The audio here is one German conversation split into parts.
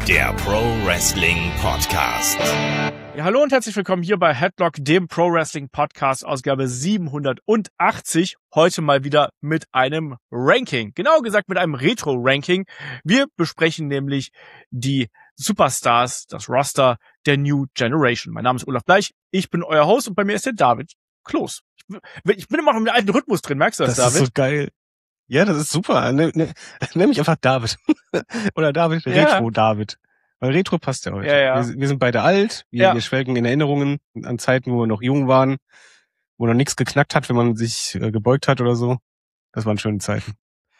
der Pro Wrestling Podcast. Ja, hallo und herzlich willkommen hier bei Headlock, dem Pro Wrestling Podcast, Ausgabe 780. Heute mal wieder mit einem Ranking. Genau gesagt mit einem Retro-Ranking. Wir besprechen nämlich die Superstars, das Roster der New Generation. Mein Name ist Olaf Bleich, ich bin euer Host und bei mir ist der David Kloß. Ich bin immer noch im alten Rhythmus drin, merkst du das, David? Das ist so geil. Ja, das ist super. Nenn mich einfach David. Oder David, Retro-David. Weil Retro passt ja heute. Ja. Wir sind beide alt, wir schwelgen in Erinnerungen an Zeiten, wo wir noch jung waren, wo noch nichts geknackt hat, wenn man sich gebeugt hat oder so. Das waren schöne Zeiten.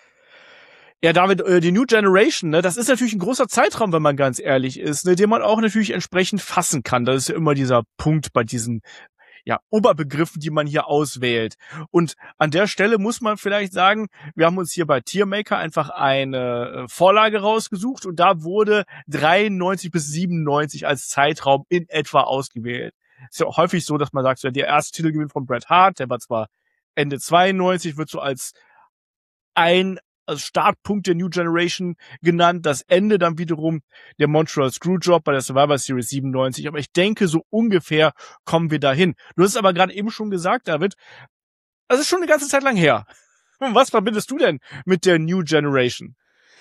Ja, David, die New Generation, ne, das ist natürlich ein großer Zeitraum, wenn man ganz ehrlich ist, ne, den man auch natürlich entsprechend fassen kann. Das ist ja immer dieser Punkt bei diesen Oberbegriffen, die man hier auswählt. Und an der Stelle muss man vielleicht sagen, wir haben uns hier bei Tiermaker einfach eine Vorlage rausgesucht und da wurde 93 bis 97 als Zeitraum in etwa ausgewählt. Ist ja auch häufig so, dass man sagt, so, der erste Titelgewinn von Bret Hart, der war zwar Ende 92, wird so als Startpunkt der New Generation genannt, das Ende dann wiederum der Montreal Screwjob bei der Survivor Series 97, aber ich denke, so ungefähr kommen wir dahin. Du hast es aber gerade eben schon gesagt, David, das ist schon eine ganze Zeit lang her. Was verbindest du denn mit der New Generation?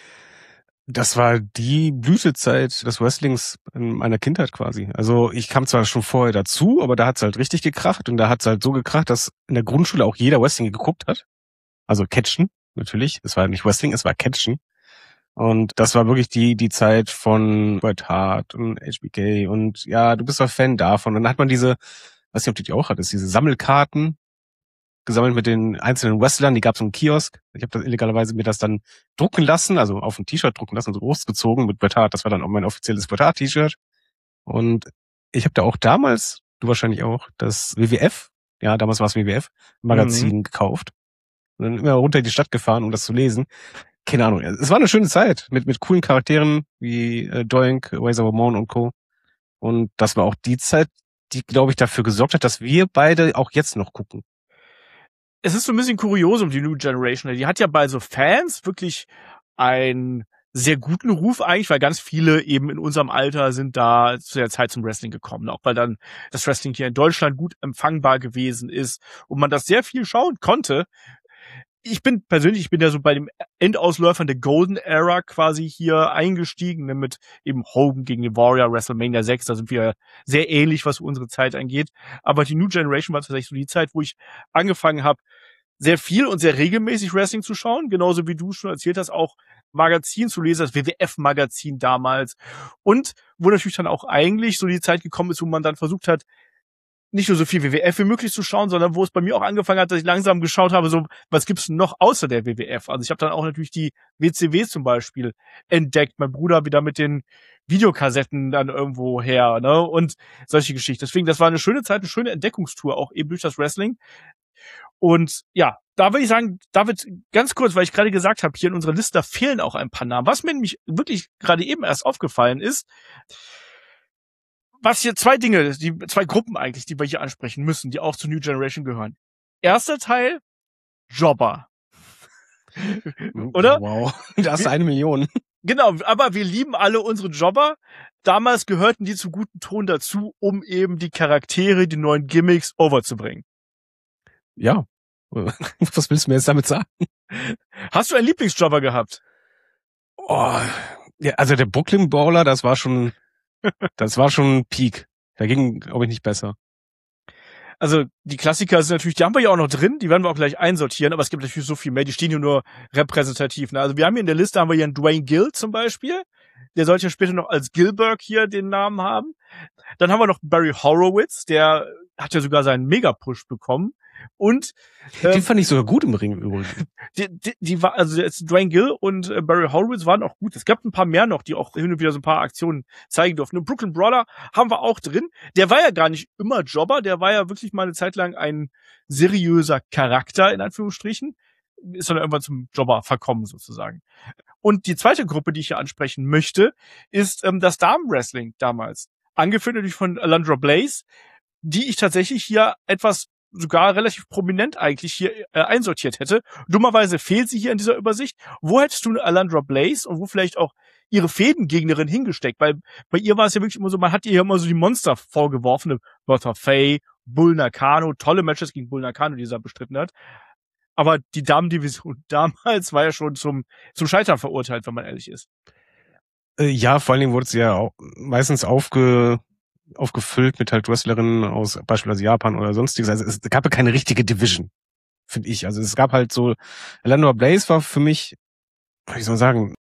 Das war die Blütezeit des Wrestlings in meiner Kindheit quasi. Also ich kam zwar schon vorher dazu, aber da hat's halt richtig gekracht und da hat's halt so gekracht, dass in der Grundschule auch jeder Wrestling geguckt hat. Also Catchen. Natürlich, es war nicht Wrestling, es war Catchen. Und das war wirklich die Zeit von Bret Hart und HBK und ja, du bist doch Fan davon. Und dann hat man diese, weiß nicht, ob du die auch hattest, diese Sammelkarten gesammelt mit den einzelnen Wrestlern, die gab's im Kiosk. Ich habe das illegalerweise mir das dann drucken lassen, also auf ein T-Shirt drucken lassen, so großgezogen mit Bret Hart. Das war dann auch mein offizielles Bret Hart T-Shirt. Und ich habe da auch damals, du wahrscheinlich auch, das WWF, ja, damals war es WWF, Magazin gekauft. Und dann immer runter in die Stadt gefahren, um das zu lesen. Keine Ahnung. Es war eine schöne Zeit mit coolen Charakteren wie Doink, Razor Ramon und Co. Und das war auch die Zeit, die, glaube ich, dafür gesorgt hat, dass wir beide auch jetzt noch gucken. Es ist so ein bisschen kurios um die New Generation. Die hat ja bei so Fans wirklich einen sehr guten Ruf eigentlich, weil ganz viele eben in unserem Alter sind da zu der Zeit zum Wrestling gekommen. Auch weil dann das Wrestling hier in Deutschland gut empfangbar gewesen ist und man das sehr viel schauen konnte. Ich bin ja so bei dem Endausläufern der Golden Era quasi hier eingestiegen, ne, mit eben Hogan gegen den Warrior, WrestleMania 6, da sind wir sehr ähnlich, was unsere Zeit angeht. Aber die New Generation war tatsächlich so die Zeit, wo ich angefangen habe, sehr viel und sehr regelmäßig Wrestling zu schauen, genauso wie du schon erzählt hast, auch Magazin zu lesen, das WWF-Magazin damals. Und wo natürlich dann auch eigentlich so die Zeit gekommen ist, wo man dann versucht hat, nicht nur so viel WWF wie möglich zu schauen, sondern wo es bei mir auch angefangen hat, dass ich langsam geschaut habe, so, was gibt's noch außer der WWF? Also ich habe dann auch natürlich die WCW zum Beispiel entdeckt, mein Bruder wieder mit den Videokassetten dann irgendwo her, ne, und solche Geschichten. Deswegen, das war eine schöne Zeit, eine schöne Entdeckungstour, auch eben durch das Wrestling. Und ja, da würde ich sagen, David, ganz kurz, weil ich gerade gesagt habe, hier in unserer Liste, da fehlen auch ein paar Namen. Was mir nämlich wirklich gerade eben erst aufgefallen ist, was hier zwei Gruppen eigentlich, die wir hier ansprechen müssen, die auch zur New Generation gehören. Erster Teil, Jobber. Oder? Wow, da hast du 1 Million. Genau, aber wir lieben alle unsere Jobber. Damals gehörten die zum guten Ton dazu, um eben die Charaktere, die neuen Gimmicks overzubringen. Ja. Was willst du mir jetzt damit sagen? Hast du einen Lieblingsjobber gehabt? Oh, ja, also der Brooklyn Brawler, das war schon Peak. Da ging, glaube ich, nicht besser. Also die Klassiker sind natürlich, die haben wir ja auch noch drin, die werden wir auch gleich einsortieren, aber es gibt natürlich so viel mehr, die stehen hier nur repräsentativ. Ne? Also wir haben hier in der Liste, haben wir hier einen Dwayne Gill zum Beispiel, der sollte ja später noch als Gillberg hier den Namen haben. Dann haben wir noch Barry Horowitz, der hat ja sogar seinen Mega-Push bekommen. Und den fand ich sogar gut im Ring übrigens. Dwayne Gill und Barry Horowitz waren auch gut. Es gab ein paar mehr noch, die auch hin und wieder so ein paar Aktionen zeigen durften. Und Brooklyn Brawler haben wir auch drin. Der war ja gar nicht immer Jobber, der war ja wirklich mal eine Zeit lang ein seriöser Charakter, in Anführungsstrichen. Ist dann irgendwann zum Jobber verkommen, sozusagen. Und die zweite Gruppe, die ich hier ansprechen möchte, ist das Damenwrestling damals. Angeführt natürlich von Alundra Blaze, die ich tatsächlich hier etwas sogar relativ prominent eigentlich hier einsortiert hätte. Dummerweise fehlt sie hier in dieser Übersicht. Wo hättest du Alundra Blaze und wo vielleicht auch ihre Fädengegnerin hingesteckt, weil bei ihr war es ja wirklich immer so, man hat ihr ja immer so die Monster vorgeworfen, Bertha Faye, Bull Nakano, tolle Matches gegen Bull Nakano, die sie da bestritten hat. Aber die Damendivision damals war ja schon zum Scheitern verurteilt, wenn man ehrlich ist. Ja, vor allen Dingen wurde sie ja auch meistens aufgefüllt mit halt Wrestlerinnen aus beispielsweise Japan oder sonstiges. Also es gab ja keine richtige Division, finde ich. Also es gab halt so, Alundra Blaze war für mich, wie soll man sagen,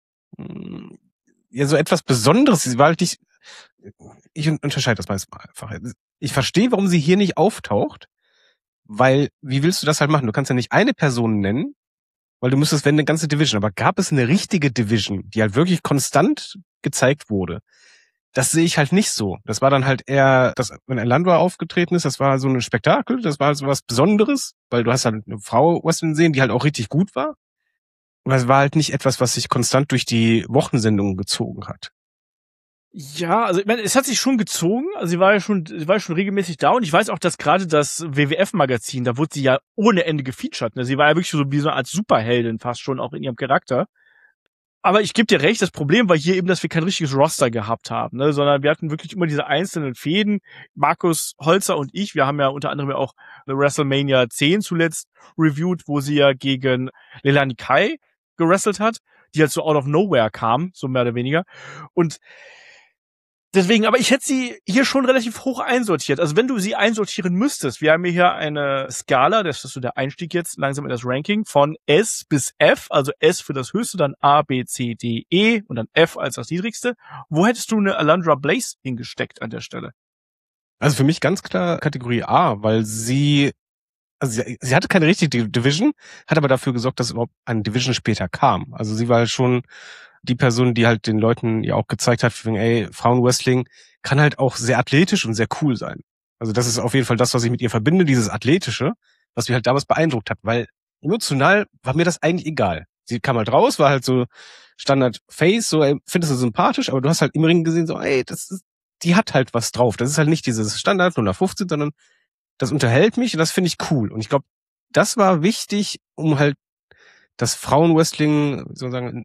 ja so etwas Besonderes. Sie war halt nicht, ich unterscheide das mal einfach. Ich verstehe, warum sie hier nicht auftaucht, weil, wie willst du das halt machen? Du kannst ja nicht eine Person nennen, weil du müsstest, wenn eine ganze Division, aber gab es eine richtige Division, die halt wirklich konstant gezeigt wurde? Das sehe ich halt nicht so. Das war dann halt eher, wenn Alundra aufgetreten ist, das war so ein Spektakel, das war so was Besonderes, weil du hast halt eine Frau Wrestling sehen, die halt auch richtig gut war. Und das war halt nicht etwas, was sich konstant durch die Wochensendungen gezogen hat. Ja, also ich meine, es hat sich schon gezogen. Also sie war ja schon regelmäßig da und ich weiß auch, dass gerade das WWF-Magazin, da wurde sie ja ohne Ende gefeatured. Ne? Sie war ja wirklich so wie so eine Art Superheldin fast schon auch in ihrem Charakter. Aber ich gebe dir recht, das Problem war hier eben, dass wir kein richtiges Roster gehabt haben, ne? Sondern wir hatten wirklich immer diese einzelnen Fäden. Markus Holzer und ich, wir haben ja unter anderem auch eine WrestleMania 10 zuletzt reviewed, wo sie ja gegen Leilani Kai gewrestelt hat, die halt so out of nowhere kam, so mehr oder weniger. Und deswegen, aber ich hätte sie hier schon relativ hoch einsortiert. Also wenn du sie einsortieren müsstest, wir haben hier eine Skala, das ist so der Einstieg jetzt langsam in das Ranking, von S bis F, also S für das höchste, dann A, B, C, D, E und dann F als das niedrigste. Wo hättest du eine Alundra Blaze hingesteckt an der Stelle? Also für mich ganz klar Kategorie A, weil sie hatte keine richtige Division, hat aber dafür gesorgt, dass überhaupt eine Division später kam. Also sie war schon die Person, die halt den Leuten ja auch gezeigt hat, ey, Frauenwrestling kann halt auch sehr athletisch und sehr cool sein. Also das ist auf jeden Fall das, was ich mit ihr verbinde, dieses Athletische, was mich halt damals beeindruckt hat, weil emotional war mir das eigentlich egal. Sie kam halt raus, war halt so Standard Face, so, ey, findest du sympathisch, aber du hast halt im Ring gesehen, so, ey, die hat halt was drauf. Das ist halt nicht dieses Standard 115, sondern das unterhält mich und das finde ich cool. Und ich glaube, das war wichtig, um halt das Frauenwrestling sozusagen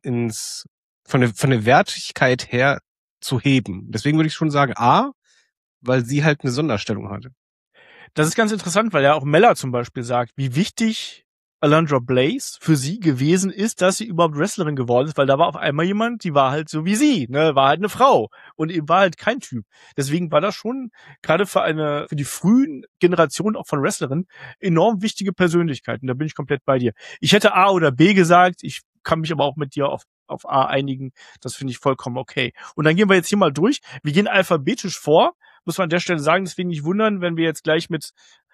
von der Wertigkeit her zu heben. Deswegen würde ich schon sagen A, weil sie halt eine Sonderstellung hatte. Das ist ganz interessant, weil ja auch Mella zum Beispiel sagt, wie wichtig Alundra Blaze für sie gewesen ist, dass sie überhaupt Wrestlerin geworden ist, weil da war auf einmal jemand, die war halt so wie sie, ne, war halt eine Frau und eben war halt kein Typ. Deswegen war das schon gerade für die frühen Generationen auch von Wrestlerinnen enorm wichtige Persönlichkeiten. Da bin ich komplett bei dir. Ich hätte A oder B gesagt, ich kann mich aber auch mit dir auf A einigen. Das finde ich vollkommen okay. Und dann gehen wir jetzt hier mal durch. Wir gehen alphabetisch vor. Muss man an der Stelle sagen, deswegen nicht wundern, wenn wir jetzt gleich mit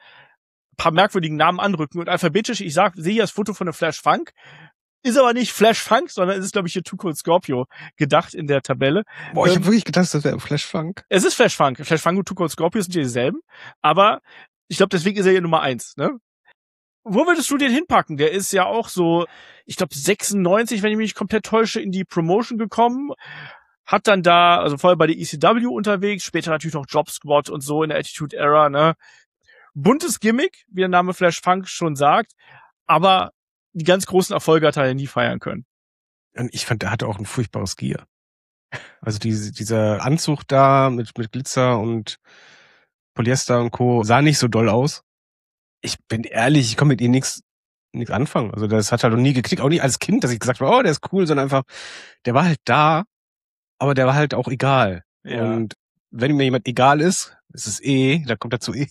ein paar merkwürdigen Namen anrücken. Und alphabetisch, ich sehe hier das Foto von der Flash Funk. Ist aber nicht Flash Funk, sondern es ist, glaube ich, hier Too Cold Scorpio gedacht in der Tabelle. Boah, ich habe wirklich gedacht, das wäre Flash Funk. Es ist Flash Funk. Flash Funk und Too Cold Scorpio sind ja dieselben. Aber ich glaube, deswegen ist er hier Nummer 1, ne? Wo würdest du den hinpacken? Der ist ja auch so, ich glaube 96, wenn ich mich nicht komplett täusche, in die Promotion gekommen. Hat dann da, also vorher bei der ECW unterwegs, später natürlich noch Job Squad und so in der Attitude Era, ne? Buntes Gimmick, wie der Name Flash Funk schon sagt, aber die ganz großen Erfolge hat er ja nie feiern können. Und ich fand, der hatte auch ein furchtbares Gear. Also dieser Anzug da mit Glitzer und Polyester und Co. sah nicht so doll aus. Ich bin ehrlich, ich komme mit ihr nichts anfangen. Also das hat halt noch nie geklickt, auch nicht als Kind, dass ich gesagt habe, oh, der ist cool, sondern einfach, der war halt da, aber der war halt auch egal. Ja. Und wenn mir jemand egal ist es E, da kommt dazu E.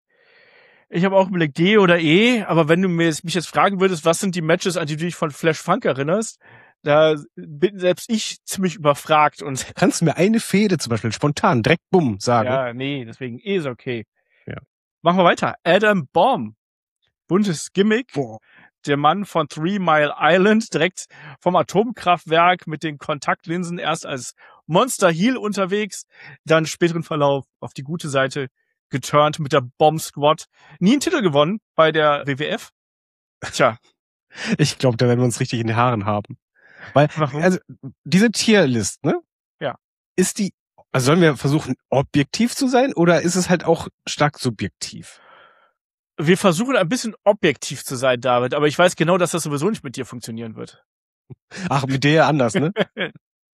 Ich habe auch überlegt D oder E, aber wenn du mich jetzt fragen würdest, was sind die Matches, an die du dich von Flash Funk erinnerst, da bin selbst ich ziemlich überfragt. Und kannst du mir eine Fehde zum Beispiel spontan direkt bumm sagen? Ja, nee, deswegen E ist okay. Ja. Machen wir weiter. Adam Bomb. Buntes Gimmick. Boah. Der Mann von 3 Mile Island, direkt vom Atomkraftwerk mit den Kontaktlinsen, erst als Monster Heel unterwegs, dann späteren Verlauf auf die gute Seite geturnt mit der Bomb Squad. Nie einen Titel gewonnen bei der WWF. Tja. Ich glaube, da werden wir uns richtig in den Haaren haben. Weil, warum? Also, diese Tierlist, ne? Ja. Also sollen wir versuchen, objektiv zu sein oder ist es halt auch stark subjektiv? Wir versuchen ein bisschen objektiv zu sein, David, aber ich weiß genau, dass das sowieso nicht mit dir funktionieren wird. Ach, mit dir ja anders, ne?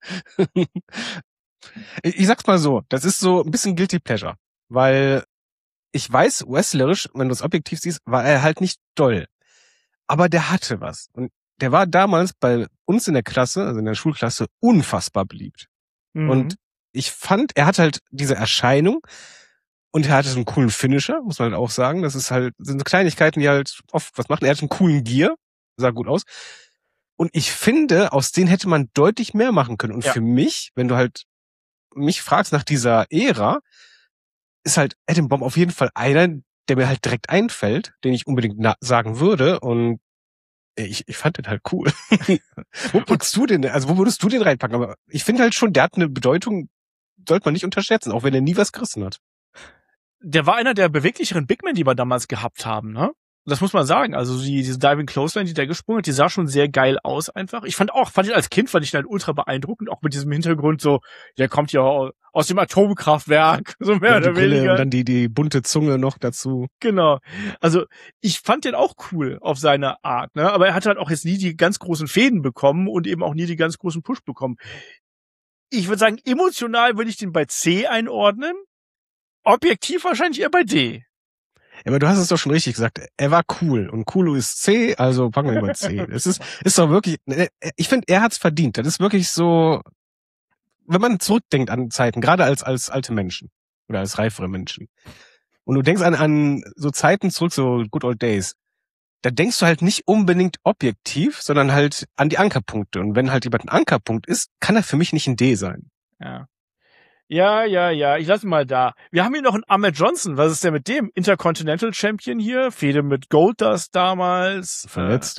Ich sag's mal so, das ist so ein bisschen Guilty Pleasure, weil ich weiß, wrestlerisch, wenn du es objektiv siehst, war er halt nicht doll. Aber der hatte was. Und der war damals bei uns in der Klasse, also in der Schulklasse, unfassbar beliebt. Und ich fand, er hat halt diese Erscheinung und er hatte so einen coolen Finisher, muss man halt auch sagen. Das ist halt, sind so Kleinigkeiten, die halt oft was machen. Er hat einen coolen Gear, sah gut aus. Und ich finde, aus denen hätte man deutlich mehr machen können. Und für mich, wenn du halt mich fragst nach dieser Ära, ist halt Adam Bomb auf jeden Fall einer, der mir halt direkt einfällt, den ich unbedingt sagen würde. Und ich fand den halt cool. Wo packst du den? Also wo würdest du den reinpacken? Aber ich finde halt schon, der hat eine Bedeutung, sollte man nicht unterschätzen, auch wenn er nie was gerissen hat. Der war einer der beweglicheren Big Men, die wir damals gehabt haben, ne? Das muss man sagen. Also diese Diving Clothesline, die der gesprungen hat, die sah schon sehr geil aus einfach. Ich fand ich als Kind fand ich den halt ultra beeindruckend, auch mit diesem Hintergrund so, der kommt ja aus dem Atomkraftwerk, so mehr oder weniger. Und dann die bunte Zunge noch dazu. Genau. Also ich fand den auch cool auf seine Art, ne? Aber er hat halt auch jetzt nie die ganz großen Fäden bekommen und eben auch nie die ganz großen Push bekommen. Ich würde sagen, emotional würde ich den bei C einordnen. Objektiv wahrscheinlich eher bei D. Ja, aber du hast es doch schon richtig gesagt. Er war cool. Und cool ist C, also packen wir über C. Es ist doch wirklich, ich finde, er hat's verdient. Das ist wirklich so, wenn man zurückdenkt an Zeiten, gerade als alte Menschen oder als reifere Menschen. Und du denkst an so Zeiten zurück, so Good Old Days. Da denkst du halt nicht unbedingt objektiv, sondern halt an die Ankerpunkte. Und wenn halt jemand ein Ankerpunkt ist, kann er für mich nicht ein D sein. Ja. Ja, ich lasse mal da. Wir haben hier noch einen Ahmed Johnson. Was ist denn mit dem? Intercontinental Champion hier. Fehde mit Goldust damals. Verletzt.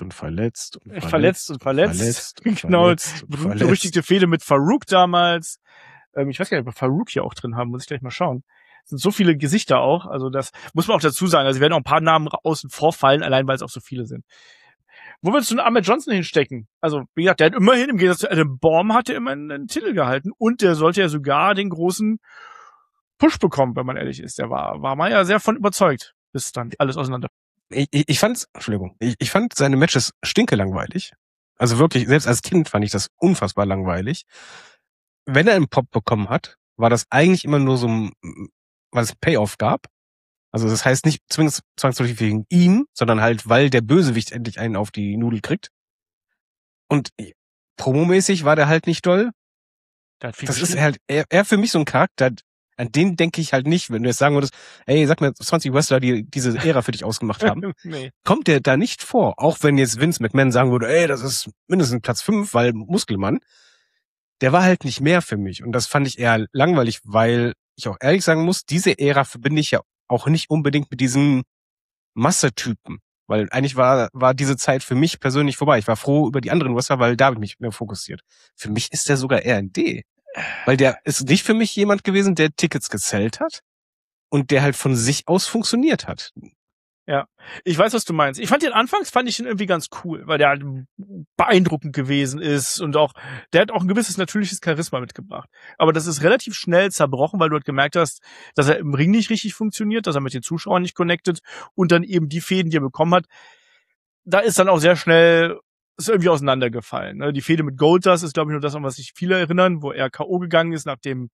Genau. Berüchtigte Fehde mit Farouk damals. Ich weiß gar nicht, ob wir Farouk hier auch drin haben. Muss ich gleich mal schauen. Es sind so viele Gesichter auch. Also das muss man auch dazu sagen. Also werden auch ein paar Namen außen vor fallen, allein weil es auch so viele sind. Wo willst du einen Ahmed Johnson hinstecken? Also, wie gesagt, der hat immerhin, im Gegensatz zu Adam Bomb, hat er immer einen Titel gehalten. Und der sollte ja sogar den großen Push bekommen, wenn man ehrlich ist. Der war man ja sehr von überzeugt, bis dann alles auseinander. Ich fand seine Matches stinkelangweilig. Also wirklich, selbst als Kind fand ich das unfassbar langweilig. Wenn er einen Pop bekommen hat, war das eigentlich immer nur so, weil es Payoff gab. Also das heißt nicht zwangsläufig wegen ihm, sondern halt, weil der Bösewicht endlich einen auf die Nudel kriegt. Und promomäßig war der halt nicht doll. Das ist halt er für mich so ein Charakter, an den denke ich halt nicht, wenn du jetzt sagen würdest, ey, sag mir 20 Wrestler, die diese Ära für dich ausgemacht haben. Nee. Kommt der da nicht vor. Auch wenn jetzt Vince McMahon sagen würde, ey, das ist mindestens Platz 5, weil Muskelmann. Der war halt nicht mehr für mich. Und das fand ich eher langweilig, weil ich auch ehrlich sagen muss, diese Ära verbinde ich ja auch nicht unbedingt mit diesen Massetypen. Weil eigentlich war diese Zeit für mich persönlich vorbei. Ich war froh über die anderen Wrestler, weil da habe ich mich mehr fokussiert. Für mich ist der sogar eher ein D. Weil der ist nicht für mich jemand gewesen, der Tickets gezählt hat und der halt von sich aus funktioniert hat. Ja, ich weiß, was du meinst. Ich fand ihn irgendwie ganz cool, weil der halt beeindruckend gewesen ist und der hat auch ein gewisses natürliches Charisma mitgebracht. Aber das ist relativ schnell zerbrochen, weil du halt gemerkt hast, dass er im Ring nicht richtig funktioniert, dass er mit den Zuschauern nicht connected und dann eben die Fäden, die er bekommen hat, da ist dann auch sehr schnell ist irgendwie auseinandergefallen. Die Fehde mit Goldust ist, glaube ich, nur das, an was sich viele erinnern, wo er K.O. gegangen ist nach dem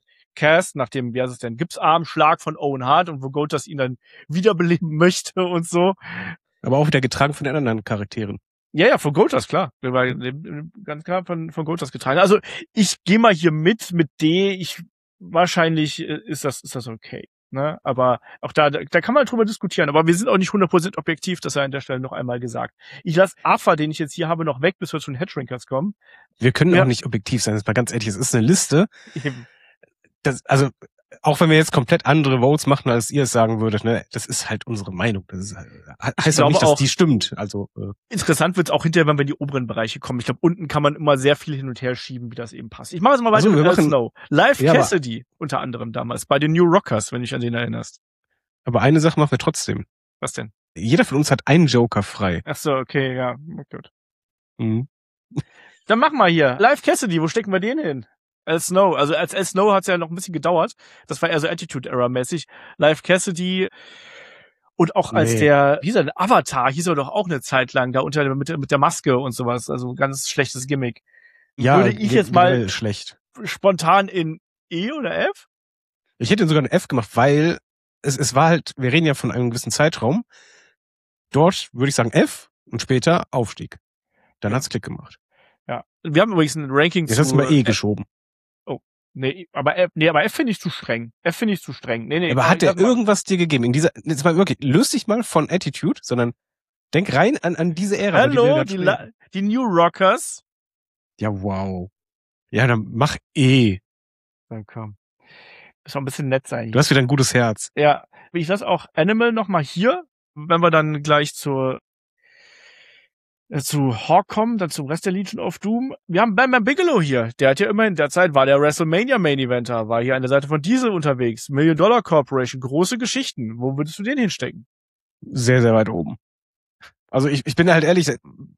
wie heißt es denn, Gipsarmschlag von Owen Hart und wo Goldust ihn dann wiederbeleben möchte und so. Aber auch wieder getragen von den anderen Charakteren. Ja, von Goldust, klar. Der war ganz klar von Goldust getragen. Also ich gehe mal hier mit D. Wahrscheinlich ist das okay. Ne? Aber auch da kann man drüber diskutieren. Aber wir sind auch nicht 100% objektiv, das sei an der Stelle noch einmal gesagt. Ich lasse AFA, den ich jetzt hier habe, noch weg, bis wir zu den Headshrinkers kommen. Wir können auch nicht objektiv sein, das ist mal ganz ehrlich. Es ist eine Liste. Eben. Also auch wenn wir jetzt komplett andere Votes machen, als ihr es sagen würdet, ne, das ist halt unsere Meinung. Das ist, heißt auch nicht, dass die stimmt. Also interessant wird's auch hinterher, wenn wir in die oberen Bereiche kommen. Ich glaube, unten kann man immer sehr viel hin und her schieben, wie das eben passt. Ich mache es mal weiter mit Al Snow. Live Cassidy unter anderem damals bei den New Rockers, wenn du dich an den erinnerst. Aber eine Sache machen wir trotzdem. Was denn? Jeder von uns hat einen Joker frei. Ach so, okay, ja, gut. Mhm. Dann machen wir hier Live Cassidy. Wo stecken wir den hin? Al Snow. Also als Al Snow hat's ja noch ein bisschen gedauert. Das war eher so Attitude-Era-mäßig. Live Cassidy und auch als der Avatar hieß er doch auch eine Zeit lang da mit der Maske und sowas. Also ganz schlechtes Gimmick. würde ich jetzt mal schlecht. Spontan in E oder F? Ich hätte sogar ein F gemacht, weil es war halt, wir reden ja von einem gewissen Zeitraum. Dort würde ich sagen F und später Aufstieg. Dann hat's Klick gemacht. Ja. Wir haben übrigens ein Ranking Jetzt hast du mal E geschoben. Oh. Nee, aber F finde ich zu streng. Nee. Aber hat der irgendwas dir gegeben? Jetzt mal wirklich, löst dich mal von Attitude, sondern denk rein an diese Ära. Hallo, die New Rockers. Ja, wow. Ja, dann mach E. Dann komm. Ist doch ein bisschen nett sein. Du hast wieder ein gutes Herz. Ja. Ich lasse auch Animal nochmal hier, wenn wir dann gleich zu Hawk kommen, dann zum Rest der Legion of Doom. Wir haben Bam Bam Bigelow hier. Der hat ja immerhin, derzeit war der WrestleMania Main Eventer, war hier an der Seite von Diesel unterwegs. $1 Million Corporation, große Geschichten. Wo würdest du den hinstecken? Sehr, sehr weit oben. Also ich bin halt ehrlich,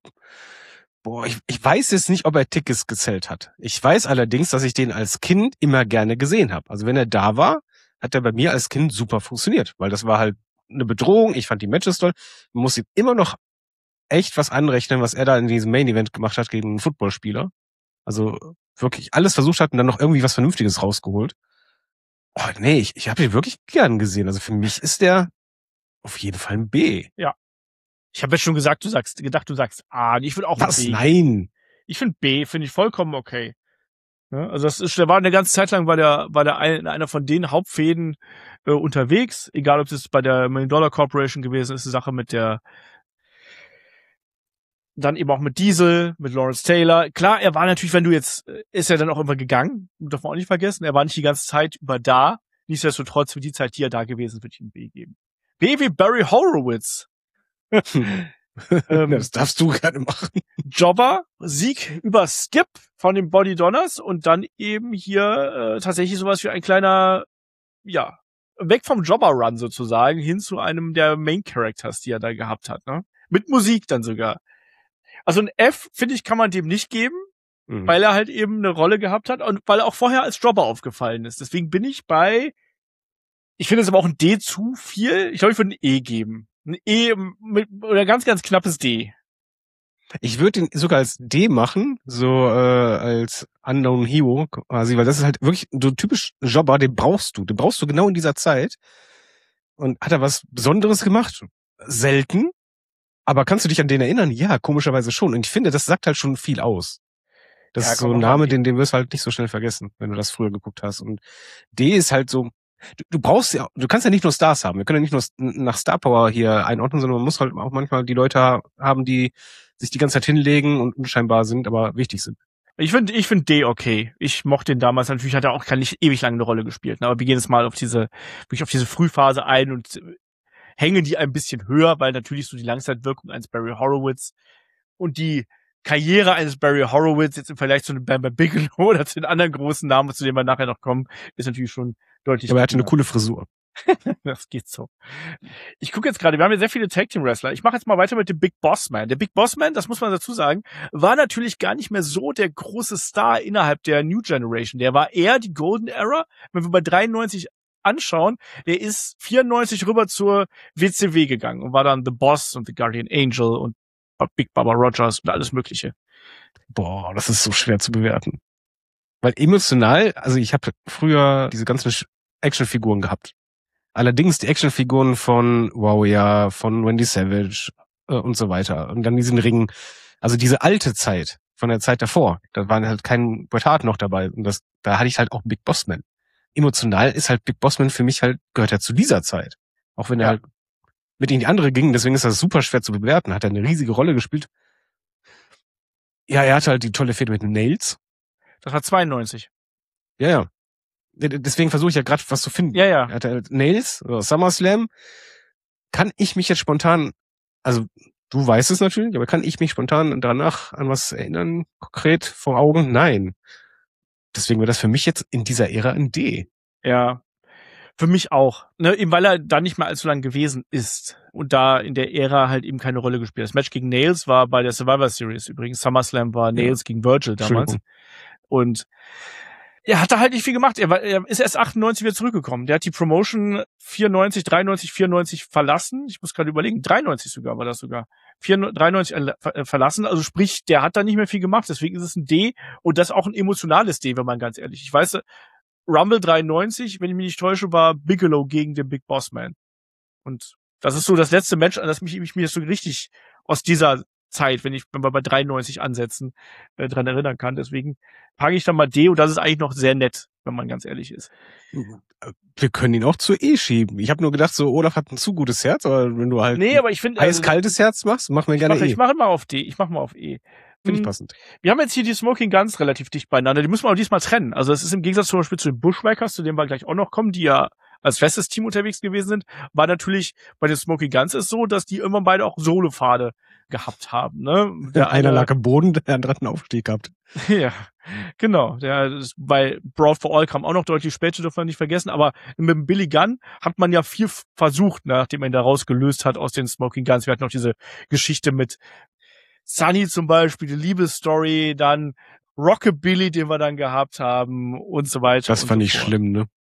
ich weiß jetzt nicht, ob er Tickets gezählt hat. Ich weiß allerdings, dass ich den als Kind immer gerne gesehen habe. Also wenn er da war, hat er bei mir als Kind super funktioniert, weil das war halt eine Bedrohung. Ich fand die Matches toll. Man muss ihm immer noch echt was anrechnen, was er da in diesem Main Event gemacht hat gegen einen Footballspieler. Also wirklich alles versucht hat und dann noch irgendwie was Vernünftiges rausgeholt. Oh nee, ich habe ihn wirklich gern gesehen. Also für mich ist der auf jeden Fall ein B. Ja. Ich habe jetzt schon gedacht, du sagst A. Ich würde auch Was? B. Nein. Ich finde B, finde ich vollkommen okay. Ja, also der war eine ganze Zeit lang war der einer von den Hauptfäden unterwegs, egal ob es bei der $1 Million Corporation gewesen ist, eine Sache mit der dann eben auch mit Diesel, mit Lawrence Taylor. Klar, er war natürlich, ist er dann auch immer gegangen, darf man auch nicht vergessen, er war nicht die ganze Zeit über da. Nichtsdestotrotz für die Zeit, die er da gewesen, würde ich ihm B geben. B wie Barry Horowitz. Das darfst du gerne machen. Jobber, Sieg über Skip von den Body Donners und dann eben hier tatsächlich sowas wie ein kleiner, ja, weg vom Jobber-Run sozusagen, hin zu einem der Main-Characters, die er da gehabt hat, ne? Mit Musik dann sogar. Also ein F, finde ich, kann man dem nicht geben, weil er halt eben eine Rolle gehabt hat und weil er auch vorher als Jobber aufgefallen ist. Deswegen bin ich ich finde es aber auch ein D zu viel. Ich glaube, ich würde ein E geben. Ein E oder ganz, ganz knappes D. Ich würde ihn sogar als D machen, so als Unknown Hero quasi, weil das ist halt wirklich so typisch Jobber, den brauchst du genau in dieser Zeit. Und hat er was Besonderes gemacht? Selten. Aber kannst du dich an den erinnern? Ja, komischerweise schon. Und ich finde, das sagt halt schon viel aus. Das ist so ein Name, den wirst du halt nicht so schnell vergessen, wenn du das früher geguckt hast. Und D ist halt so, du kannst ja nicht nur Stars haben. Wir können ja nicht nur nach Star Power hier einordnen, sondern man muss halt auch manchmal die Leute haben, die sich die ganze Zeit hinlegen und unscheinbar sind, aber wichtig sind. Ich finde D okay. Ich mochte den damals. Natürlich hat er auch nicht ewig lange eine Rolle gespielt. Ne? Aber wir gehen jetzt mal auf diese Frühphase ein und hängen die ein bisschen höher, weil natürlich so die Langzeitwirkung eines Barry Horowitz und die Karriere eines Barry Horowitz jetzt im Vergleich zu einem Bam Bam Bigelow oder zu den anderen großen Namen, zu denen wir nachher noch kommen, ist natürlich schon deutlich. Aber er hatte eine coole Frisur. Das geht so. Ich gucke jetzt gerade, wir haben ja sehr viele Tag-Team-Wrestler. Ich mache jetzt mal weiter mit dem Big Boss Man. Der Big Boss Man, das muss man dazu sagen, war natürlich gar nicht mehr so der große Star innerhalb der New Generation. Der war eher die Golden Era. Wenn wir bei 93 anschauen, der ist 94 rüber zur WCW gegangen und war dann The Boss und The Guardian Angel und Big Baba Rogers und alles Mögliche. Boah, das ist so schwer zu bewerten. Weil emotional, also ich habe früher diese ganzen Actionfiguren gehabt. Allerdings die Actionfiguren von von Wendy Savage und so weiter. Und dann diesen Ring, also diese alte Zeit, von der Zeit davor, da war halt kein Bret Hart noch dabei. Und da hatte ich halt auch Big Boss Man. Emotional ist halt Big Boss Man für mich halt, gehört er zu dieser Zeit. Auch wenn er halt mit in die andere ging, deswegen ist das super schwer zu bewerten. Hat er eine riesige Rolle gespielt. Ja, er hatte halt die tolle Fehde mit den Nails. Das war 92. Ja. Deswegen versuche ich ja gerade was zu finden. Ja. Er hatte halt Nails, oder SummerSlam. Kann ich mich jetzt spontan, also du weißt es natürlich, aber kann ich mich spontan danach an was erinnern, konkret vor Augen? Nein. Deswegen wäre das für mich jetzt in dieser Ära ein D. Ja, für mich auch. Ne, eben weil er da nicht mehr allzu lang gewesen ist und da in der Ära halt eben keine Rolle gespielt hat. Das Match gegen Nails war bei der Survivor Series übrigens. SummerSlam war Nails gegen Virgil damals. Und Er hat da halt nicht viel gemacht. Er ist erst 98 wieder zurückgekommen. Der hat die Promotion 94, 93, 94 verlassen. Ich muss gerade überlegen, 93 sogar war das sogar. 93 verlassen. Also sprich, der hat da nicht mehr viel gemacht. Deswegen ist es ein D und das auch ein emotionales D, wenn man ganz ehrlich. Ich weiß, Rumble 93, wenn ich mich nicht täusche, war Bigelow gegen den Big Boss Man. Und das ist so das letzte Match, an das mich so richtig aus dieser Zeit, wenn wir bei 93 ansetzen, dran erinnern kann. Deswegen packe ich da mal D und das ist eigentlich noch sehr nett, wenn man ganz ehrlich ist. Wir können ihn auch zu E schieben. Ich habe nur gedacht, so Olaf hat ein zu gutes Herz, aber wenn du halt aber ich finde kaltes Herz machst, machen wir gerne E. Ich mache mal auf D. Ich mache mal auf E. Finde ich passend. Wir haben jetzt hier die Smoking Guns relativ dicht beieinander. Die müssen wir auch diesmal trennen. Also es ist im Gegensatz zum Beispiel zu den Bushwhackers, zu denen wir gleich auch noch kommen, die ja als festes Team unterwegs gewesen sind, war natürlich bei den Smoking Guns ist so, dass die immer beide auch Solopfade gehabt haben. Ne? Einer lag am Boden, der andere hat einen Aufstieg gehabt. Ja, genau. Bei Brawl for All kam auch noch deutlich später, dürfen wir nicht vergessen. Aber mit dem Billy Gunn hat man ja viel versucht, nachdem man ihn da rausgelöst hat aus den Smoking Guns. Wir hatten noch diese Geschichte mit Sunny zum Beispiel, die Liebesstory, dann Rockabilly, den wir dann gehabt haben und so weiter. Das fand ich schlimm, ne?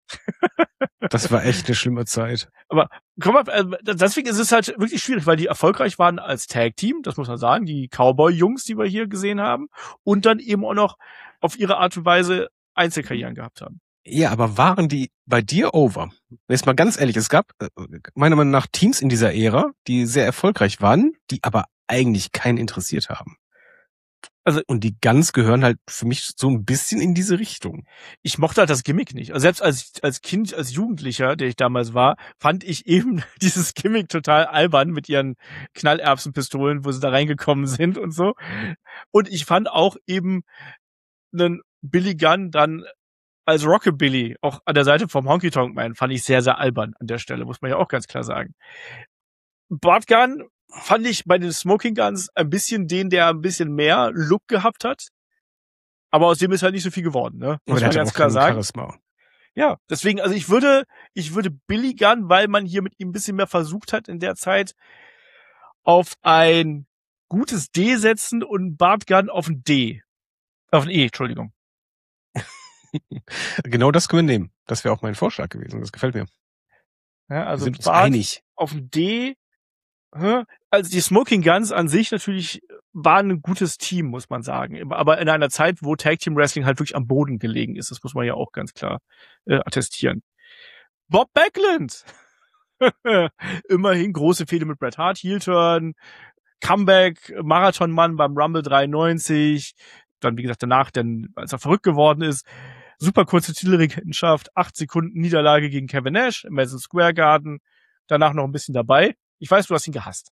Das war echt eine schlimme Zeit. Aber komm mal, deswegen ist es halt wirklich schwierig, weil die erfolgreich waren als Tag-Team, das muss man sagen, die Cowboy-Jungs, die wir hier gesehen haben, und dann eben auch noch auf ihre Art und Weise Einzelkarrieren gehabt haben. Ja, aber waren die bei dir over? Jetzt mal ganz ehrlich, es gab meiner Meinung nach Teams in dieser Ära, die sehr erfolgreich waren, die aber eigentlich keinen interessiert haben. Also, und die Guns gehören halt für mich so ein bisschen in diese Richtung. Ich mochte halt das Gimmick nicht. Also selbst als Kind, als Jugendlicher, der ich damals war, fand ich eben dieses Gimmick total albern mit ihren Knallerbsenpistolen, wo sie da reingekommen sind und so. Und ich fand auch eben einen Billy Gunn dann als Rockabilly, auch an der Seite vom Honky Tonk Man, fand ich sehr, sehr albern an der Stelle, muss man ja auch ganz klar sagen. Bart Gunn fand ich bei den Smoking Guns ein bisschen der ein bisschen mehr Look gehabt hat. Aber aus dem ist halt nicht so viel geworden, ne? Muss man ganz klar sagen. Charisma. Ja, deswegen, also ich würde Billy Gunn, weil man hier mit ihm ein bisschen mehr versucht hat in der Zeit, auf ein gutes D setzen und Bart Gunn auf ein D. Auf ein E, Entschuldigung. Genau das können wir nehmen. Das wäre auch mein Vorschlag gewesen. Das gefällt mir. Ja, also wir sind uns Bart einig. Auf ein D. Also die Smoking Guns an sich natürlich waren ein gutes Team, muss man sagen. Aber in einer Zeit, wo Tag Team Wrestling halt wirklich am Boden gelegen ist. Das muss man ja auch ganz klar attestieren. Bob Backlund. Immerhin große Fehde mit Bret Hart, Heel Turn, Comeback, Marathonmann beim Rumble 93. Dann, wie gesagt, danach, als er verrückt geworden ist, super kurze Titelregentschaft, 8 Sekunden Niederlage gegen Kevin Nash im Madison Square Garden. Danach noch ein bisschen dabei. Ich weiß, du hast ihn gehasst.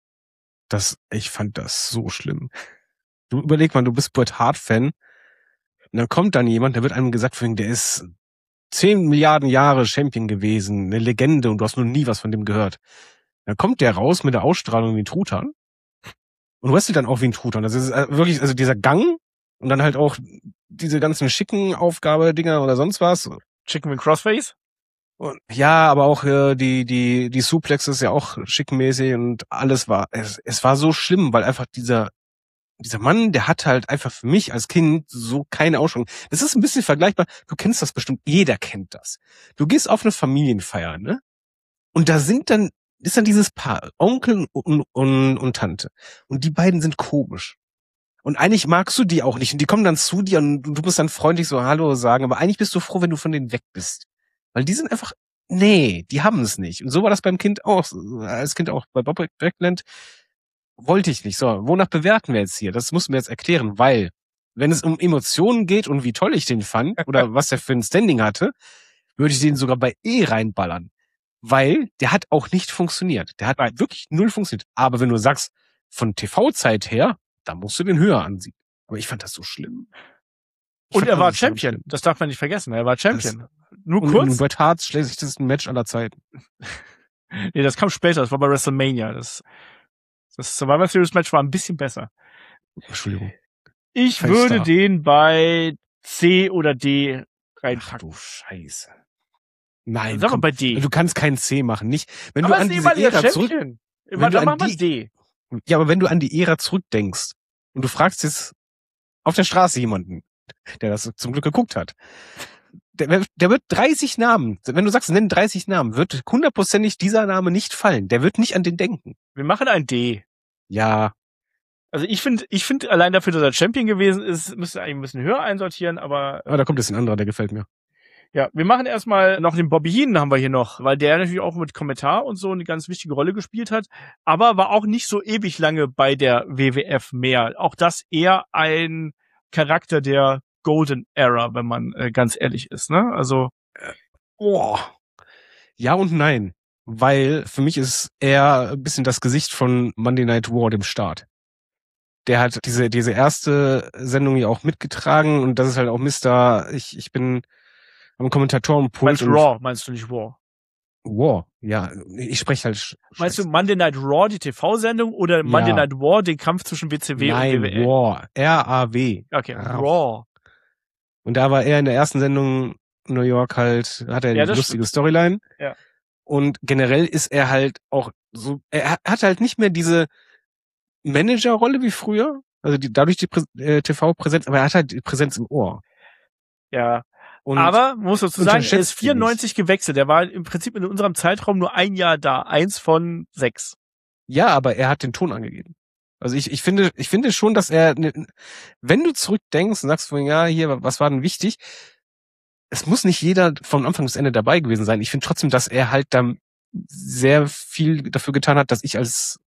Ich fand das so schlimm. Du überleg mal, du bist Bret Hart-Fan. Und dann kommt dann jemand, der wird einem gesagt, der ist 10 Milliarden Jahre Champion gewesen, eine Legende und du hast noch nie was von dem gehört. Dann kommt der raus mit der Ausstrahlung wie ein Truthahn. Und du wrestelt dann auch wie ein Truthahn. Das ist wirklich, also dieser Gang und dann halt auch diese ganzen schicken Aufgabe-Dinger oder sonst was. Chicken with Crossface? Und, ja, aber auch die Suplexes ja auch schickmäßig und alles war, es war so schlimm, weil einfach dieser Mann, der hat halt einfach für mich als Kind so keine Ausstrahlung. Das ist ein bisschen vergleichbar, du kennst das bestimmt, jeder kennt das. Du gehst auf eine Familienfeier, ne? Und da ist dann dieses Paar, Onkel und Tante. Und die beiden sind komisch. Und eigentlich magst du die auch nicht. Und die kommen dann zu dir und du musst dann freundlich so Hallo sagen, aber eigentlich bist du froh, wenn du von denen weg bist. Weil die sind einfach, die haben es nicht. Und so war das beim Kind auch, als Kind auch bei Bob Backlund. Wollte ich nicht. So, wonach bewerten wir jetzt hier? Das musst du mir jetzt erklären, weil, wenn es um Emotionen geht und wie toll ich den fand oder was er für ein Standing hatte, würde ich den sogar bei E reinballern. Weil der hat auch nicht funktioniert. Der hat wirklich null funktioniert. Aber wenn du sagst, von TV-Zeit her, dann musst du den höher ansehen. Aber ich fand das so schlimm. Und er war Champion. Das darf man nicht vergessen. Er war Champion. Nur kurz. Und Bret Hart schlechtestes Match aller Zeiten. Nee, das kam später. Das war bei WrestleMania. Das Survivor Series Match war ein bisschen besser. Entschuldigung. Ich würde den bei C oder D reinpacken. Ach du Scheiße. Nein. Sag mal bei D. Du kannst keinen C machen, nicht? Wenn aber du an diese Ära zurück, dann mach mal D. Ja, aber wenn du an die Ära zurückdenkst und du fragst jetzt auf der Straße jemanden, der das zum Glück geguckt hat, der wird 30 Namen, wenn du sagst, nenn 30 Namen, wird hundertprozentig dieser Name nicht fallen. Der wird nicht an den denken. Wir machen ein D. Ja. Also ich finde allein dafür, dass er Champion gewesen ist, müsste eigentlich ein bisschen höher einsortieren, aber Da kommt jetzt ein anderer, der gefällt mir. ja, wir machen erstmal noch den Bobby Heenan haben wir hier noch, weil der natürlich auch mit Kommentar und so eine ganz wichtige Rolle gespielt hat, aber war auch nicht so ewig lange bei der WWF mehr. Auch das eher ein Charakter der Golden Era, wenn man ganz ehrlich ist, ne? Also Ja und nein, weil für mich ist er ein bisschen das Gesicht von Monday Night War, dem Start. Der hat diese erste Sendung ja auch mitgetragen und das ist halt auch ich bin am Kommentatorenpult. meinst du Raw, meinst du nicht War? War, ja, ich spreche halt. Meinst du Monday Night Raw, die TV-Sendung, oder Monday Night War, den Kampf zwischen WCW Nein, und WWE? War, R-A-W. Okay, Raw. Und da war er in der ersten Sendung New York halt, hat er eine lustige Storyline. Ja. Und generell ist er halt auch so, er hat halt nicht mehr diese Managerrolle wie früher, also dadurch die TV-Präsenz, aber er hat halt die Präsenz im Ohr. Ja. Und aber, muss dazu sagen, er ist 94 gewechselt. Er war im Prinzip in unserem Zeitraum nur ein Jahr da. 1 von 6. Ja, aber er hat den Ton angegeben. Also ich finde schon, dass er, wenn du zurückdenkst und sagst, ja, hier, was war denn wichtig? Es muss nicht jeder von Anfang bis Ende dabei gewesen sein. Ich finde trotzdem, dass er halt dann sehr viel dafür getan hat, dass ich als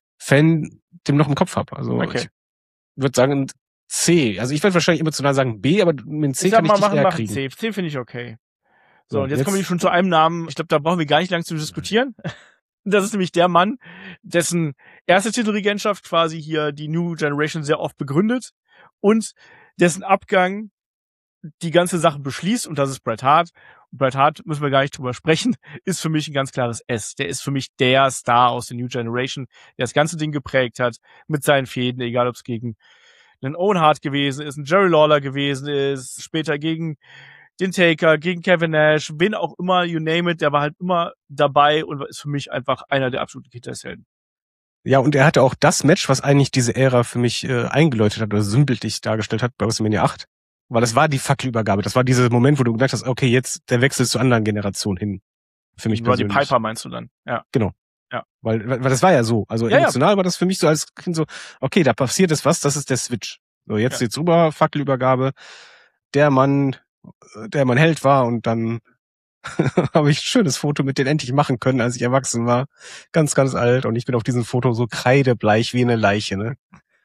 Fan dem noch im Kopf habe. Also ich würde sagen C. Also ich werde wahrscheinlich emotional sagen B, aber mit C kann ich dich eher kriegen. C finde ich okay. So, und jetzt komme ich schon zu einem Namen. Ich glaube, da brauchen wir gar nicht lange zu diskutieren. Das ist nämlich der Mann, dessen erste Titelregentschaft quasi hier die New Generation sehr oft begründet und dessen Abgang die ganze Sache beschließt, und das ist Bret Hart. Und Bret Hart, müssen wir gar nicht drüber sprechen, ist für mich ein ganz klares S. Der ist für mich der Star aus der New Generation, der das ganze Ding geprägt hat, mit seinen Fäden, egal ob es gegen einen Owen Hart gewesen ist, ein Jerry Lawler gewesen ist, später gegen den Taker, gegen Kevin Nash, wen auch immer, you name it, der war halt immer dabei und ist für mich einfach einer der absoluten Kindheitshelden. Ja, und er hatte auch das Match, was eigentlich diese Ära für mich eingeläutet hat oder sinnbildlich dargestellt hat bei WrestleMania 8. Weil das war die Fackelübergabe. Das war dieser Moment, wo du gemerkt hast, okay, jetzt der Wechsel zur anderen Generation hin. Für mich persönlich. Roddy Piper meinst du dann? Ja. Genau. Ja. Weil das war ja so. Also emotional war das für mich so als Kind so, okay, da passiert jetzt was, das ist der Switch. So, jetzt rüber, Fackelübergabe. Der Mann Held war, und dann habe ich ein schönes Foto mit denen endlich machen können, als ich erwachsen war. Ganz, ganz alt. Und ich bin auf diesem Foto so kreidebleich wie eine Leiche, ne?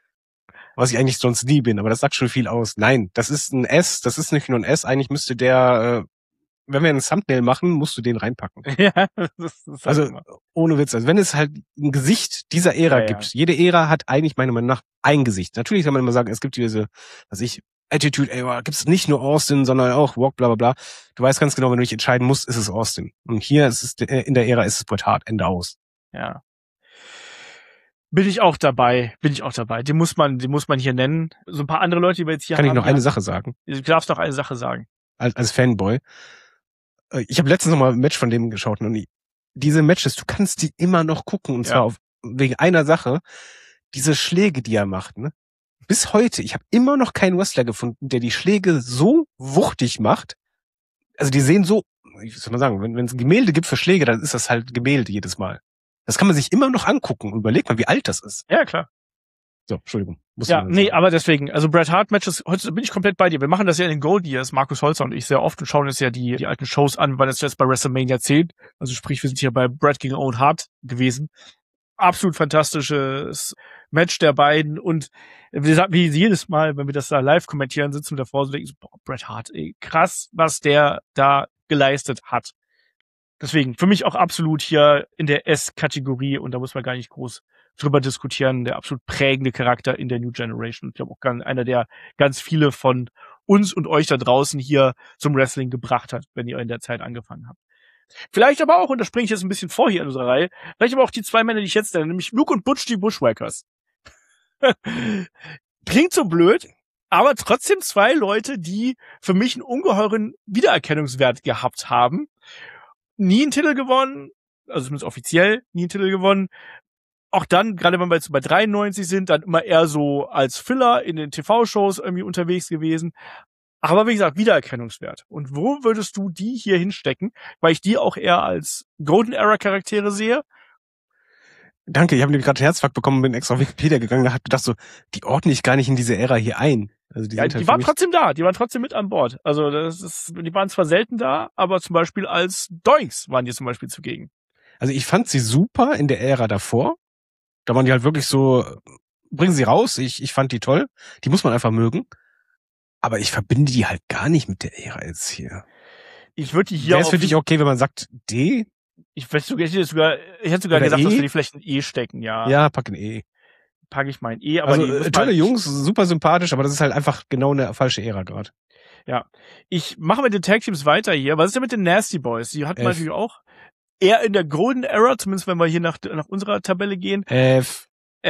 Was ich eigentlich sonst nie bin, aber das sagt schon viel aus. Nein, das ist ein S, das ist nicht nur ein S. Eigentlich müsste der, wenn wir ein Thumbnail machen, musst du den reinpacken. Ja, das ist also immer. Ohne Witz. Also wenn es halt ein Gesicht dieser Ära gibt, jede Ära hat eigentlich meiner Meinung nach ein Gesicht. Natürlich kann man immer sagen, es gibt diese, Attitude Era, gibt es nicht nur Austin, sondern auch Rock, bla bla bla. Du weißt ganz genau, wenn du dich entscheiden musst, ist es Austin. Und hier ist es in der Ära ist es Bret Hart, Ende aus. Ja. Bin ich auch dabei. Den muss man hier nennen. So ein paar andere Leute, die wir jetzt hier haben. Kann ich noch eine ja. Sache sagen? Du darfst doch eine Sache sagen. Als Fanboy. Ich habe letztens noch mal ein Match von dem geschaut und diese Matches, du kannst die immer noch gucken, und zwar wegen einer Sache, diese Schläge, die er macht, ne? Bis heute, ich habe immer noch keinen Wrestler gefunden, der die Schläge so wuchtig macht. Also die sehen so, ich soll mal sagen, wenn es Gemälde gibt für Schläge, dann ist das halt Gemälde jedes Mal. Das kann man sich immer noch angucken und überlegt mal, wie alt das ist. Ja, klar. So, Entschuldigung. Aber deswegen, also Bret Hart Matches, heute bin ich komplett bei dir. Wir machen das ja in den Gold Years, Markus Holzer und ich sehr oft, und schauen uns ja die alten Shows an, weil das jetzt bei WrestleMania 10. Also sprich, wir sind hier bei Bret gegen Owen Hart gewesen. Absolut fantastisches Match der beiden, und wie jedes Mal, wenn wir das da live kommentieren, sitzen wir davor und denken so, boah, Bret Hart, ey, krass, was der da geleistet hat. Deswegen, für mich auch absolut hier in der S-Kategorie, und da muss man gar nicht groß drüber diskutieren, der absolut prägende Charakter in der New Generation. Ich glaube auch einer, der ganz viele von uns und euch da draußen hier zum Wrestling gebracht hat, wenn ihr in der Zeit angefangen habt. Vielleicht aber auch, und da springe ich jetzt ein bisschen vor hier in unserer Reihe, vielleicht aber auch die zwei Männer, die ich jetzt nenne, nämlich Luke und Butch, die Bushwhackers. Klingt so blöd, aber trotzdem zwei Leute, die für mich einen ungeheuren Wiedererkennungswert gehabt haben. Nie einen Titel gewonnen, also zumindest offiziell nie einen Titel gewonnen. Auch dann, gerade wenn wir jetzt bei 93 sind, dann immer eher so als Filler in den TV-Shows irgendwie unterwegs gewesen. Aber wie gesagt, Wiedererkennungswert. Und wo würdest du die hier hinstecken? Weil ich die auch eher als Golden Era Charaktere sehe. Danke, ich habe nämlich gerade Herzfakt bekommen und bin extra auf Wikipedia gegangen. Da hab gedacht so, die ordne ich gar nicht in diese Ära hier ein. Also die Ja, sind halt die für waren mich- trotzdem da. Die waren trotzdem mit an Bord. Also die waren zwar selten da, aber zum Beispiel als Doinks waren die zum Beispiel zugegen. Also ich fand sie super in der Ära davor. Da waren die halt wirklich so, bringen sie raus. Ich fand die toll. Die muss man einfach mögen. Aber ich verbinde die halt gar nicht mit der Ära jetzt hier. Ich würde die hier Wäre es für dich okay, wenn man sagt D? ich hätte sogar Oder gesagt, E? dass wir die vielleicht ein E stecken, ja. Ja, pack ein E. Packe ich mein E, aber Also die muss man- tolle Jungs, super sympathisch, aber das ist halt einfach genau eine falsche Ära gerade. Ja. Ich mache mit den Tag Teams weiter hier. Was ist denn mit den Nasty Boys? Die hatten wir F. natürlich auch eher in der Golden Era, zumindest wenn wir hier nach unserer Tabelle gehen. F.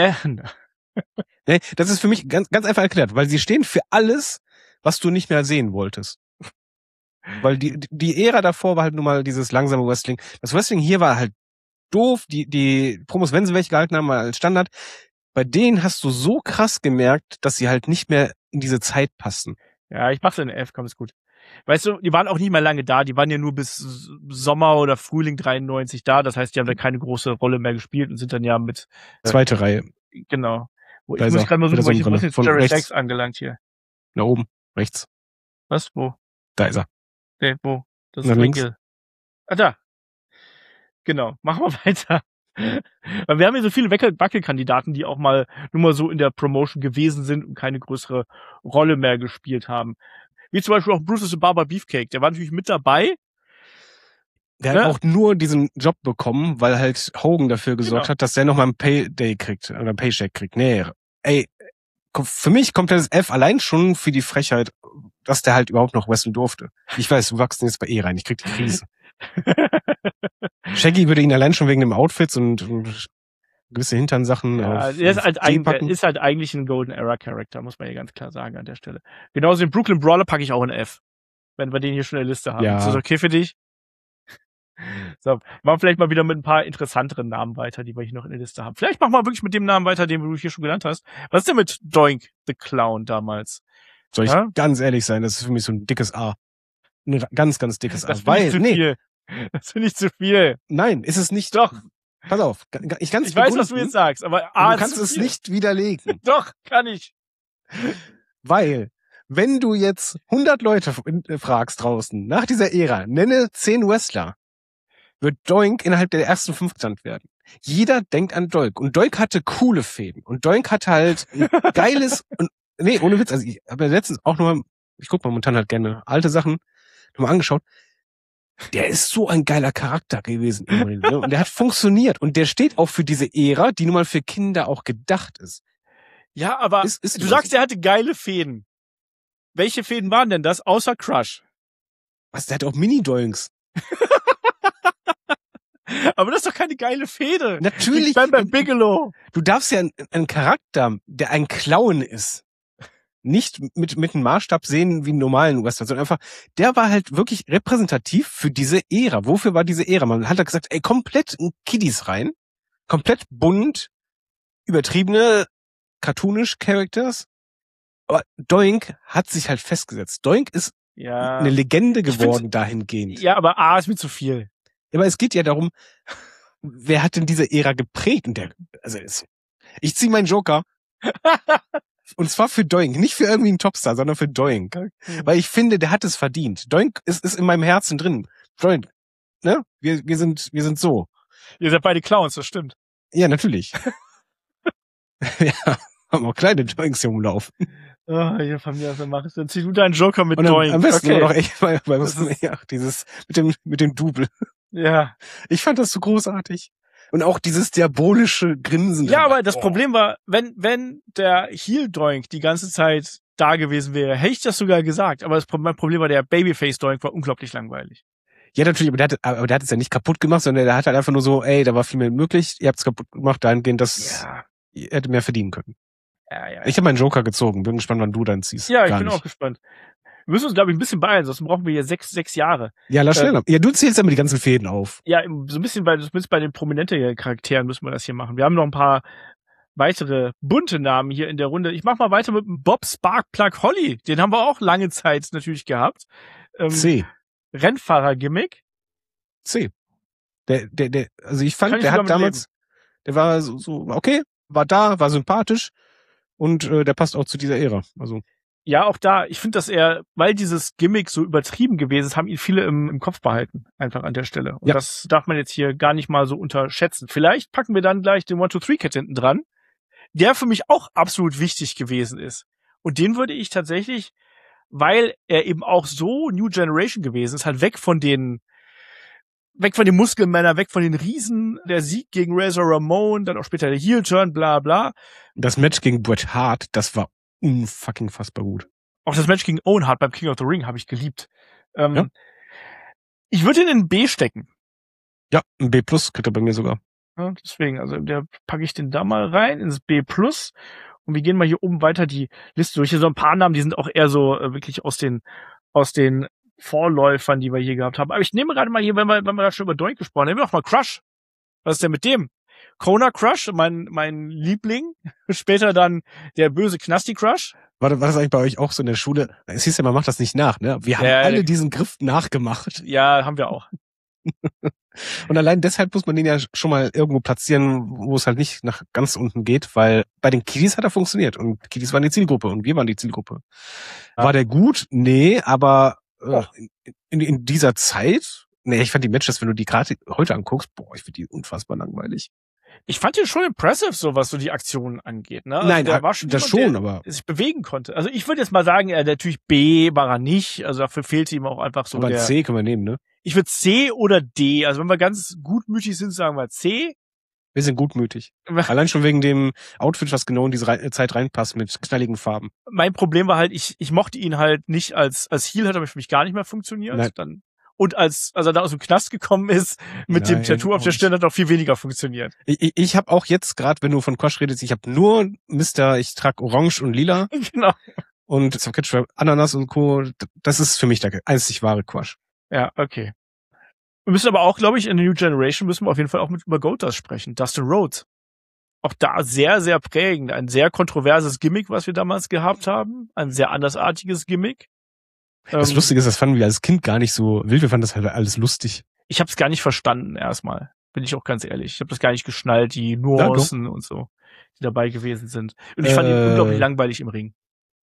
Nee, das ist für mich ganz einfach erklärt, weil sie stehen für alles, was du nicht mehr sehen wolltest. Weil die Ära davor war halt nun mal dieses langsame Wrestling. Das Wrestling hier war halt doof. Die Promos, wenn sie welche gehalten haben, mal als Standard. Bei denen hast du so krass gemerkt, dass sie halt nicht mehr in diese Zeit passen. Ja, ich mach's in F, komm, ist gut. Weißt du, die waren auch nicht mehr lange da. Die waren ja nur bis Sommer oder Frühling 93 da. Das heißt, die haben da keine große Rolle mehr gespielt und sind dann ja mit, Zweite Reihe. genau. Ich Da ist muss er. gerade mal Mit der suchen, wo ist Sonnenbrille. jetzt Von Jared rechts. Sachs angelangt hier. Nach oben. Rechts. Was? Wo? Da ist er. Nee, wo? Das Nach ist links. Winkel. Ah, da. Genau. Machen wir weiter. Weil wir haben hier so viele Wackelkandidaten, die auch mal nur mal so in der Promotion gewesen sind und keine größere Rolle mehr gespielt haben. Wie zum Beispiel auch Brutus the Barber Beefcake. Der war natürlich mit dabei. Der Ne? hat auch nur diesen Job bekommen, weil halt Hogan dafür gesorgt Genau. hat, dass der nochmal einen Payday kriegt oder einen Paycheck kriegt. Nee, ey, für mich kommt das F allein schon für die Frechheit, dass der halt überhaupt noch wrestlen durfte. Ich weiß, du wachst jetzt bei E rein, ich krieg die Krise. Shaggy würde ihn allein schon wegen dem Outfits und gewisse Hinternsachen Ja, auf der ist halt, D packen. ist halt eigentlich ein Golden Era Charakter, muss man hier ganz klar sagen an der Stelle. Genauso den Brooklyn Brawler packe ich auch in F. Wenn wir den hier schon in der Liste haben. Ja. Ist das okay für dich? So, machen wir vielleicht mal wieder mit ein paar interessanteren Namen weiter, die wir hier noch in der Liste haben. Vielleicht machen wir wirklich mit dem Namen weiter, den du hier schon genannt hast. Was ist denn mit Doink the Clown damals? Soll ich Ja? ganz ehrlich sein, das ist für mich so ein dickes A. Ein ganz dickes A. Das finde ich zu viel. Das finde ich zu viel. Nein, ist es nicht. Doch, Pass auf, ich kann es ich weiß, was du jetzt sagst, aber A Du ist kannst zu es viel. nicht widerlegen. Doch, kann ich. Weil, wenn du jetzt 100 Leute fragst draußen, nach dieser Ära, nenne 10 Wrestler, wird Doink innerhalb der ersten 5 genannt werden. Jeder denkt an Doink. Und Doink hatte coole Fäden. Und Doink hatte halt ein geiles, und, nee, ohne Witz, also ich habe ja letztens auch nochmal, ich gucke momentan halt gerne alte Sachen, nochmal angeschaut. Der ist so ein geiler Charakter gewesen. Ne? Und der hat funktioniert. Und der steht auch für diese Ära, die nun mal für Kinder auch gedacht ist. Ja, aber Ist du sagst, er hatte geile Fäden. Welche Fäden waren denn das, außer Crush? Was, der hat auch Mini-Doinks. Aber das ist doch keine geile Fehde. Natürlich. Bam Bam Bigelow. Du darfst ja einen Charakter, der ein Clown ist, nicht mit einem Maßstab sehen wie einen normalen Western, sondern einfach, der war halt wirklich repräsentativ für diese Ära. Wofür war diese Ära? Man hat da gesagt, ey, komplett in Kiddies rein, komplett bunt, übertriebene, cartoonisch Characters. Aber Doink hat sich halt festgesetzt. Doink ist Ja. eine Legende Ich geworden dahingehend. Ja, aber A ist mir zu viel. Aber es geht ja darum, wer hat denn diese Ära geprägt? Und ich ziehe meinen Joker. Und zwar für Doink. Nicht für irgendwie einen Topstar, sondern für Doink. Weil ich finde, der hat es verdient. Doink ist in meinem Herzen drin. Doink, ne? Wir sind so. Ihr seid beide Clowns, das stimmt. Ja, natürlich. Ja, haben auch kleine Doinks hier rumlaufen. Oh, hier von mir aus mach ich. Dann zieh du deinen Joker mit Und Doink. am besten Okay. noch echt, weil Das ja, dieses mit dem Double. Ja. Ich fand das so großartig. Und auch dieses diabolische Grinsen. Ja, dabei. aber das Oh. Problem war, wenn der Heel Doink die ganze Zeit da gewesen wäre, hätte ich das sogar gesagt. Aber mein Problem war, der Babyface Doink war unglaublich langweilig. Ja, natürlich, aber der hat es ja nicht kaputt gemacht, sondern der hat halt einfach nur so, ey, da war viel mehr möglich, ihr habt es kaputt gemacht, dahingehend, dass ihr hätte mehr verdienen können. Ja. Ich habe meinen Joker gezogen, bin gespannt, wann du dann ziehst. Ja, ich Gar bin nicht. auch gespannt. Wir müssen uns, glaube ich, ein bisschen beeilen, sonst brauchen wir hier sechs Jahre. Ja, lass schnell. Ja, du zählst immer die ganzen Fäden auf. Ja, so ein bisschen zumindest bei den prominenten Charakteren müssen wir das hier machen. Wir haben noch ein paar weitere bunte Namen hier in der Runde. Ich mach mal weiter mit dem Bob Sparkplug Holly. Den haben wir auch lange Zeit natürlich gehabt. C. Rennfahrer-Gimmick. C. Also ich fand, der hat damals, der war so, okay, war da, war sympathisch und der passt auch zu dieser Ära. Also. Ja, auch da, ich finde, dass weil dieses Gimmick so übertrieben gewesen ist, haben ihn viele im Kopf behalten, einfach an der Stelle. Und das darf man jetzt hier gar nicht mal so unterschätzen. Vielleicht packen wir dann gleich den 1-2-3-Cat hinten dran, der für mich auch absolut wichtig gewesen ist. Und den würde ich tatsächlich, weil er eben auch so New Generation gewesen ist, halt weg von den Muskelmännern, weg von den Riesen, der Sieg gegen Razor Ramon, dann auch später der Heel-Turn, bla bla. Das Match gegen Bret Hart, das war unfucking fassbar gut. Auch das Match gegen Owen Hart beim King of the Ring habe ich geliebt. Ich würde ihn in B stecken. Ja, ein B+ kriegt er bei mir sogar. Ja, deswegen, also der packe ich den da mal rein ins B+. Und wir gehen mal hier oben weiter die Liste durch. Hier so ein paar Namen, die sind auch eher so wirklich aus den Vorläufern, die wir hier gehabt haben. Aber ich nehme gerade mal hier, wenn wir da schon über Doink gesprochen haben, nehmen wir doch mal Crush. Was ist denn mit dem? Kona Crush, mein Liebling. Später dann der böse Knasti Crush. War das eigentlich bei euch auch so in der Schule? Es hieß ja, man macht das nicht nach, ne? Wir haben alle diesen Griff nachgemacht. Ja, haben wir auch. Und allein deshalb muss man den ja schon mal irgendwo platzieren, wo es halt nicht nach ganz unten geht, weil bei den Kiddies hat er funktioniert und Kiddies waren die Zielgruppe und wir waren die Zielgruppe. Ja. War der gut? Nee, aber in dieser Zeit, ich fand die Matches, wenn du die gerade heute anguckst, ich finde die unfassbar langweilig. Ich fand den schon impressive, so was so die Aktionen angeht. Ne? Also nein, der war schon das jemand, schon, aber der sich bewegen konnte. Also ich würde jetzt mal sagen, natürlich B war er nicht. Also dafür fehlte ihm auch einfach so. Aber C können wir nehmen, ne? Ich würde C oder D. Also wenn wir ganz gutmütig sind, sagen wir C. Wir sind gutmütig. Allein schon wegen dem Outfit, was genau in diese Zeit reinpasst mit knalligen Farben. Mein Problem war halt, ich mochte ihn halt nicht als Heel, hat er für mich gar nicht mehr funktioniert. Nein. Und als er da aus dem Knast gekommen ist, mit dem Tattoo auf der Stirn, hat auch viel weniger funktioniert. Ich habe auch jetzt gerade, wenn du von Quash redest, ich habe nur ich trage Orange und Lila. Genau. Und Ketchup, Ananas und Co. Das ist für mich der einzig wahre Quash. Ja, okay. Wir müssen aber auch, glaube ich, in der New Generation müssen wir auf jeden Fall auch über Goldust sprechen. Dustin Rhodes. Auch da sehr, sehr prägend. Ein sehr kontroverses Gimmick, was wir damals gehabt haben. Ein sehr andersartiges Gimmick. Das Lustige ist, das fanden wir als Kind gar nicht so wild. Wir fanden das halt alles lustig. Ich habe es gar nicht verstanden erstmal. Bin ich auch ganz ehrlich. Ich habe das gar nicht geschnallt, die Nuancen und so, die dabei gewesen sind. Und ich fand ihn unglaublich langweilig im Ring.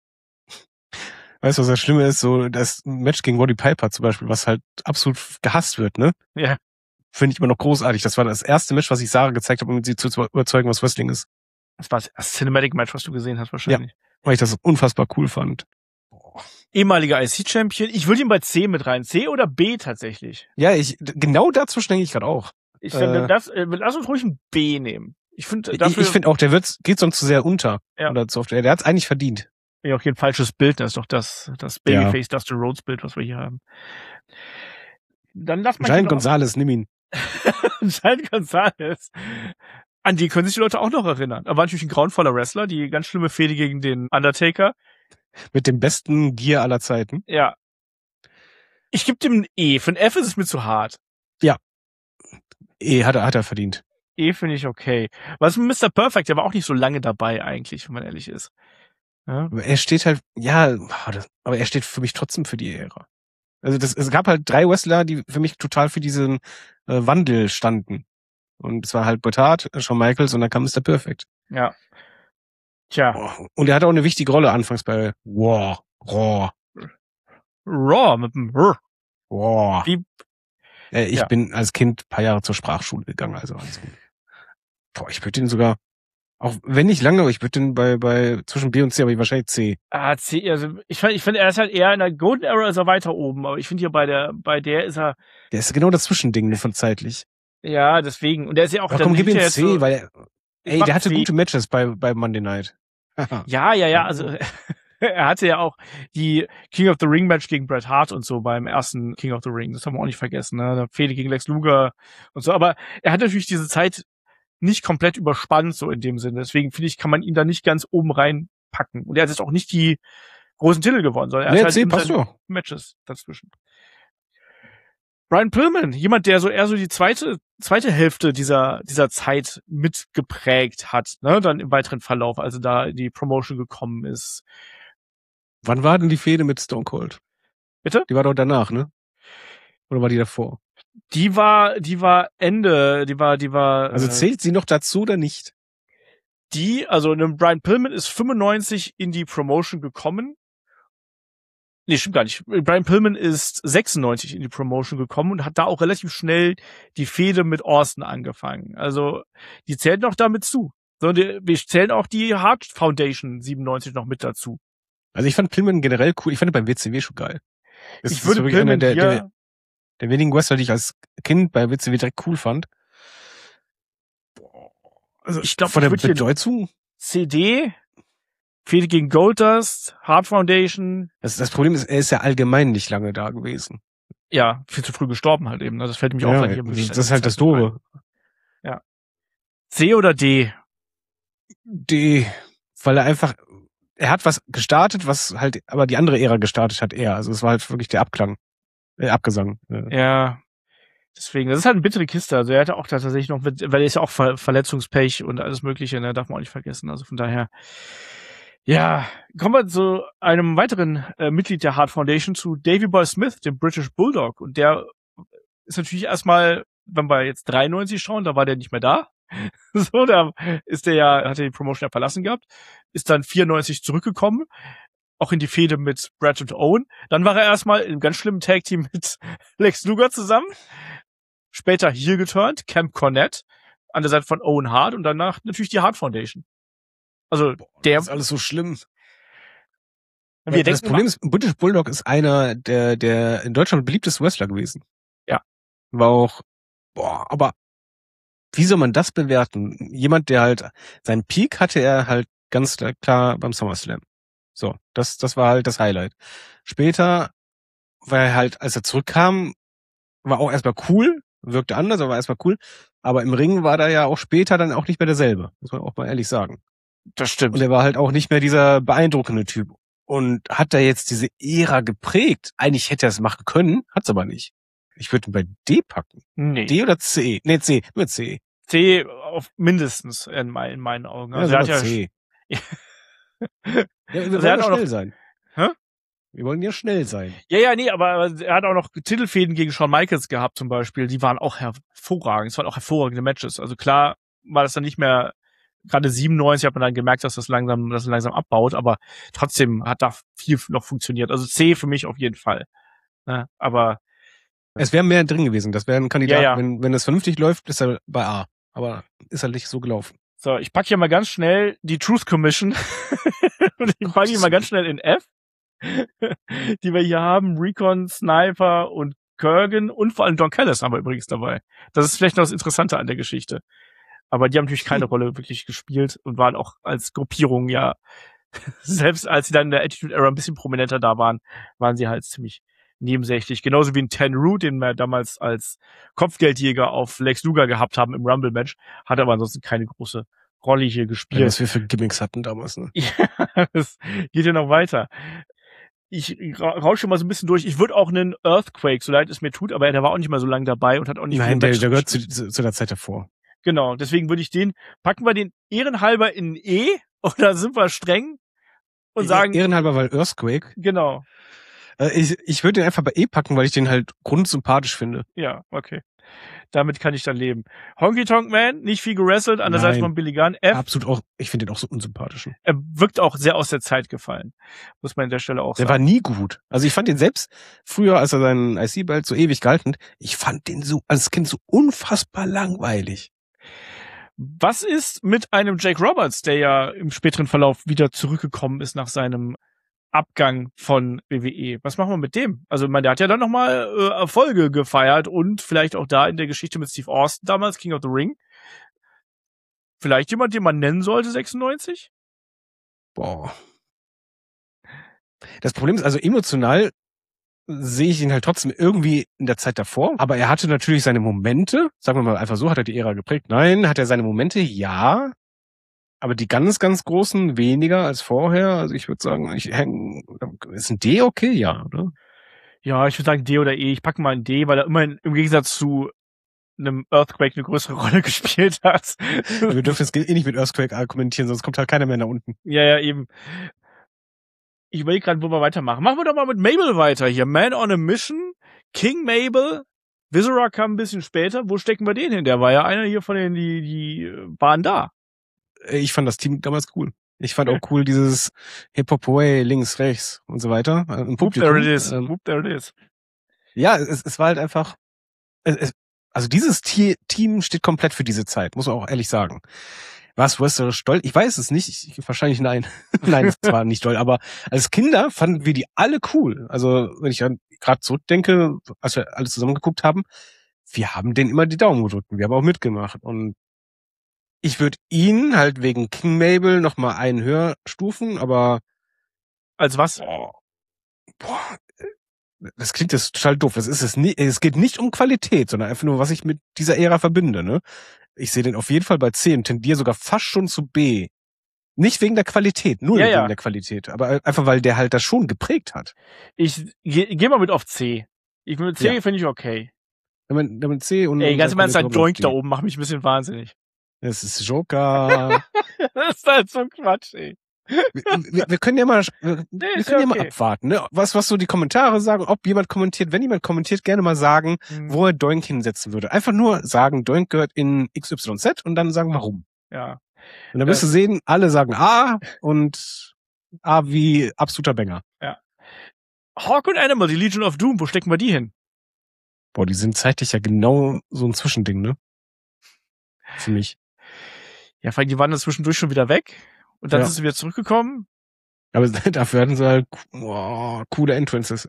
Weißt du, was das Schlimme ist? So das Match gegen Roddy Piper zum Beispiel, was halt absolut gehasst wird, ne? Ja. Finde ich immer noch großartig. Das war das erste Match, was ich Sarah gezeigt habe, um sie zu überzeugen, was Wrestling ist. Das war das Cinematic-Match, was du gesehen hast wahrscheinlich. Ja, weil ich das unfassbar cool fand. Ehemaliger IC-Champion. Ich würde ihn bei C mit rein. C oder B tatsächlich? Ja, genau dazwischen denke ich gerade auch. Ich finde, lass uns ruhig ein B nehmen. Ich finde auch, geht sonst zu sehr unter. Ja. Oder zu oft. Der hat's eigentlich verdient. Ja, auch hier ein falsches Bild. Das ist doch das Babyface Dustin Rhodes Bild, was wir hier haben. Dann darf man Giant Gonzalez, nimm ihn. Giant Gonzalez. An die können sich die Leute auch noch erinnern. Er war natürlich ein grauenvoller Wrestler, die ganz schlimme Fehde gegen den Undertaker. Mit dem besten Gear aller Zeiten. Ja. Ich gebe dem ein E. Für ein F ist es mir zu hart. Ja. E hat er verdient. E finde ich okay. Was mit Mr. Perfect? Der war auch nicht so lange dabei eigentlich, wenn man ehrlich ist. Ja? Aber er steht halt, aber er steht für mich trotzdem für die Ära. Also es gab halt 3 Wrestler, die für mich total für diesen Wandel standen. Und es war halt Bret Hart, Shawn Michaels und dann kam Mr. Perfect. Ja. Tja. Und er hatte auch eine wichtige Rolle anfangs bei Raw mit dem R. Raw. Ich Ja. bin als Kind ein paar Jahre zur Sprachschule gegangen, also alles gut. Ich würde den sogar, auch wenn nicht lange, aber ich würde den bei zwischen B und C, aber wahrscheinlich C. C, also ich finde, er ist halt eher in der Golden Era ist er weiter oben, aber ich finde hier bei der ist er. Der ist genau das Zwischending, nur von zeitlich. Ja, deswegen. Und der ist ja auch aber komm, gib ihm C, so, weil der hatte C. gute Matches bei Monday Night. Ja, also er hatte ja auch die King of the Ring Match gegen Bret Hart und so beim ersten King of the Ring. Das haben wir auch nicht vergessen, ne? Der Fehde gegen Lex Luger und so. Aber er hat natürlich diese Zeit nicht komplett überspannt, so in dem Sinne. Deswegen finde ich, kann man ihn da nicht ganz oben reinpacken. Und er hat jetzt auch nicht die großen Titel gewonnen, sondern er hat halt C, passt ja. Matches dazwischen. Brian Pillman, jemand, der so eher so die zweite Hälfte dieser Zeit mitgeprägt hat, ne, dann im weiteren Verlauf, also da die Promotion gekommen ist. Wann war denn die Fehde mit Stone Cold? Bitte? Die war doch danach, ne? Oder war die davor? Die war Ende, die war. Also zählt sie noch dazu oder nicht? Also Brian Pillman ist 95 in die Promotion gekommen. Nee, stimmt gar nicht. Brian Pillman ist 96 in die Promotion gekommen und hat da auch relativ schnell die Fehde mit Austin angefangen. Also, die zählt noch damit zu. Wir zählen auch die Hart Foundation 97 noch mit dazu. Also ich fand Pillman generell cool. Ich fand ihn beim WCW schon geil. Ich würde Pillman der wenigen Wrestler, die ich als Kind bei WCW direkt cool fand. Also ich glaube, von der Bedeutung. CD, Fehde gegen Goldust, Hart Foundation. Das Problem ist, er ist ja allgemein nicht lange da gewesen. Ja, viel zu früh gestorben halt eben. Das fällt mich auch hier. Das ist halt das Doofe. Ja. C oder D? D, weil er hat was gestartet, was halt aber die andere Ära gestartet hat er. Also es war halt wirklich der Abgesang. Ja. Deswegen, das ist halt eine bittere Kiste. Also er hatte auch tatsächlich noch, weil er ist ja auch Verletzungspech und alles Mögliche, ne, darf man auch nicht vergessen. Also von daher, ja, kommen wir zu einem weiteren Mitglied der Hart Foundation, zu Davey Boy Smith, dem British Bulldog. Und der ist natürlich erstmal, wenn wir jetzt 93 schauen, da war der nicht mehr da. So, da hat er die Promotion ja verlassen gehabt, ist dann 94 zurückgekommen, auch in die Fehde mit Bret und Owen. Dann war er erstmal in einem ganz schlimmen Tag-Team mit Lex Luger zusammen. Später hier geturnt, Camp Cornette, an der Seite von Owen Hart und danach natürlich die Hart Foundation. Also, das ist alles so schlimm. Das Problem ist, British Bulldog ist einer der in Deutschland beliebteste Wrestler gewesen. Ja. War auch, aber wie soll man das bewerten? Jemand, der halt, seinen Peak hatte er halt ganz klar beim SummerSlam. So, das war halt das Highlight. Später war er halt, als er zurückkam, war auch erstmal cool, wirkte anders, aber war erstmal cool. Aber im Ring war da ja auch später dann auch nicht mehr derselbe, muss man auch mal ehrlich sagen. Das stimmt. Und er war halt auch nicht mehr dieser beeindruckende Typ. Und hat er jetzt diese Ära geprägt? Eigentlich hätte er es machen können, hat's aber nicht. Ich würde ihn bei D packen. Nee. D oder C? Nee, C, nur C. C auf mindestens in meinen Augen. Also er hat ja C. Ja, wir wollen ja schnell sein. Hä? Wir wollen ja schnell sein. Ja, nee, aber er hat auch noch Titelfäden gegen Shawn Michaels gehabt zum Beispiel. Die waren auch hervorragend. Es waren auch hervorragende Matches. Also klar war das dann nicht mehr, gerade 97 hat man dann gemerkt, dass das langsam abbaut, aber trotzdem hat da viel noch funktioniert. Also C für mich auf jeden Fall. Ja, aber es wäre mehr drin gewesen. Das wäre ein Kandidat, ja. Wenn es vernünftig läuft, ist er bei A. Aber ist halt nicht so gelaufen. So, ich packe hier mal ganz schnell die Truth Commission. Und ich packe hier mal ganz schnell in F. Die wir hier haben. Recon, Sniper und Kurgan und vor allem Don Callis haben wir übrigens dabei. Das ist vielleicht noch das Interessante an der Geschichte. Aber die haben natürlich keine Rolle wirklich gespielt und waren auch als Gruppierung ja, selbst als sie dann in der Attitude Era ein bisschen prominenter da waren, waren sie halt ziemlich nebensächlich. Genauso wie ein Tenryu, den wir damals als Kopfgeldjäger auf Lex Luger gehabt haben im Rumble-Match, hat aber ansonsten keine große Rolle hier gespielt. Ja, was wir für Gimmicks hatten damals, ne? Ja, das geht ja noch weiter. Ich rausche mal so ein bisschen durch. Ich würde auch einen Earthquake, so leid es mir tut, aber der war auch nicht mal so lange dabei und hat auch nicht Nein, der gehört zu der Zeit davor. Genau, deswegen würde ich packen wir den ehrenhalber in E oder sind wir streng und sagen... Ehrenhalber, weil Earthquake. Genau. Ich würde den einfach bei E packen, weil ich den halt grundsympathisch finde. Ja, okay. Damit kann ich dann leben. Honky Tonk Man, nicht viel gerasselt, an der Seite von Billy Gunn. F. Absolut auch, ich finde den auch so unsympathisch. Er wirkt auch sehr aus der Zeit gefallen. Muss man an der Stelle auch sagen. Der war nie gut. Also ich fand den selbst früher, als er seinen IC-Belt so ewig gehalten, ich fand den so als Kind so unfassbar langweilig. Was ist mit einem Jake Roberts, der ja im späteren Verlauf wieder zurückgekommen ist nach seinem Abgang von WWE? Was machen wir mit dem? Also, der hat ja dann nochmal Erfolge gefeiert und vielleicht auch da in der Geschichte mit Steve Austin damals, King of the Ring. Vielleicht jemand, den man nennen sollte, 96? Boah. Das Problem ist also, emotional sehe ich ihn halt trotzdem irgendwie in der Zeit davor. Aber er hatte natürlich seine Momente. Sagen wir mal einfach so, hat er die Ära geprägt? Nein. Hat er seine Momente? Ja. Aber die ganz, ganz großen weniger als vorher. Also ich würde sagen, ist ein D okay? Ja, oder? Ja, ich würde sagen D oder E. Ich packe mal ein D, weil er immerhin im Gegensatz zu einem Earthquake eine größere Rolle gespielt hat. Wir dürfen jetzt nicht mit Earthquake argumentieren, sonst kommt halt keiner mehr nach unten. Ja, eben. Ich überlege gerade, wo wir weitermachen. Machen wir doch mal mit Mabel weiter hier. Man on a Mission, King Mabel, Viscera kam ein bisschen später. Wo stecken wir den hin? Der war ja einer hier von denen, die waren da. Ich fand das Team damals cool. Ich fand auch cool dieses Hip-Hop-Way, links, rechts und so weiter. Whoop, there it is. Whoop, there it is. Ja, es war halt einfach, also dieses Team steht komplett für diese Zeit, muss man auch ehrlich sagen. War es wrestlerisch doll? Ich weiß es nicht. Wahrscheinlich nein. Nein, es war nicht doll. Aber als Kinder fanden wir die alle cool. Also wenn ich gerade zurückdenke, als wir alle zusammen geguckt haben, wir haben denen immer die Daumen gedrückt. Wir haben auch mitgemacht. Und ich würde ihn halt wegen King Mabel noch mal einen höher stufen, aber als was? Boah, das klingt jetzt total doof. Es geht nicht um Qualität, sondern einfach nur, was ich mit dieser Ära verbinde, ne? Ich sehe den auf jeden Fall bei C und tendiere sogar fast schon zu B. Nicht wegen der Qualität, nur wegen der Qualität, aber einfach, weil der halt das schon geprägt hat. Ich geh mal mit auf C. Mit C finde ich okay. Damit C und... Ey, ganz im Ernst, ein Doink da oben macht mich ein bisschen wahnsinnig. Das ist Joker. Das ist halt so Quatsch, ey. Wir können ja mal, mal abwarten, ne? Was so die Kommentare sagen, ob jemand kommentiert, wenn jemand kommentiert, gerne mal sagen, wo er Doink hinsetzen würde. Einfach nur sagen, Doink gehört in XYZ und dann sagen, warum. Ja. Und dann wirst du sehen, alle sagen A und A wie absoluter Banger. Ja. Hawk und Animal, die Legion of Doom, wo stecken wir die hin? Boah, die sind zeitlich ja genau so ein Zwischending, ne? Für mich. Ja, vor allem, die waren dann zwischendurch schon wieder weg. Und dann sind sie wieder zurückgekommen. Aber dafür hatten sie halt coole Entrances.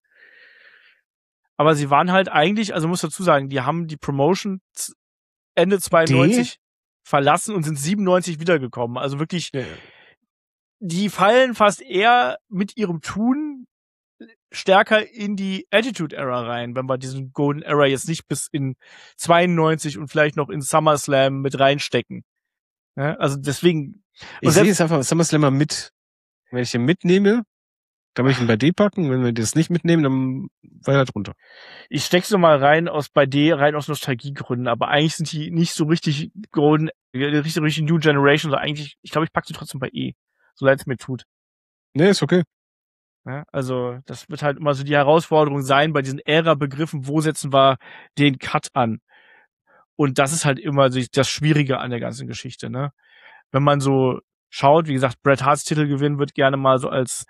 Aber sie waren halt eigentlich, also muss dazu sagen, die haben die Promotion Ende 92 verlassen und sind 97 wiedergekommen. Also wirklich, die fallen fast eher mit ihrem Tun stärker in die Attitude Era rein, wenn wir diesen Golden Era jetzt nicht bis in 92 und vielleicht noch in SummerSlam mit reinstecken. Ja, also deswegen. Ich sehe jetzt einfach SummerSlam mal mit. Wenn ich den mitnehme, dann würde ich ihn bei D packen. Wenn wir das nicht mitnehmen, dann weiter drunter. Ich steck's nur mal rein aus Nostalgiegründen, aber eigentlich sind die nicht so richtig golden, richtig New Generation, sondern eigentlich, ich glaube, ich packe sie trotzdem bei E. So leid es mir tut. Nee, ist okay. Ja, also, das wird halt immer so die Herausforderung sein, bei diesen Ära-Begriffen, wo setzen wir den Cut an? Und das ist halt immer das Schwierige an der ganzen Geschichte, ne? Wenn man so schaut, wie gesagt, Bret Harts Titelgewinn wird gerne mal so als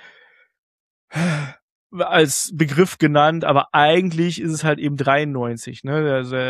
Begriff genannt, aber eigentlich ist es halt eben 93, ne? Das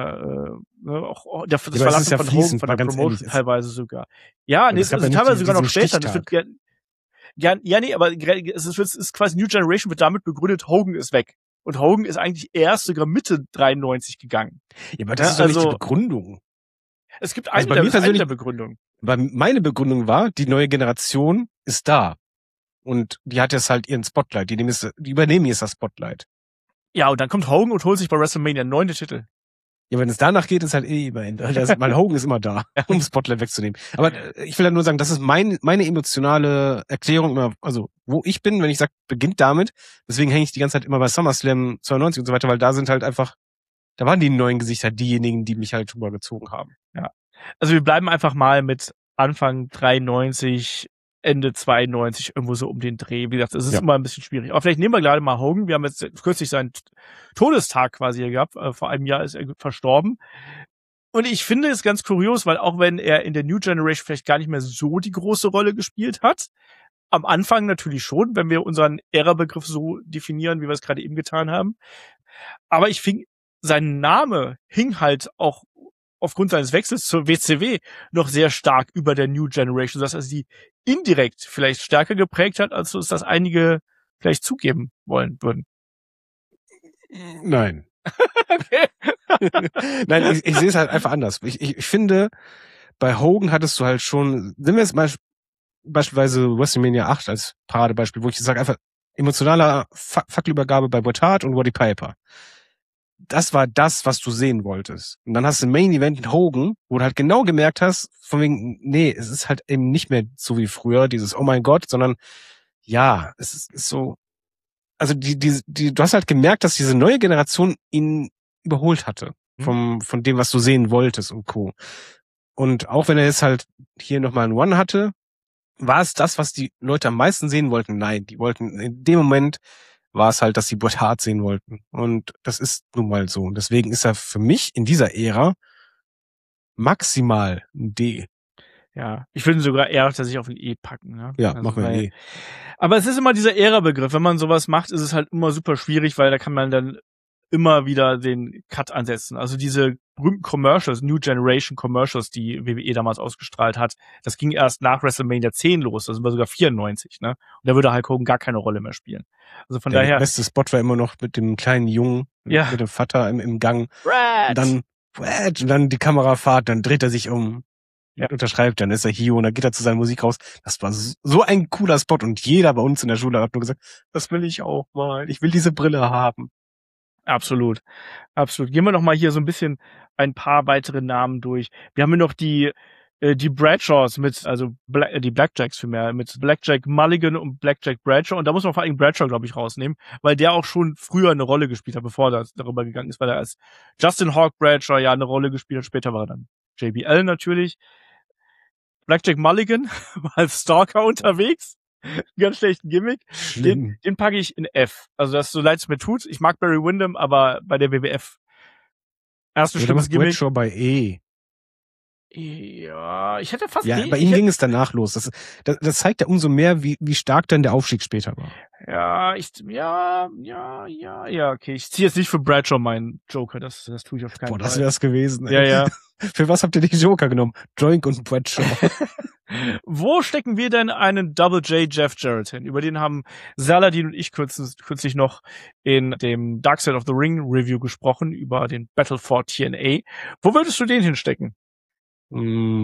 Verlassen von Hogan, von der Promotion teilweise sogar. Ja, nee, es ist teilweise sogar noch später. Das wird aber es ist quasi New Generation wird damit begründet, Hogan ist weg. Und Hogan ist eigentlich erst sogar Mitte 93 gegangen. Ja, aber das ist doch nicht die Begründung. Es gibt eine der Begründungen. Weil meine Begründung war, die neue Generation ist da. Und die hat jetzt halt ihren Spotlight. Die übernehmen jetzt das Spotlight. Ja, und dann kommt Hogan und holt sich bei WrestleMania 9 den Titel. Ja, wenn es danach geht, ist halt immerhin. Weil Hogan ist immer da, um Spotlight wegzunehmen. Aber ich will halt nur sagen, das ist meine emotionale Erklärung immer, also wo ich bin, wenn ich sage, beginnt damit. Deswegen hänge ich die ganze Zeit immer bei SummerSlam 92 und so weiter, weil da sind halt einfach, da waren die neuen Gesichter diejenigen, die mich halt rübergezogen haben. Ja. Also wir bleiben einfach mal mit Anfang 93, Ende 92, irgendwo so um den Dreh. Wie gesagt, es ist immer ein bisschen schwierig. Aber vielleicht nehmen wir gerade mal Hogan. Wir haben jetzt kürzlich seinen Todestag quasi hier gehabt. Vor einem Jahr ist er verstorben. Und ich finde es ganz kurios, weil auch wenn er in der New Generation vielleicht gar nicht mehr so die große Rolle gespielt hat, am Anfang natürlich schon, wenn wir unseren Ära-Begriff so definieren, wie wir es gerade eben getan haben. Aber ich finde, sein Name hing halt auch aufgrund seines Wechsels zur WCW noch sehr stark über der New Generation, dass er sie indirekt vielleicht stärker geprägt hat, als uns das einige vielleicht zugeben wollen würden. Nein. Okay. Nein, ich sehe es halt einfach anders. Ich finde, bei Hogan hattest du halt schon, nehmen wir jetzt beispielsweise WrestleMania 8 als Paradebeispiel, wo ich sage einfach, emotionaler Fackelübergabe bei Bret Hart und Roddy Piper. Das war das, was du sehen wolltest. Und dann hast du ein Main Event in Hogan, wo du halt genau gemerkt hast, von wegen, nee, es ist halt eben nicht mehr so wie früher, dieses Oh mein Gott, sondern ja, es ist so, also du hast halt gemerkt, dass diese neue Generation ihn überholt hatte. Von dem, was du sehen wolltest und Co. Und auch wenn er jetzt halt hier nochmal ein One hatte, war es das, was die Leute am meisten sehen wollten? Nein, die wollten, in dem Moment war es halt, dass sie Bret Hart sehen wollten. Und das ist nun mal so. Und deswegen ist er für mich in dieser Ära maximal ein D. Ja, ich würde ihn sogar eher tatsächlich auf ein E packen. Ne? Ja, also machen wir ein E. Aber es ist immer dieser Ära-Begriff. Wenn man sowas macht, ist es halt immer super schwierig, weil da kann man dann immer wieder den Cut ansetzen. Also diese berühmten Commercials, New Generation Commercials, die WWE damals ausgestrahlt hat, das ging erst nach WrestleMania 10 los, das war sogar 94, ne? Und da würde Hulk Hogan gar keine Rolle mehr spielen. Also von daher. Der beste Spot war immer noch mit dem kleinen Jungen, mit dem Vater im Gang. Brad! Und dann die Kamerafahrt, dann dreht er sich um, unterschreibt, dann ist er hier und dann geht er zu seiner Musik raus. Das war so ein cooler Spot und jeder bei uns in der Schule hat nur gesagt, das will ich auch mal, ich will diese Brille haben. Absolut. Gehen wir noch mal hier so ein bisschen ein paar weitere Namen durch. Wir haben hier noch die Bradshaws die Blackjacks vielmehr, mit Blackjack Mulligan und Blackjack Bradshaw. Und da muss man vor allem Bradshaw, glaube ich, rausnehmen, weil der auch schon früher eine Rolle gespielt hat, bevor das darüber gegangen ist, weil er als Justin Hawk Bradshaw ja eine Rolle gespielt hat. Später war er dann JBL natürlich. Blackjack Mulligan war als Stalker unterwegs. Ganz schlechten Gimmick. Den packe ich in F. Also das, so leid es mir tut. Ich mag Barry Windham, aber bei der WWF erste schlimmes Gimmick. Bradshaw bei E. Ja, ich hätte fast bei ihm ging es danach los. Das zeigt ja umso mehr, wie stark dann der Aufstieg später war. Okay. Ich ziehe jetzt nicht für Bradshaw meinen Joker. Das tue ich auf keinen Fall. Das wäre es gewesen. Ey. Ja. Für was habt ihr den Joker genommen? Joink und Bradshaw. Wo stecken wir denn einen Double J Jeff Jarrett hin? Über den haben Saladin und ich kürzlich noch in dem Dark Side of the Ring Review gesprochen, über den Battle for TNA. Wo würdest du den hinstecken? Bei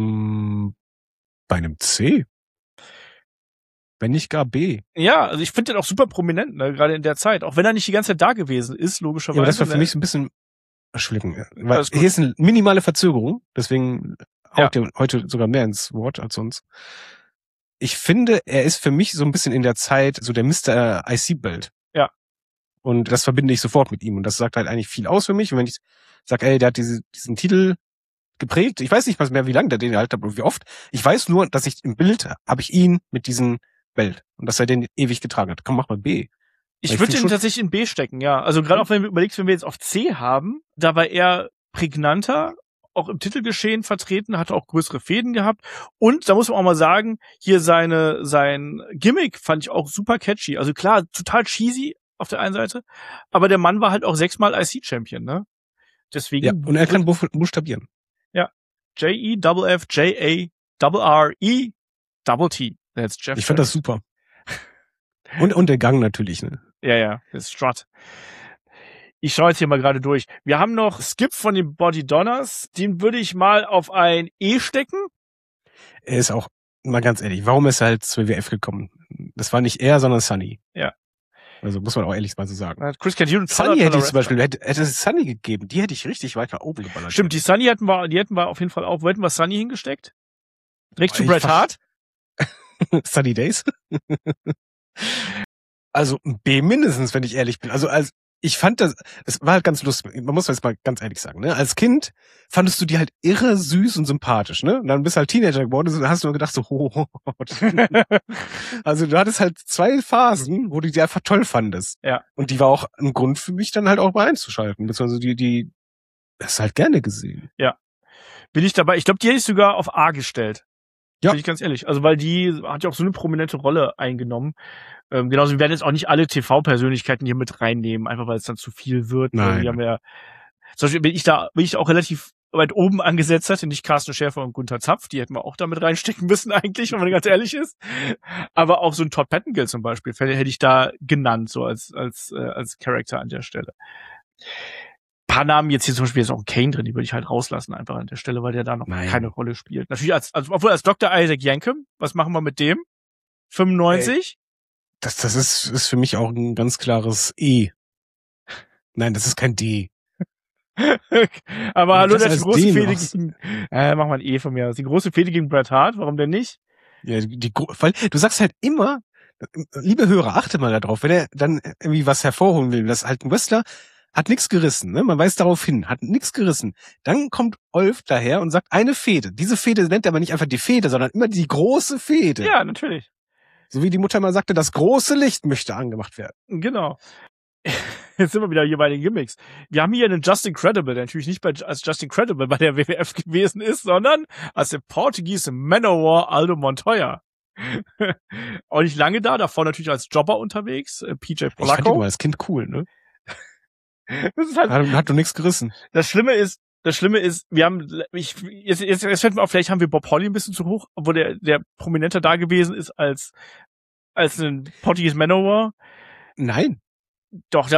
einem C. Wenn nicht gar B. Ja, also ich finde den auch super prominent, ne, gerade in der Zeit. Auch wenn er nicht die ganze Zeit da gewesen ist, logischerweise. Ja, aber das war für mich so ein bisschen, Entschuldigung, weil hier ist eine minimale Verzögerung, deswegen haut er heute sogar mehr ins Wort als sonst. Ich finde, er ist für mich so ein bisschen in der Zeit so der Mr. IC-Belt. Ja. Und das verbinde ich sofort mit ihm. Und das sagt halt eigentlich viel aus für mich. Und wenn ich sage, der hat diesen Titel geprägt. Ich weiß nicht mal mehr, wie lange der den gehalten hat oder wie oft. Ich weiß nur, dass ich im Bild habe ich ihn mit diesem Belt und dass er den ewig getragen hat. Komm, mach mal B. Ich würde den tatsächlich in B stecken, ja. Also gerade auch wenn du überlegst, wenn wir jetzt auf C haben, da war er prägnanter, auch im Titelgeschehen vertreten, hatte auch größere Fäden gehabt. Und da muss man auch mal sagen, hier sein Gimmick fand ich auch super catchy. Also klar, total cheesy auf der einen Seite, aber der Mann war halt auch 6-mal IC-Champion, ne? Deswegen. Ja, und er kann buchstabieren. Ja. JEFFJARRE-T. That's Jeff. Ich fand das super. Und der Gang natürlich, ne? Ja, das Strut. Ich schaue jetzt hier mal gerade durch. Wir haben noch Skip von den Body Donners. Den würde ich mal auf ein E stecken. Er ist auch, mal ganz ehrlich, warum ist er halt zur WWF gekommen? Das war nicht er, sondern Sunny. Ja. Also muss man auch ehrlich mal so sagen. Chris Candido und Sunny hätte ich zum Beispiel, hätte es Sunny gegeben, die hätte ich richtig weit nach oben geballert. Stimmt, die Sunny hätten wir auf jeden Fall auch. Wo hätten wir Sunny hingesteckt? Direkt zu Bret Hart? Sunny Days? Also B mindestens, wenn ich ehrlich bin. Also ich fand es war halt ganz lustig. Man muss jetzt mal ganz ehrlich sagen, ne? Als Kind fandest du die halt irre süß und sympathisch, ne? Und dann bist du halt Teenager geworden und hast nur gedacht so, Also du hattest halt 2 Phasen, wo du die einfach toll fandest. Ja. Und die war auch ein Grund für mich dann halt auch mal einzuschalten. Beziehungsweise die hast du halt gerne gesehen. Ja. Bin ich dabei. Ich glaube, die hätte ich sogar auf A gestellt. Ja. Bin ich ganz ehrlich. Also, weil die hat ja auch so eine prominente Rolle eingenommen. Genauso, wir werden jetzt auch nicht alle TV-Persönlichkeiten hier mit reinnehmen, einfach weil es dann zu viel wird. Nein. Die haben ja, zum Beispiel bin ich auch relativ weit oben angesetzt hatte, nicht Carsten Schäfer und Gunther Zapf, die hätten wir auch damit reinstecken müssen eigentlich, wenn man ganz ehrlich ist. Aber auch so ein Todd Pettengill zum Beispiel, hätte ich da genannt, so als Charakter an der Stelle. Ein paar Namen jetzt hier zum Beispiel ist auch ein Kane drin, die würde ich halt rauslassen einfach an der Stelle, weil der da noch keine Rolle spielt. Natürlich obwohl als Dr. Isaac Yankem, was machen wir mit dem? 95? Das ist für mich auch ein ganz klares E. Nein, das ist kein D. Aber hallo, der ist große Fehde gegen, mach mal ein E von mir aus. Die große Fehde gegen Bret Hart, warum denn nicht? Ja, weil du sagst halt immer, liebe Hörer, achte mal darauf, wenn er dann irgendwie was hervorholen will, dass halt ein Wrestler hat nichts gerissen, ne? Man weist darauf hin, hat nichts gerissen. Dann kommt Olf daher und sagt, eine Fehde. Diese Fehde nennt er aber nicht einfach die Fehde, sondern immer die große Fehde. Ja, natürlich. So wie die Mutter mal sagte, das große Licht möchte angemacht werden. Genau. Jetzt sind wir wieder hier bei den Gimmicks. Wir haben hier einen Justin Credible, der natürlich nicht als Justin Credible bei der WWF gewesen ist, sondern als der Portugiese Manowar Aldo Montoya. Auch nicht lange davor natürlich als Jobber unterwegs, PJ Ich fand ihn Polacco. mal als Kind cool, ne? Das ist halt, Hat doch nichts gerissen. das Schlimme ist, wir haben, jetzt fällt mir auf, vielleicht haben wir Bob Holly ein bisschen zu hoch, obwohl der prominenter da gewesen ist als ein Portugiese Manowar. Nein. Doch,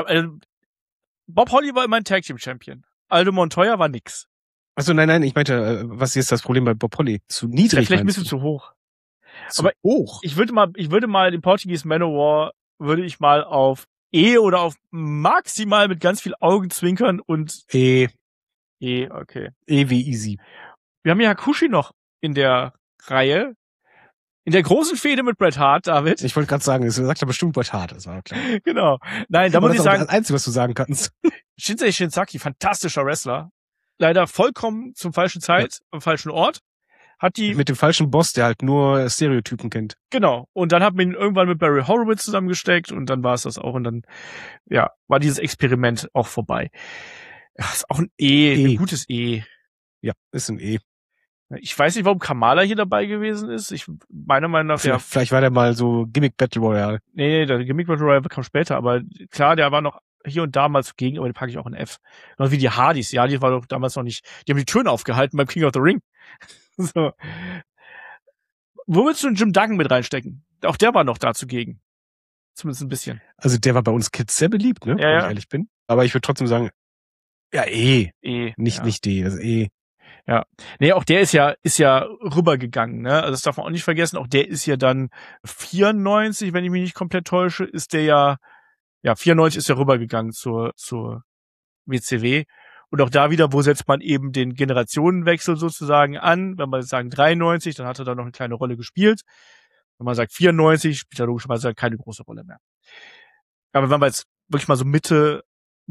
Bob Holly war immer ein Tag Team Champion. Aldo Montoya war nix. Also nein, ich meinte, was ist jetzt das Problem bei Bob Holly? Zu Ist niedrig. vielleicht ein meinst bisschen du? zu hoch. Zu aber hoch. Ich würde mal den Portugiese Manowar würde ich mal auf E oder auf maximal mit ganz viel Augenzwinkern und E, okay. E wie easy. Wir haben ja Hakushi noch in der Reihe. In der großen Fehde mit Bret Hart, David. Ich wollte gerade sagen, das sagt er bestimmt Bret Hart, das war klar. Genau. Nein, da Aber muss ich das ist auch sagen, das Einzige, was du sagen kannst. Shinsei Shinzaki, fantastischer Wrestler. Leider vollkommen zum falschen Zeit, am falschen Ort. Hat die, Mit dem falschen Boss, der halt nur Stereotypen kennt. genau. Und dann hat man ihn irgendwann mit Barry Horowitz zusammengesteckt und dann war es das auch und dann, ja, war dieses Experiment auch vorbei. Ja, ist auch ein ein gutes E. Ja, ist ein E. Ich weiß nicht, warum Kamala hier dabei gewesen ist. Meiner Meinung nach, Vielleicht war der mal so Gimmick Battle Royale. Nee, der Gimmick Battle Royale kam später, aber klar, der war noch hier und da mal zugegen, aber den packe ich auch in F. Noch wie die Hardys. Ja, die war doch damals noch nicht, die haben die Türen aufgehalten beim King of the Ring. So. Wo willst du den Jim Duggan mit reinstecken? Auch der war noch da zugegen. Zumindest ein bisschen. Also der war bei uns Kids sehr beliebt, ne? Ja, Wenn ja. ich ehrlich bin. Aber ich würde trotzdem sagen, ja, E. Nicht D, das E. Ja. Nee, auch der ist ja rübergegangen, ne? Also das darf man auch nicht vergessen. Auch der ist ja dann 94, wenn ich mich nicht komplett täusche, ist der ja 94 ist er rübergegangen zur WCW. Und auch da wieder, wo setzt man eben den Generationenwechsel sozusagen an? Wenn man jetzt sagen 93, dann hat er da noch eine kleine Rolle gespielt. Wenn man sagt 94, spielt er logischerweise keine große Rolle mehr. Aber wenn wir jetzt wirklich mal so Mitte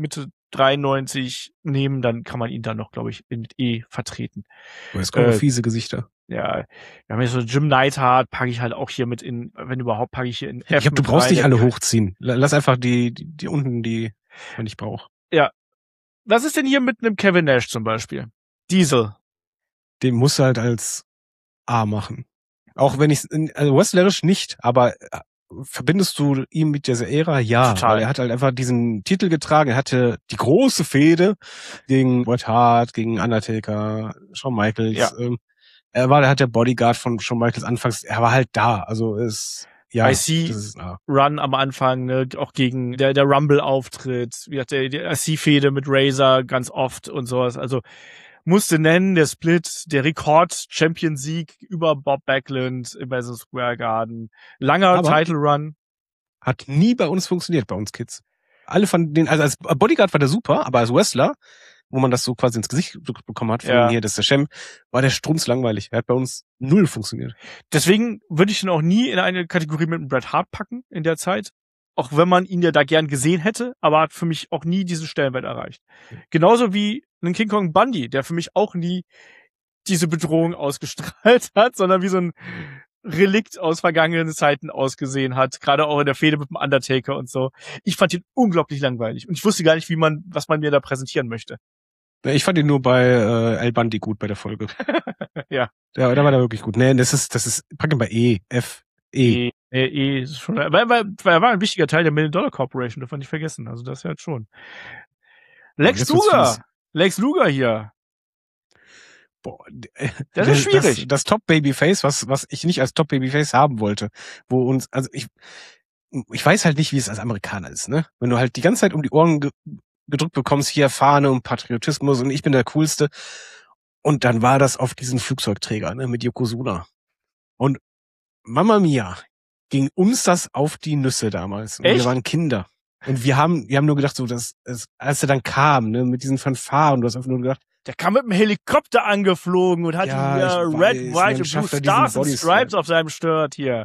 93 nehmen, dann kann man ihn dann noch, glaube ich, mit E vertreten. Es kommen fiese Gesichter. Ja, wir haben jetzt so Jim Neidhart, packe ich halt auch hier mit in, wenn überhaupt, packe ich hier in F. Ich glaube, du brauchst nicht alle hochziehen. Lass einfach die unten, die man nicht braucht. Ja. Was ist denn hier mit einem Kevin Nash zum Beispiel? Diesel. Den musst du halt als A machen. Auch wenn also wrestlerisch nicht, aber verbindest du ihn mit dieser Ära? Ja. Total. Weil er hat halt einfach diesen Titel getragen. Er hatte die große Fehde gegen Bret Hart, gegen Undertaker, Shawn Michaels. Ja. Er hat der Bodyguard von Shawn Michaels anfangs, er war halt da. Also Run am Anfang, ne, auch gegen der Rumble-Auftritt, wie hat der IC-Fehde mit Razor ganz oft und sowas. Also musste nennen, der Split, der Rekord-Champion-Sieg über Bob Backlund im Madison Square Garden. Langer Title-Run. Hat nie bei uns funktioniert, bei uns Kids. Alle von denen, also als Bodyguard war der super, aber als Wrestler, wo man das so quasi ins Gesicht bekommen hat, von hier, das ist der Champ, war der strunzlangweilig. Er hat bei uns null funktioniert. Deswegen würde ich ihn auch nie in eine Kategorie mit einem Bret Hart packen in der Zeit. Auch wenn man ihn ja da gern gesehen hätte, aber hat für mich auch nie diesen Stellenwert erreicht. Genauso wie einen King Kong Bundy, der für mich auch nie diese Bedrohung ausgestrahlt hat, sondern wie so ein Relikt aus vergangenen Zeiten ausgesehen hat, gerade auch in der Fehde mit dem Undertaker und so. Ich fand ihn unglaublich langweilig und ich wusste gar nicht, was man mir da präsentieren möchte. Ich fand ihn nur bei El Bundy gut bei der Folge. Ja. Da war der wirklich gut. Nee, das ist, pack ihn bei E, F, E. E ist schon, weil er war ein wichtiger Teil der $1 Million Corporation, darf man nicht vergessen. Also das ja halt schon. Lex Luger hier. Boah, das ist schwierig. Das Top Babyface, was ich nicht als Top Babyface haben wollte, wo uns, also ich weiß halt nicht, wie es als Amerikaner ist, ne? Wenn du halt die ganze Zeit um die Ohren gedrückt bekommst, hier Fahne und Patriotismus und ich bin der Coolste. Und dann war das auf diesen Flugzeugträger, ne, mit Yokozuna. Und Mamma Mia, ging uns das auf die Nüsse damals. Und echt? Wir waren Kinder. Und wir haben nur gedacht, so, als er dann kam, ne, mit diesen Fanfaren, du hast einfach nur gedacht, der kam mit einem Helikopter angeflogen und hatte hier Red, White und Blue Stars und Stripes auf seinem Shirt hier.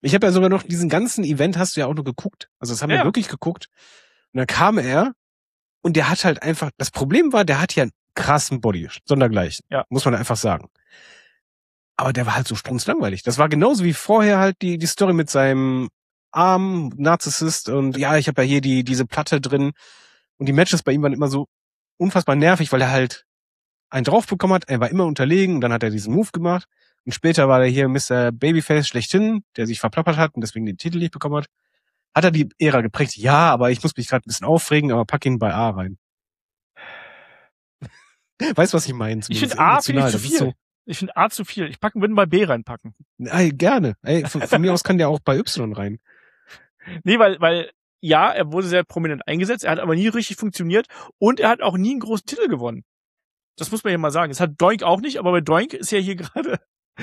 Ich habe ja sogar noch diesen ganzen Event, hast du ja auch noch geguckt. Also das haben wir wirklich geguckt. Und dann kam er und der hat halt einfach, das Problem war, der hat ja einen krassen Body, sondergleichen. Ja. Muss man einfach sagen. Aber der war halt so strunzlangweilig. Das war genauso wie vorher halt die Story mit seinem Arm, Narzissst und ja, ich habe ja hier diese Platte drin. Und die Matches bei ihm waren immer so unfassbar nervig, weil er halt einen drauf bekommen hat. Er war immer unterlegen, dann hat er diesen Move gemacht. Und später war er hier Mr. Babyface schlechthin, der sich verplappert hat und deswegen den Titel nicht bekommen hat. Hat er die Ära geprägt? Ja, aber ich muss mich gerade ein bisschen aufregen, aber pack ihn bei A rein. Weißt du, was ich meine? Ich finde A finde ich zu viel. Ich finde A zu viel. Ich würde bei B reinpacken. Ey, gerne. Ey, von mir aus kann der auch bei Y rein. Nee, weil ja, er wurde sehr prominent eingesetzt, er hat aber nie richtig funktioniert und er hat auch nie einen großen Titel gewonnen. Das muss man hier mal sagen. Das hat Doink auch nicht, aber bei Doink ist ja hier gerade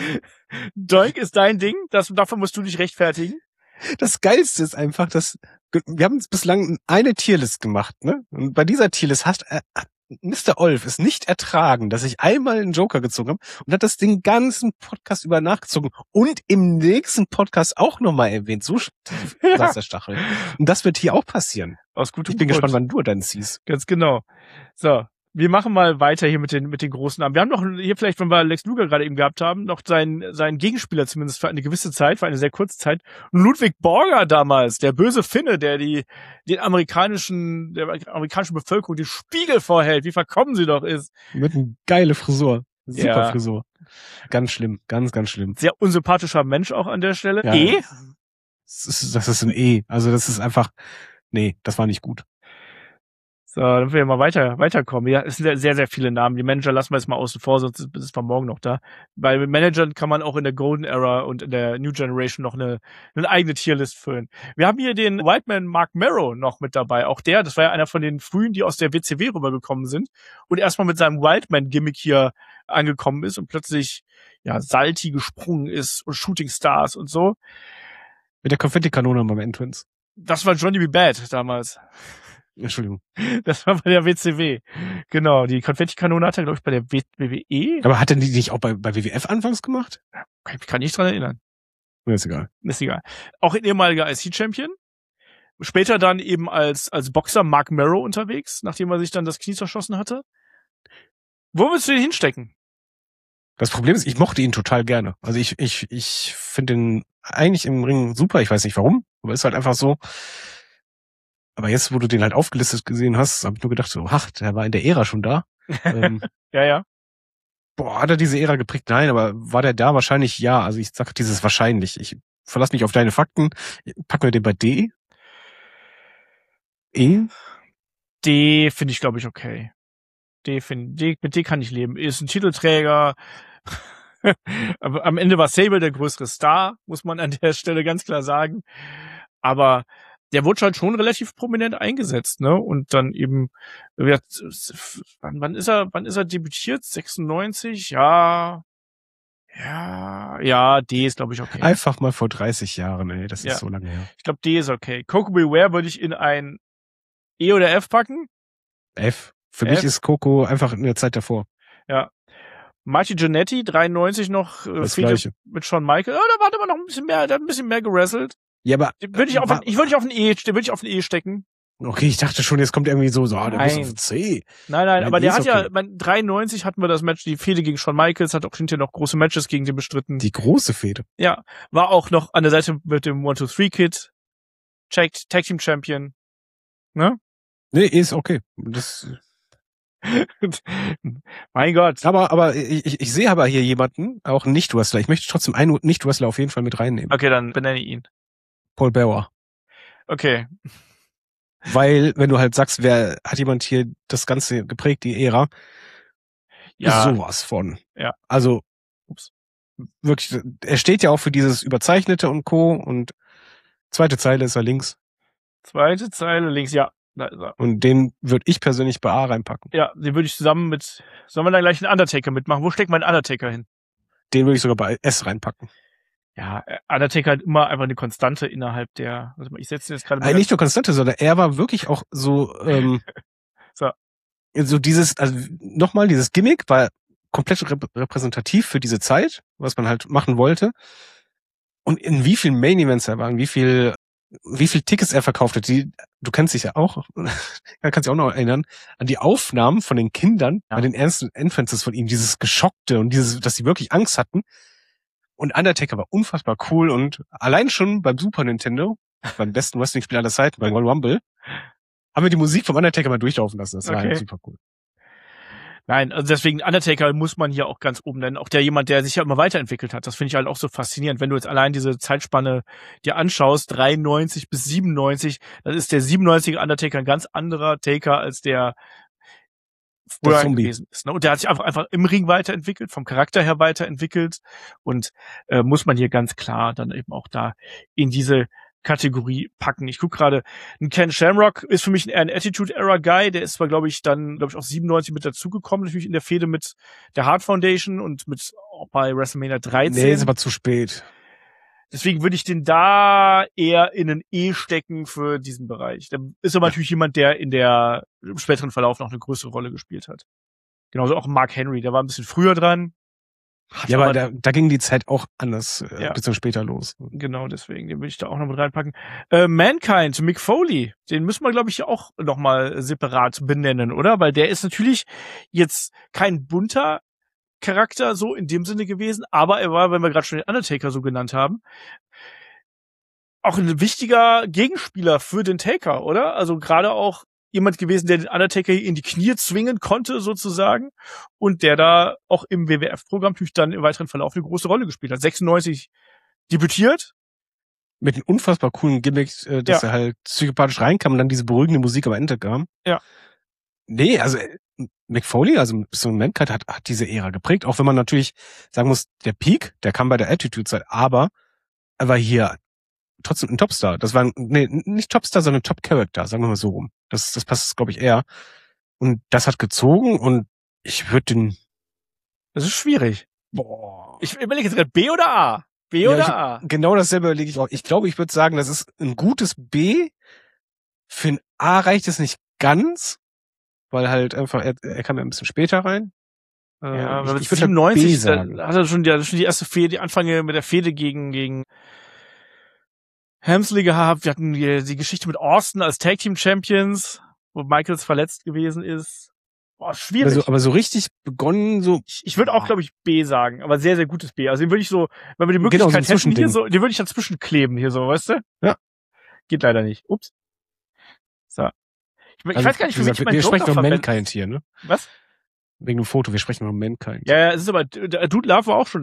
Doink ist dein Ding, dafür musst du dich rechtfertigen. Das Geilste ist einfach, dass wir haben bislang eine Tierlist gemacht, ne? Und bei dieser Tierlist hat Mr. Olf es nicht ertragen, dass ich einmal einen Joker gezogen habe und hat das den ganzen Podcast über nachgezogen und im nächsten Podcast auch nochmal erwähnt. So saß der Stachel. Und das wird hier auch passieren. Aus gutem Ich bin Grund. gespannt, wann du dann ziehst. Ganz genau. So, wir machen mal weiter hier mit den großen Namen. Wir haben noch hier vielleicht, wenn wir Lex Luger gerade eben gehabt haben, noch seinen Gegenspieler zumindest für eine gewisse Zeit, für eine sehr kurze Zeit. Ludwig Borger damals, der böse Finne, der der amerikanischen Bevölkerung den Spiegel vorhält, wie verkommen sie doch ist. Mit einer geile Frisur. Super Frisur. Ganz schlimm. Ganz, ganz schlimm. Sehr unsympathischer Mensch auch an der Stelle. Ja, E? Das ist ein E. Also das ist einfach, nee, das war nicht gut. So, dann will ich mal weiterkommen. Ja, es sind sehr, sehr viele Namen. Die Manager lassen wir jetzt mal außen vor, sonst ist wir morgen noch da. Bei Managern kann man auch in der Golden Era und in der New Generation noch eine eigene Tierlist füllen. Wir haben hier den Whiteman Mark Marrow noch mit dabei. Auch das war ja einer von den frühen, die aus der WCW rübergekommen sind und erstmal mit seinem Wildman-Gimmick hier angekommen ist und plötzlich, ja, Salty gesprungen ist und Shooting Stars und so. Mit der Konfettikanone beim Entrance. Das war Johnny B. Bad damals. Entschuldigung. Das war bei der WCW. Genau, die Konfettikanone hat er, glaube ich, bei der WWE. Aber hat er die nicht auch bei WWF anfangs gemacht? Ich kann nicht dran erinnern. Ist egal. Ist egal. Auch ein ehemaliger IC-Champion. Später dann eben als Boxer Mark Marrow unterwegs, nachdem er sich dann das Knie zerschossen hatte. Wo willst du den hinstecken? Das Problem ist, ich mochte ihn total gerne. Also ich finde ihn eigentlich im Ring super. Ich weiß nicht warum, aber ist halt einfach so. Aber jetzt, wo du den halt aufgelistet gesehen hast, habe ich nur gedacht, so, ach, der war in der Ära schon da. Ja. Boah, hat er diese Ära geprägt? Nein, aber war der da? Wahrscheinlich ja. Also ich sag dieses wahrscheinlich. Ich verlasse mich auf deine Fakten. Packen wir den bei D? E? D finde ich, glaube ich, okay. Mit D kann ich leben. Ist ein Titelträger. Aber am Ende war Sable der größere Star, muss man an der Stelle ganz klar sagen. Aber der wurde halt schon relativ prominent eingesetzt, ne? Und dann eben, wann ist er debütiert? 96? Ja, D ist, glaube ich, okay. Einfach mal vor 30 Jahren, ey, das ist so lange her. Ich glaube, D ist okay. Coco Beware würde ich in ein E oder F packen. F. Für mich ist Coco einfach in der Zeit davor. Ja. Marty Jannetty, 93 noch, mit Shawn Michael. Ja, da war aber noch ein bisschen mehr, der hat ein bisschen mehr gewrestelt. Ja, aber den würde ich auf ein E stecken. Okay, ich dachte schon, jetzt kommt irgendwie so, der muss auf C. Nein, aber der hat ja, 93 hatten wir das Match, die Fehde gegen Shawn Michaels, hat auch hinterher noch große Matches gegen den bestritten. Die große Fehde? Ja, war auch noch an der Seite mit dem 1-2-3-Kid, Tag Team Champion, ne? Nee, ist okay. Das mein Gott. Aber ich sehe aber hier jemanden, auch einen Nicht-Wrestler. Ich möchte trotzdem einen Nicht-Wrestler auf jeden Fall mit reinnehmen. Okay, dann benenne ihn. Paul Bearer. Okay. Weil, wenn du halt sagst, wer hat jemand hier das Ganze geprägt, die Ära, ja, sowas von. Ja. Also, wirklich, er steht ja auch für dieses Überzeichnete und Co. Und zweite Zeile ist er links. Zweite Zeile links, ja. Und den würde ich persönlich bei A reinpacken. Ja, den würde ich sollen wir da gleich einen Undertaker mitmachen? Wo steckt mein Undertaker hin? Den würde ich sogar bei S reinpacken. Ja, Undertaker hat immer einfach eine Konstante innerhalb der, also ich setze jetzt gerade mal. Nicht nur Konstante, sondern er war wirklich auch so, so dieses, also nochmal, dieses Gimmick war komplett repräsentativ für diese Zeit, was man halt machen wollte. Und in wie vielen Main Events er war, wie viel Tickets er verkauft hat. Du kennst dich ja auch, kannst dich auch noch erinnern, an die Aufnahmen von den Kindern, an den ernsten Entrances von ihm, dieses Geschockte und dass sie wirklich Angst hatten. Und Undertaker war unfassbar cool und allein schon beim Super Nintendo, beim besten Wrestling-Spiel aller Zeiten, beim Royal Rumble, haben wir die Musik vom Undertaker mal durchlaufen lassen. Das war halt super cool. Nein, also deswegen Undertaker muss man hier auch ganz oben nennen. Auch jemand, der sich ja immer weiterentwickelt hat. Das finde ich halt auch so faszinierend. Wenn du jetzt allein diese Zeitspanne dir anschaust, 93 bis 97, dann ist der 97er Undertaker ein ganz anderer Taker als der früher gewesen ist. Ne? Und der hat sich einfach im Ring weiterentwickelt, vom Charakter her weiterentwickelt und muss man hier ganz klar dann eben auch da in diese Kategorie packen. Ich gucke gerade, ein Ken Shamrock ist für mich eher ein Attitude-Era-Guy, der ist zwar, glaube ich, auch 97 mit dazugekommen, natürlich in der Fehde mit der Hart Foundation und mit auch bei WrestleMania 13. Nee, ist aber zu spät. Deswegen würde ich den da eher in ein E stecken für diesen Bereich. Da ist aber natürlich jemand, der im späteren Verlauf noch eine größere Rolle gespielt hat. Genauso auch Mark Henry, der war ein bisschen früher dran. Ja, aber da ging die Zeit auch anders, ein bisschen später los. Genau, deswegen, den würde ich da auch noch mit reinpacken. Mankind, Mick Foley, den müssen wir, glaube ich, auch noch mal separat benennen, oder? Weil der ist natürlich jetzt kein bunter Charakter so in dem Sinne gewesen, aber er war, wenn wir gerade schon den Undertaker so genannt haben, auch ein wichtiger Gegenspieler für den Taker, oder? Also gerade auch jemand gewesen, der den Undertaker in die Knie zwingen konnte, sozusagen, und der da auch im WWF-Programm natürlich dann im weiteren Verlauf eine große Rolle gespielt hat. 96 debütiert. Mit einem unfassbar coolen Gimmick, dass er halt psychopathisch reinkam und dann diese beruhigende Musik am Ende kam. Ja. Nee, also Mick Foley, also so ein Mankind hat diese Ära geprägt, auch wenn man natürlich sagen muss, der Peak, der kam bei der Attitude-Zeit, aber er war hier trotzdem ein Topstar. Das war, nicht Topstar, sondern Top-Character, sagen wir mal so rum. Das passt, glaube ich, eher. Und das hat gezogen und ich würde den... Das ist schwierig. Boah. Ich überlege jetzt gerade B oder A? B oder A? Genau dasselbe überlege ich auch. Ich glaube, ich würde sagen, das ist ein gutes B. Für ein A reicht es nicht ganz, weil halt einfach, er kam ja ein bisschen später rein. Ja, ich würde 97 halt da hat er schon die erste Fehde, die Anfänge mit der Fehde gegen Helmsley gehabt. Wir hatten die Geschichte mit Austin als Tag Team Champions, wo Michaels verletzt gewesen ist. Boah, schwierig. Aber so richtig begonnen, so. Ich würde auch, glaube ich, B sagen, aber sehr, sehr gutes B. Also den würde ich so, wenn wir die Möglichkeit so hätten, hier so, den würde ich dazwischen kleben, hier so, weißt du? Ja. Geht leider nicht. Ups. So. Ich weiß gar nicht, für mich wir sprechen von Mankind hier, ne? Was? Wegen dem Foto, wir sprechen von Mankind. Ja, es ist aber, Dude Love war auch schon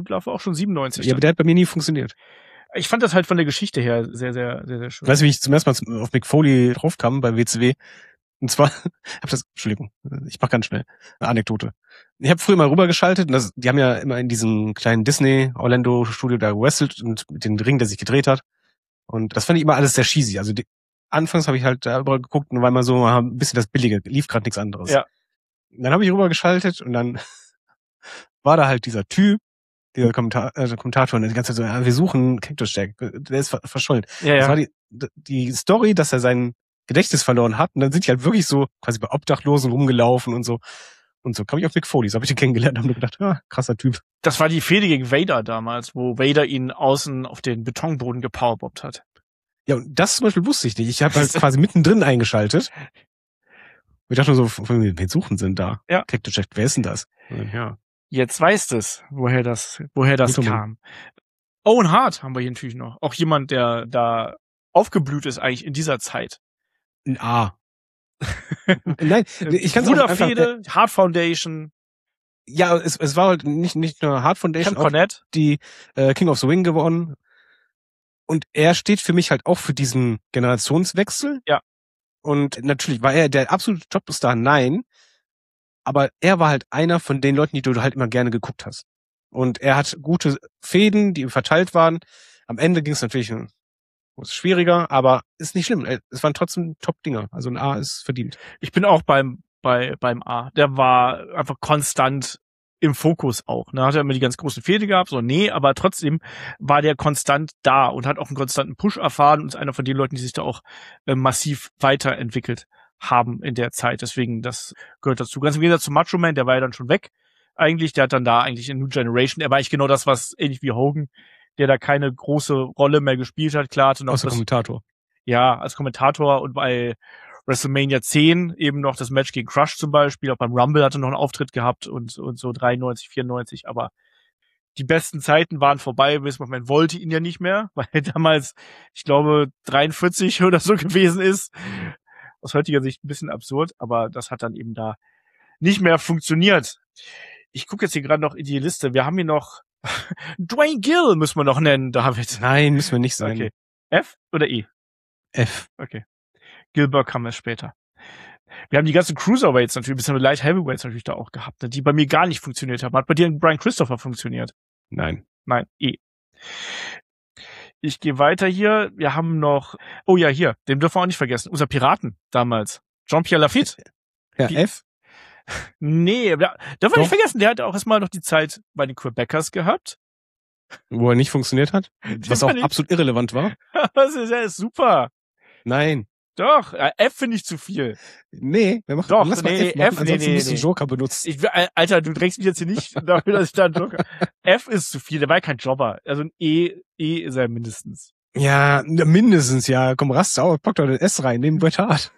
97. Ja, aber der hat bei mir nie funktioniert. Ich fand das halt von der Geschichte her sehr, sehr, sehr, sehr schön. Weißt du, wie ich zum ersten Mal auf Mick Foley draufkam bei WCW? Und zwar, Entschuldigung, ich mach ganz schnell eine Anekdote. Ich habe früher mal rübergeschaltet und die haben ja immer in diesem kleinen Disney-Orlando-Studio da gewrestelt und mit dem Ring, der sich gedreht hat. Und das fand ich immer alles sehr cheesy. Also anfangs habe ich halt da überall geguckt und war immer so ein bisschen das Billige, lief gerade nichts anderes. Ja. Und dann habe ich rübergeschaltet und dann war da halt dieser Typ, dieser Kommentator, und die ganze Zeit so, wir suchen Cactus Jack, der ist verschollen. Ja, das war die Story, dass er sein Gedächtnis verloren hat, und dann sind die halt wirklich so quasi bei Obdachlosen rumgelaufen und so. Und so kam ich auf Mick Foley, so habe ich den kennengelernt und habe gedacht, krasser Typ. Das war die Fehde gegen Vader damals, wo Vader ihn außen auf den Betonboden gepowerbombt hat. Ja, und das zum Beispiel wusste ich nicht. Ich habe halt quasi mittendrin eingeschaltet. Ich dachte nur so, wen suchen sind da? Ja. Cactus Jack, wer ist denn das? Ja. Jetzt weißt es, woher das kam. Owen Hart haben wir hier natürlich noch. Auch jemand, der da aufgeblüht ist eigentlich in dieser Zeit. Ein A. Nein, ich kann es auch Bruderfehde, Hart Foundation. Ja, es war halt nicht nur Hart Foundation, auch die King of the Ring gewonnen. Und er steht für mich halt auch für diesen Generationswechsel. Ja. Und natürlich war er der absolute Topstar, nein. Aber er war halt einer von den Leuten, die du halt immer gerne geguckt hast. Und er hat gute Fäden, die verteilt waren. Am Ende ging es natürlich schwieriger, aber ist nicht schlimm. Es waren trotzdem Top-Dinger. Also ein A ist verdient. Ich bin auch beim A. Der war einfach konstant im Fokus auch. Ne? Hat er immer die ganz großen Fehde gehabt? So, nee, aber trotzdem war der konstant da und hat auch einen konstanten Push erfahren und ist einer von den Leuten, die sich da auch massiv weiterentwickelt haben in der Zeit. Deswegen, das gehört dazu. Ganz im Gegensatz zu Macho Man, der war ja dann schon weg. Eigentlich, der hat dann da eigentlich in New Generation, er war eigentlich genau das, was ähnlich wie Hogan der da keine große Rolle mehr gespielt hat. Klar, hatte noch Außer Kommentator. Ja, als Kommentator und bei WrestleMania 10 eben noch das Match gegen Crush zum Beispiel. Auch beim Rumble hatte noch einen Auftritt gehabt und so 93, 94. Aber die besten Zeiten waren vorbei. Vince McMahon wollte ihn ja nicht mehr, weil er damals, ich glaube, 43 oder so gewesen ist. Aus heutiger Sicht ein bisschen absurd, aber das hat dann eben da nicht mehr funktioniert. Ich gucke jetzt hier gerade noch in die Liste. Wir haben hier noch Dwayne Gill müssen wir noch nennen, David. Nein, müssen wir nicht sein. Okay. F oder E? F. Okay. Gilbert kam erst später. Wir haben die ganzen Cruiserweights natürlich, ein bisschen Light Heavyweights natürlich da auch gehabt, ne, die bei mir gar nicht funktioniert haben. Hat bei dir Brian Christopher funktioniert? Nein. Nein, E. Ich gehe weiter hier. Wir haben noch, oh ja, hier, den dürfen wir auch nicht vergessen. Unser Piraten damals. Jean-Pierre Lafitte. Ja, F? Nee, dürfen wir nicht vergessen, der hat auch erstmal noch die Zeit bei den Quebecers gehabt. Wo er nicht funktioniert hat? Was auch absolut irrelevant war? Das ist super. Nein. Doch, F finde ich zu viel. Nee, wir machen Doch, lass mal nee, F machen, F, ansonsten musst du nee. Joker benutzen. Alter, du drängst mich jetzt hier nicht dafür, dass ich da einen Joker. F ist zu viel, der war ja kein Jobber. Also ein E ist er mindestens. Ja, mindestens, ja. Komm, rast auf, pack doch den S rein, neben Bret Hart.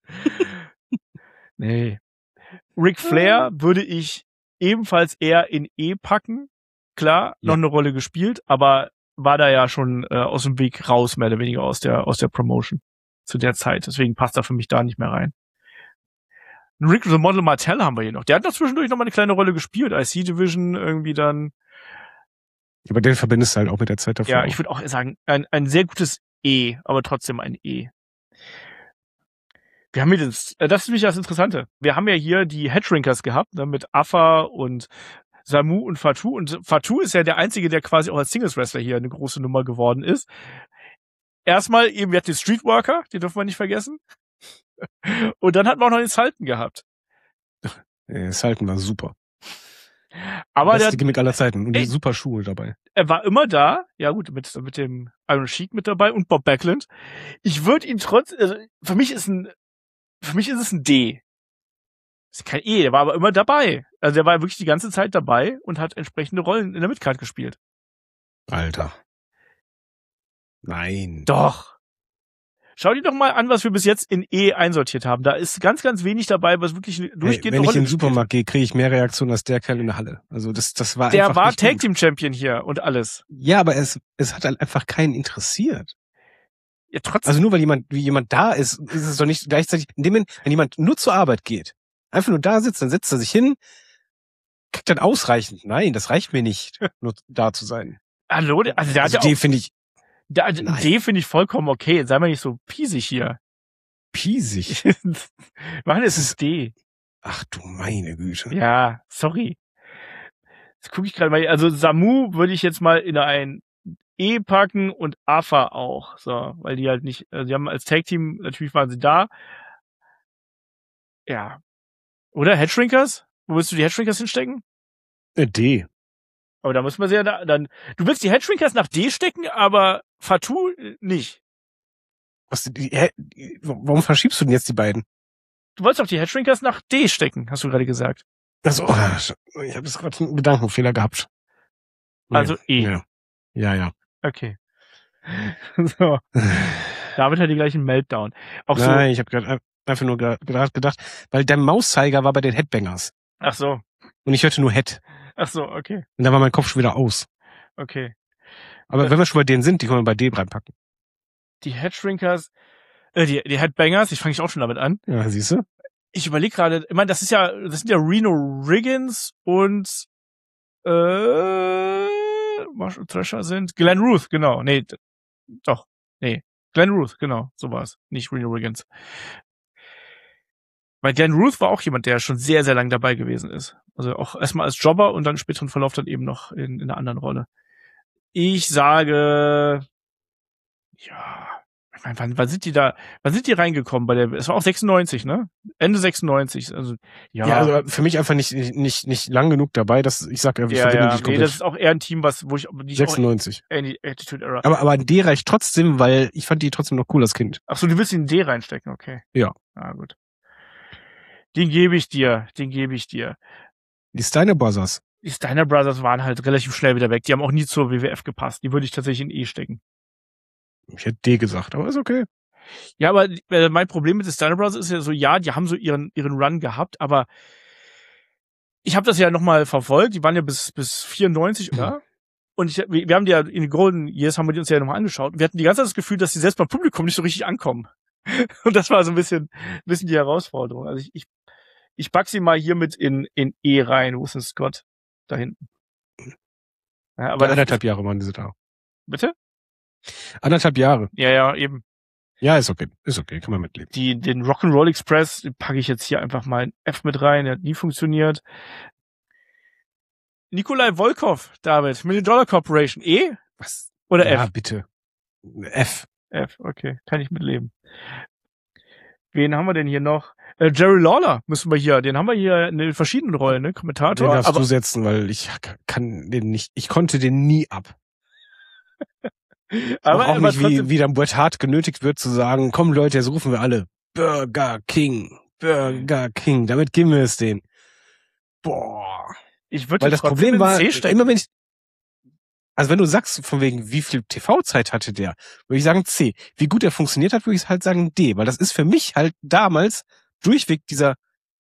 Nee. Ric Flair würde ich ebenfalls eher in E packen. Klar, noch eine Rolle gespielt, aber war da ja schon aus dem Weg raus, mehr oder weniger aus der Promotion zu der Zeit. Deswegen passt er für mich da nicht mehr rein. Rick the Model Martel haben wir hier noch. Der hat noch zwischendurch noch mal eine kleine Rolle gespielt. IC Division irgendwie dann. Aber den verbindest du halt auch mit der Zeit davor. Ja, ich würde auch sagen, ein sehr gutes E, aber trotzdem ein E. Wir haben hier das ist nämlich das Interessante. Wir haben ja hier die Headshrinkers gehabt, ne, mit Afa und Samu und Fatu. Und Fatu ist ja der Einzige, der quasi auch als Singles-Wrestler hier eine große Nummer geworden ist. Erstmal eben, wir hatten den Streetworker, den dürfen wir nicht vergessen. Und dann hatten wir auch noch den Sultan gehabt. Ja, Sultan war super. Aber das ist die Gimmick aller Zeiten. Und die super Schuhe dabei. Er war immer da. Ja gut, mit dem Iron Sheik mit dabei und Bob Backlund. Ich würde ihn also für mich ist es ein D. Das ist kein E, der war aber immer dabei. Also der war wirklich die ganze Zeit dabei und hat entsprechende Rollen in der Midcard gespielt. Alter. Nein. Doch. Schau dir doch mal an, was wir bis jetzt in E einsortiert haben. Da ist ganz, ganz wenig dabei, was wirklich durchgehend Wenn ich in den Supermarkt gehe, kriege ich mehr Reaktionen als der Kerl in der Halle. Also das war der einfach. Der war Tag Team Champion hier und alles. Ja, aber es hat halt einfach keinen interessiert. Ja, trotzdem. Also nur weil jemand da ist es doch nicht gleichzeitig, in dem Moment, wenn jemand nur zur Arbeit geht, einfach nur da sitzt, dann setzt er sich hin, kriegt dann ausreichend. Nein, das reicht mir nicht, nur da zu sein. Hallo, also der hat ja auch. D finde ich. D finde ich vollkommen okay. Sei mal nicht so piesig hier. Piesig? Mann, es ist D. Ach du meine Güte. Ja, sorry. Jetzt gucke ich gerade mal. Also Samu würde ich jetzt mal in ein E packen und Afa auch. So, weil die halt nicht, die haben als Tag-Team, natürlich waren sie da. Ja. Oder Headshrinkers? Wo willst du die Headshrinkers hinstecken? D. Aber da müssen wir sie ja dann. Du willst die Headshrinkers nach D stecken, aber Fatu nicht. Warum verschiebst du denn jetzt die beiden? Du wolltest doch die Headshrinkers nach D stecken, hast du gerade gesagt. Also, ich habe jetzt gerade einen Gedankenfehler gehabt. Also E. Ja. Okay. So. David hat die gleichen Meltdown. Auch Nein, so. ich habe gerade einfach nur gedacht, weil der Mauszeiger war bei den Headbangers. Ach so. Und ich hörte nur Head. Ach so, okay. Und da war mein Kopf schon wieder aus. Okay. Aber wenn wir schon bei denen sind, die können wir bei D reinpacken. Die Headshrinkers, die Headbangers, ich fange auch schon damit an. Ja, siehst du? Ich überlege gerade, ich meine, das sind ja Reno Riggins und Marshall Thresher sind Glenn Ruth, genau. Nee, doch. Nee. Glenn Ruth, genau, so war's. Nicht Reno Riggins. Weil Glenn Ruth war auch jemand, der schon sehr, sehr lang dabei gewesen ist. Also auch erstmal als Jobber und dann späteren Verlauf dann eben noch in einer anderen Rolle. Ich sage, ja, ich meine, wann sind die reingekommen es war auch 96, ne? Ende 96, also, ja. Ja, also für mich einfach nicht lang genug dabei, dass ich sage, ich verbinde dich komplett. Nee, das ist auch eher ein Team, wo ich 96. Auch in die Attitude Era. Aber ein D reicht trotzdem, weil ich fand die trotzdem noch cool als Kind. Ach so, du willst in D reinstecken, okay. Ja. Ah, gut. Den gebe ich dir. Die Steiner Brothers. Die Steiner Brothers waren halt relativ schnell wieder weg. Die haben auch nie zur WWF gepasst. Die würde ich tatsächlich in E stecken. Ich hätte D gesagt, aber ist okay. Ja, aber mein Problem mit den Steiner Brothers ist ja so, ja, die haben so ihren Run gehabt, aber ich habe das ja nochmal verfolgt. Die waren ja bis 94, oder? Und wir haben die ja in den Golden Years haben wir die uns ja nochmal angeschaut. Wir hatten die ganze Zeit das Gefühl, dass die selbst beim Publikum nicht so richtig ankommen. Und das war so ein bisschen die Herausforderung. Also ich pack sie mal hier mit in E rein. Wo ist denn Scott? Da hinten. Ja, aber 1,5 Jahre waren diese da. Bitte? 1,5 Jahre. Ja, eben. Ja, ist okay, kann man mitleben. Den Rock'n'Roll Express packe ich jetzt hier einfach mal in F mit rein. Der hat nie funktioniert. Nikolai Volkov, David, $1 Million Corporation. E? Was? Oder ja, F? Ja, bitte. F. F, okay. Kann ich mitleben. Wen haben wir denn hier noch? Jerry Lawler müssen wir hier. Den haben wir hier in den verschiedenen Rollen, ne? Kommentator. Den darfst du setzen, weil ich kann den nicht. Ich konnte den nie ab. Aber auch nicht, wie dann Bret Hart genötigt wird zu sagen, komm Leute, jetzt rufen wir alle. Burger King. Damit geben wir es denen. Boah. Ich würde weil das Problem war, immer wenn ich, also wenn du sagst, von wegen, wie viel TV-Zeit hatte der, würde ich sagen C. Wie gut er funktioniert hat, würde ich halt sagen D. Weil das ist für mich halt damals durchweg dieser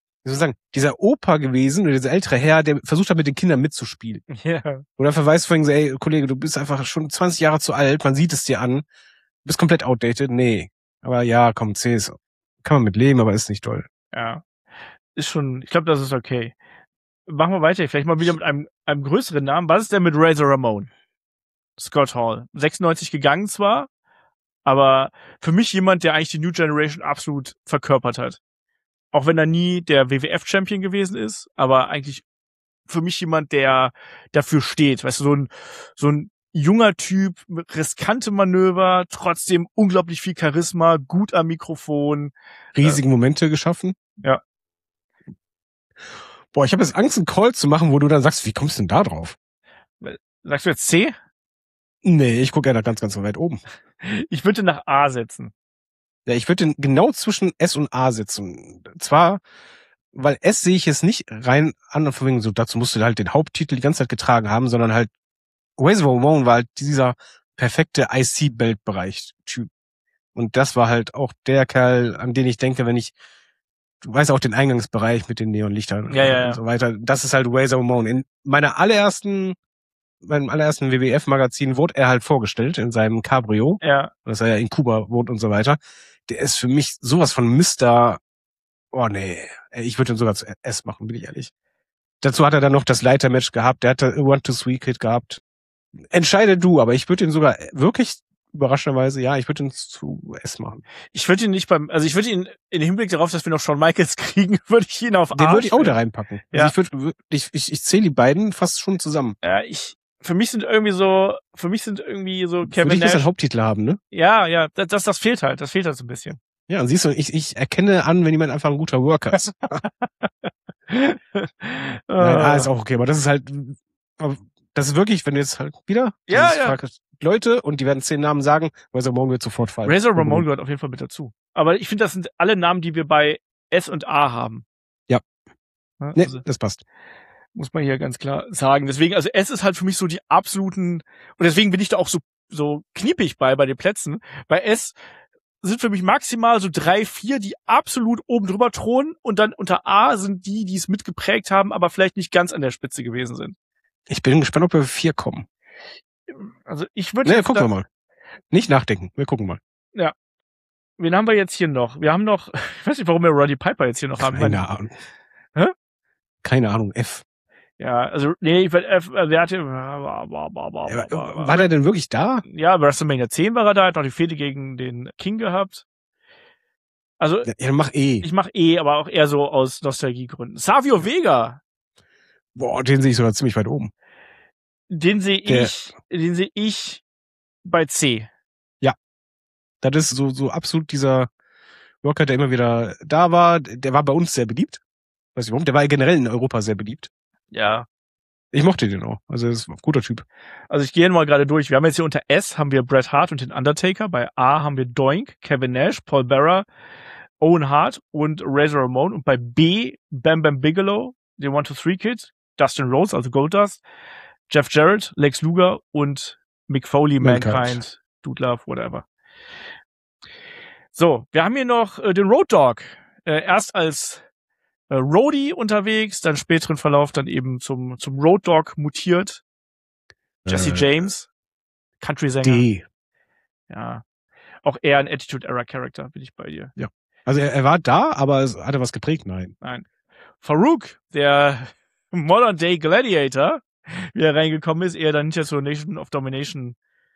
Opa gewesen, oder dieser ältere Herr, der versucht hat, mit den Kindern mitzuspielen. Ja. Oder verweist vorhin so, ey, Kollege, du bist einfach schon 20 Jahre zu alt, man sieht es dir an, du bist komplett outdated. Nee. Aber ja, komm, C ist, kann man mit leben, aber ist nicht toll. Ja. Ist schon, ich glaube, das ist okay. Machen wir weiter, vielleicht mal wieder mit einem größeren Namen. Was ist denn mit Razor Ramon? Scott Hall. 96 gegangen zwar, aber für mich jemand, der eigentlich die New Generation absolut verkörpert hat. Auch wenn er nie der WWF-Champion gewesen ist, aber eigentlich für mich jemand, der dafür steht. Weißt du, so ein junger Typ, riskante Manöver, trotzdem unglaublich viel Charisma, gut am Mikrofon. Riesige Momente geschaffen. Ja. Boah, ich habe jetzt Angst, einen Call zu machen, wo du dann sagst, wie kommst du denn da drauf? Sagst du jetzt C? Nee, ich gucke ja da ganz, ganz weit oben. Ich würde nach A setzen. Ja, ich würde den genau zwischen S und A setzen. Zwar, weil S sehe ich jetzt nicht rein an, von wegen so, dazu musst du halt den Haupttitel die ganze Zeit getragen haben, sondern halt Razor Ramon war halt dieser perfekte IC-Belt-Bereich-Typ. Und das war halt auch der Kerl, an den ich denke, wenn ich, du weißt auch den Eingangsbereich mit den Neonlichtern und so weiter. Das ist halt Razor Ramon. In meinem allerersten WWF-Magazin wurde er halt vorgestellt in seinem Cabrio. Ja. Dass er ja in Kuba wohnt und so weiter. Der ist für mich sowas von Mr. Oh nee, ich würde ihn sogar zu S machen, bin ich ehrlich. Dazu hat er dann noch das Leitermatch gehabt. Der hatte 1-2-Kid gehabt. Entscheide du, aber ich würde ihn sogar wirklich überraschenderweise, ja, ich würde ihn zu S machen. Ich würde ihn nicht ich würde ihn in Hinblick darauf, dass wir noch Shawn Michaels kriegen, würde ich ihn auf A. Den würde ich auch da reinpacken. Ja. Also ich zähle die beiden fast schon zusammen. Ja, für mich sind irgendwie so Kevin Nash. Nash. Einen Haupttitel haben, ne? Ja, das fehlt halt. Das fehlt halt so ein bisschen. Ja, und siehst du, ich erkenne an, wenn jemand einfach ein guter Worker ist. Nein, A ist auch okay, aber das ist halt, das ist wirklich, wenn du jetzt halt wieder fragst, Leute, und die werden 10 Namen sagen, Razor Ramon wird sofort fallen. Razor Ramon gehört auf jeden Fall mit dazu. Aber ich finde, das sind alle Namen, die wir bei S und A haben. Ja. Also, nee, das passt. Muss man hier ganz klar sagen. Deswegen, also S ist halt für mich so die absoluten, und deswegen bin ich da auch so kniepig bei den Plätzen. Bei S sind für mich maximal so 3, 4, die absolut oben drüber thronen, und dann unter A sind die es mitgeprägt haben, aber vielleicht nicht ganz an der Spitze gewesen sind. Ich bin gespannt, ob wir 4 kommen. Also ich würde Nee, gucken wir mal. Nicht nachdenken, wir gucken mal. Ja. Wen haben wir jetzt hier noch? Wir haben noch, ich weiß nicht, warum wir Roddy Piper jetzt hier noch haben. Keine Ahnung. Hä? Keine Ahnung, F. Ja, also, nee, ich werde F, der hatte, war der denn wirklich da? Ja, bei WrestleMania 10 war er da, hat noch die Fehde gegen den King gehabt. Also, ja, dann mach E. Ich mach E, aber auch eher so aus Nostalgiegründen. Savio Vega. Boah, den sehe ich sogar ziemlich weit oben. Den sehe ich bei C. Ja. Das ist so absolut dieser Worker, der immer wieder da war. Der war bei uns sehr beliebt. Weiß ich warum. Der war generell in Europa sehr beliebt. Ja. Ich mochte den auch. Also, er ist ein guter Typ. Also, ich gehe mal gerade durch. Wir haben jetzt hier unter S haben wir Bret Hart und den Undertaker. Bei A haben wir Doink, Kevin Nash, Paul Bearer, Owen Hart und Razor Ramon. Und bei B Bam Bam Bigelow, den 1-2-3 Kid, Dustin Rhodes, also Goldust, Jeff Jarrett, Lex Luger und Mick Foley, Mankind, Dude Love, whatever. So, wir haben hier noch den Road Dogg. Erst als Roadie unterwegs, dann späteren Verlauf dann eben zum Road Dogg mutiert. Jesse James, Country-Sänger. D. Ja, auch eher ein Attitude-Era-Character, bin ich bei dir. Ja. Also er war da, aber hat er was geprägt? Nein. Farouk, der Modern-Day Gladiator, wie er reingekommen ist, eher dann nicht zur Nation of Domination.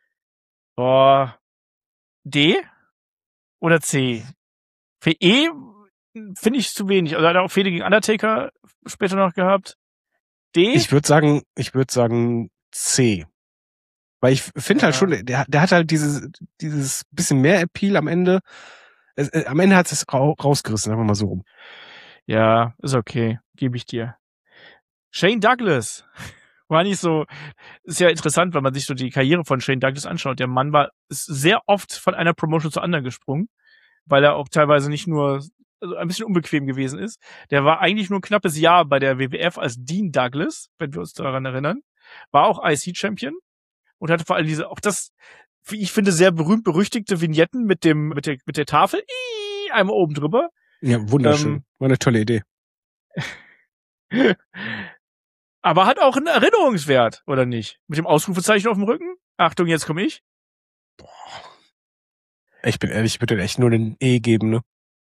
D oder C? Für E finde ich zu wenig. Also hat er auch Fehde gegen Undertaker später noch gehabt. D? Ich würde sagen C. Weil ich finde halt schon, der hat halt dieses bisschen mehr Appeal am Ende. Am Ende hat es rausgerissen, sagen wir mal so rum. Ja, ist okay. Gebe ich dir. Shane Douglas. War nicht so, ist ja interessant, wenn man sich so die Karriere von Shane Douglas anschaut. Der Mann ist sehr oft von einer Promotion zur anderen gesprungen, weil er auch teilweise nicht nur ein bisschen unbequem gewesen ist. Der war eigentlich nur ein knappes Jahr bei der WWF als Dean Douglas, wenn wir uns daran erinnern. War auch IC-Champion und hatte vor allem auch das, wie ich finde, sehr berühmt-berüchtigte Vignetten mit der Tafel. Einmal oben drüber. Ja, wunderschön. War eine tolle Idee. Aber hat auch einen Erinnerungswert, oder nicht? Mit dem Ausrufezeichen auf dem Rücken? Achtung, jetzt komme ich. Boah. Ich bin ehrlich, ich würde echt nur den E geben, ne?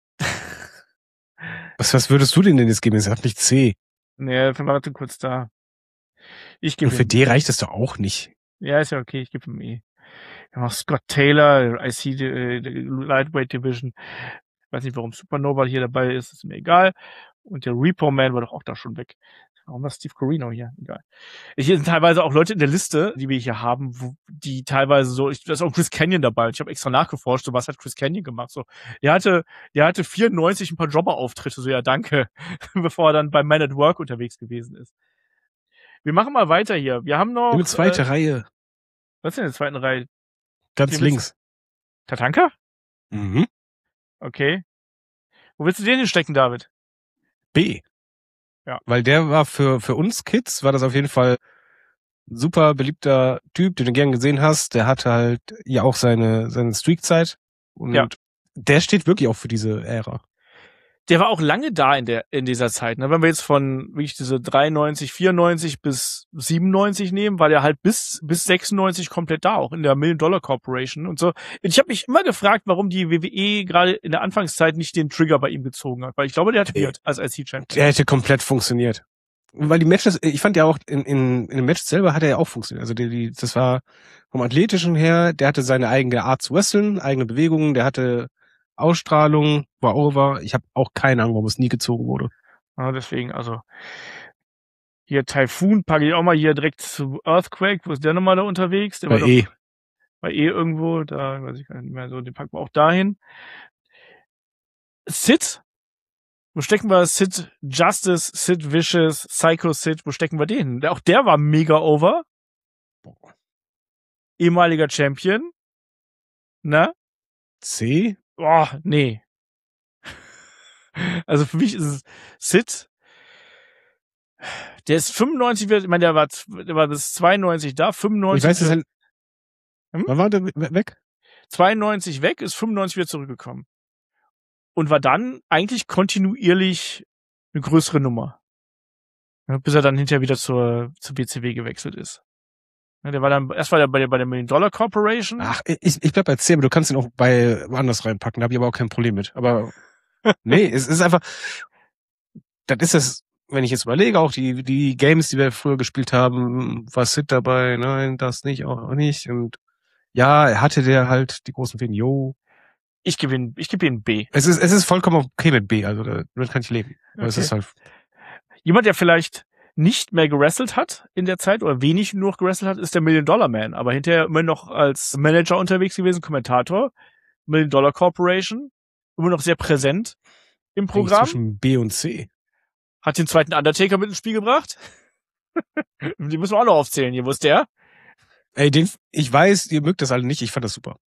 Was würdest du denn jetzt geben? Es hat nicht C. Nee, warte kurz da. Ich gebe Und für D reicht das doch auch nicht. Ja, ist ja okay, ich gebe ihm E. Wir haben auch Scott Taylor, IC Lightweight Division. Ich weiß nicht, warum Supernova hier dabei ist mir egal. Und der Repo Man war doch auch da schon weg. Warum war Steve Corino hier? Egal. Hier sind teilweise auch Leute in der Liste, die wir hier haben, die teilweise so, da ist auch Chris Kanyon dabei. Ich habe extra nachgeforscht, so was hat Chris Kanyon gemacht. So, der hatte 94 ein paar Jobberauftritte, so ja danke, bevor er dann bei Man at Work unterwegs gewesen ist. Wir machen mal weiter hier. Wir haben noch. Eine zweite Reihe. Was ist denn in der zweiten Reihe? Ganz links. Tatanka? Mhm. Okay. Wo willst du den hinstecken, David? B. Ja. Weil der war für uns Kids, war das auf jeden Fall ein super beliebter Typ, den du gern gesehen hast. Der hatte halt ja auch seine Streakzeit. Und der steht wirklich auch für diese Ära. Der war auch lange da in dieser Zeit. Ne? Wenn wir jetzt von wirklich diese 93, 94 bis 97 nehmen, war der halt bis 96 komplett da, auch in der $1 Million Corporation und so. Ich habe mich immer gefragt, warum die WWE gerade in der Anfangszeit nicht den Trigger bei ihm gezogen hat, weil ich glaube, der hat wird als IC-Champion. Der hätte komplett funktioniert. Weil die Matches, ich fand ja auch in dem Match selber hat er ja auch funktioniert. Also das war vom Athletischen her, der hatte seine eigene Art zu wresteln, eigene Bewegungen, der hatte Ausstrahlung, war over. Ich habe auch keine Ahnung, warum es nie gezogen wurde. Ja, deswegen, also hier Typhoon packe ich auch mal hier direkt zu Earthquake. Wo ist der nochmal da unterwegs? Der bei war E. Bei E irgendwo, da weiß ich gar nicht mehr so, den packen wir auch dahin. Sid? Wo stecken wir Sid Justice, Sid Vicious, Psycho Sid? Wo stecken wir den? Auch der war mega over. Ehemaliger Champion. Ne? C? Oh, nee. Also für mich ist es Sid. Der ist 95, ich meine, der war bis 92 da, 95. Ich weiß, das wann war der weg? 92 weg, ist 95 wieder zurückgekommen. Und war dann eigentlich kontinuierlich eine größere Nummer. Ja, bis er dann hinterher wieder zur WCW gewechselt ist. Ja, der war dann, erst war der bei der $1 Million Corporation. Ach, ich bleib bei C, aber du kannst ihn auch bei woanders reinpacken, da habe ich aber auch kein Problem mit. Aber nee, es ist einfach, das ist es, wenn ich jetzt überlege, auch die Games, die wir früher gespielt haben, war Sid dabei, nein, das nicht, auch nicht. Und ja, er hatte der halt die großen Fäden, yo. Ich gebe ihm B. Es ist vollkommen okay mit B, also damit kann ich leben. Aber es ist halt jemand, der vielleicht nicht mehr gewrestelt hat in der Zeit oder wenig nur gewrestelt hat, ist der $1 Million Man, aber hinterher immer noch als Manager unterwegs gewesen, Kommentator, $1 Million Corporation, immer noch sehr präsent im Programm. Zwischen B und C. Hat den zweiten Undertaker mit ins Spiel gebracht. Die müssen wir auch noch aufzählen hier. Wo ist der? Ey, ich weiß, ihr mögt das alle nicht, ich fand das super.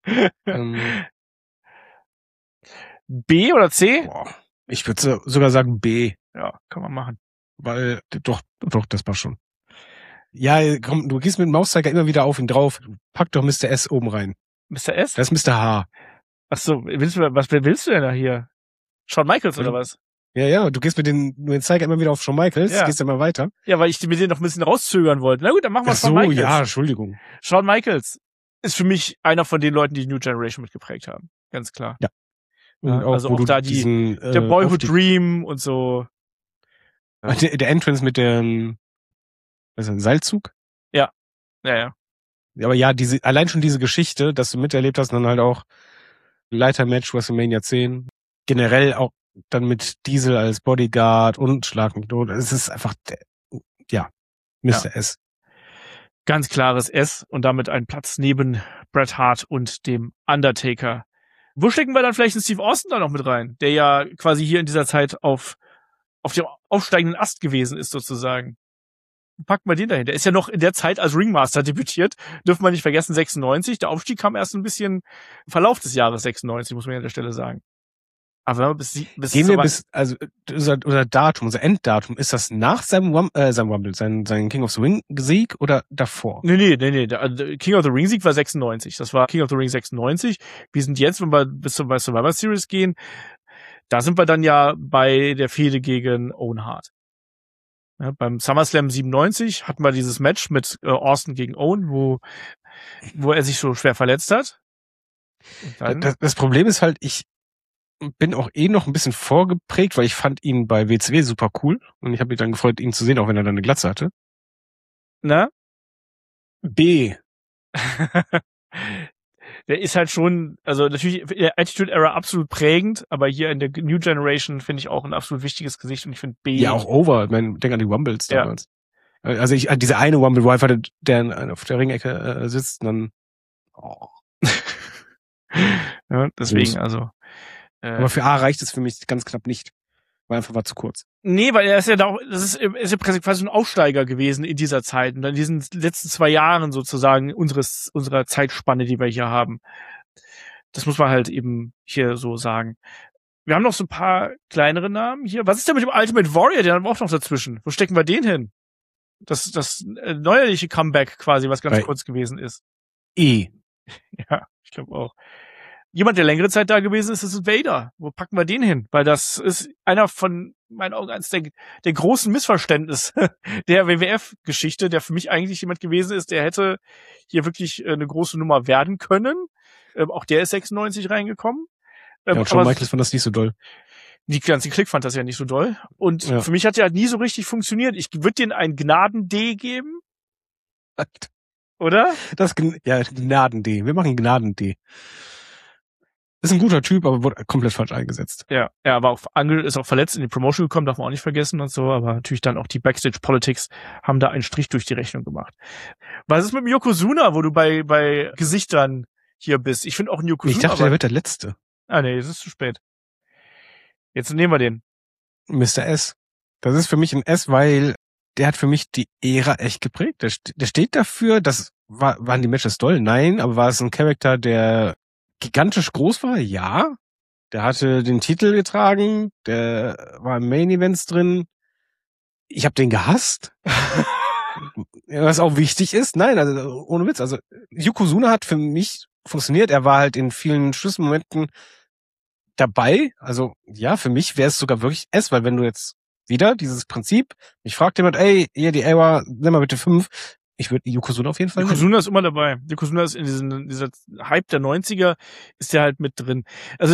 B oder C? Boah, ich würde sogar sagen B. Ja, kann man machen. weil, doch, das passt schon. Ja, komm, du gehst mit dem Mauszeiger immer wieder auf ihn drauf. Pack doch Mr. S oben rein. Mr. S? Das ist Mr. H. Ach so, was willst du denn da hier? Shawn Michaels oder was? Ja, du gehst mit den Zeiger immer wieder auf Shawn Michaels, gehst immer weiter. Ja, weil ich mit denen noch ein bisschen rauszögern wollte. Na gut, dann machen wir Shawn Michaels. Ja, Entschuldigung. Shawn Michaels ist für mich einer von den Leuten, die New Generation mitgeprägt haben. Ganz klar. Ja. Ja, also auch da der Boyhood Dream und so. Ja. Der Entrance mit dem Seilzug? Ja. Aber ja, allein schon diese Geschichte, dass du miterlebt hast, und dann halt auch Leitermatch WrestleMania 10. Generell auch dann mit Diesel als Bodyguard und Schlag mich tot. Es ist einfach, Mr. S. Ganz klares S und damit ein Platz neben Bret Hart und dem Undertaker. Wo stecken wir dann vielleicht einen Steve Austin da noch mit rein, der ja quasi hier in dieser Zeit auf dem aufsteigenden Ast gewesen ist sozusagen? Packen wir den dahin. Der ist ja noch in der Zeit als Ringmaster debütiert. Dürfen wir nicht vergessen, 96. Der Aufstieg kam erst ein bisschen im Verlauf des Jahres 96, muss man an der Stelle sagen. Aber wenn wir unser Datum, unser Enddatum, ist das nach seinem Rumble, sein King of the Ring Sieg oder davor? Nee. Der King of the Ring Sieg war 96. Das war King of the Ring 96. Wir sind jetzt, wenn wir bis zur Survivor Series gehen, da sind wir dann ja bei der Fehde gegen Owen Hart. Ja, beim SummerSlam 97 hatten wir dieses Match mit Austin gegen Owen, wo er sich so schwer verletzt hat. Das Problem ist halt, ich bin auch noch ein bisschen vorgeprägt, weil ich fand ihn bei WCW super cool und ich habe mich dann gefreut, ihn zu sehen, auch wenn er dann eine Glatze hatte. Na? B. Der ist halt schon, also natürlich in der Attitude Era absolut prägend, aber hier in der New Generation finde ich auch ein absolut wichtiges Gesicht und ich finde B. Ja, auch over. Ich meine, denk an die Rumbles damals. Ja. Also diese eine Rumble, wo einfach der auf der Ringecke sitzt und dann. Oh. Ja, deswegen, also. Aber für A reicht es für mich ganz knapp nicht. Weil einfach war zu kurz. Nee, weil er ist ja da auch, er ist ja quasi ein Aufsteiger gewesen in dieser Zeit und in diesen letzten 2 Jahren sozusagen unserer Zeitspanne, die wir hier haben. Das muss man halt eben hier so sagen. Wir haben noch so ein paar kleinere Namen hier. Was ist denn mit dem Ultimate Warrior? Der haben wir auch noch dazwischen. Wo stecken wir den hin? Das neuerliche Comeback quasi, was ganz kurz gewesen ist. E. Ja, ich glaube auch. Jemand, der längere Zeit da gewesen ist, ist Vader. Wo packen wir den hin? Weil das ist einer von meinen Augen eines der großen Missverständnisse der WWF-Geschichte, der für mich eigentlich jemand gewesen ist, der hätte hier wirklich eine große Nummer werden können. Auch der ist 96 reingekommen. Ja, und Shawn Michaels fand das nicht so doll. Die ganze Klick fand das ja nicht so doll. Und für mich hat der halt nie so richtig funktioniert. Ich würde denen ein Gnaden-D geben. Oder? Gnaden-D. Wir machen Gnaden-D. Ist ein guter Typ, aber wurde komplett falsch eingesetzt. Ja, er war auch ist auch verletzt in die Promotion gekommen, darf man auch nicht vergessen und so, aber natürlich dann auch die Backstage-Politics haben da einen Strich durch die Rechnung gemacht. Was ist mit dem Yokozuna, wo du bei Gesichtern hier bist? Ich finde auch ein Yokozuna. Ich dachte, der wird der Letzte. Ah, nee, es ist zu spät. Jetzt nehmen wir den. Mr. S. Das ist für mich ein S, weil der hat für mich die Ära echt geprägt. Der steht dafür, waren die Matches doll? Nein, aber war es ein Charakter, der gigantisch groß war? Ja. Der hatte den Titel getragen, der war im Main Events drin. Ich habe den gehasst. Was auch wichtig ist. Nein, also ohne Witz. Also Yokozuna hat für mich funktioniert. Er war halt in vielen Schlüsselmomenten dabei. Also ja, für mich wäre es sogar wirklich S, weil wenn du jetzt wieder dieses Prinzip, mich fragt jemand, ey, hier die Era, nimm mal bitte 5. Ich würde Yokozuna auf jeden Fall Yokozuna ist immer dabei. Yokozuna ist in dieser Hype der 90er, ist der halt mit drin. Also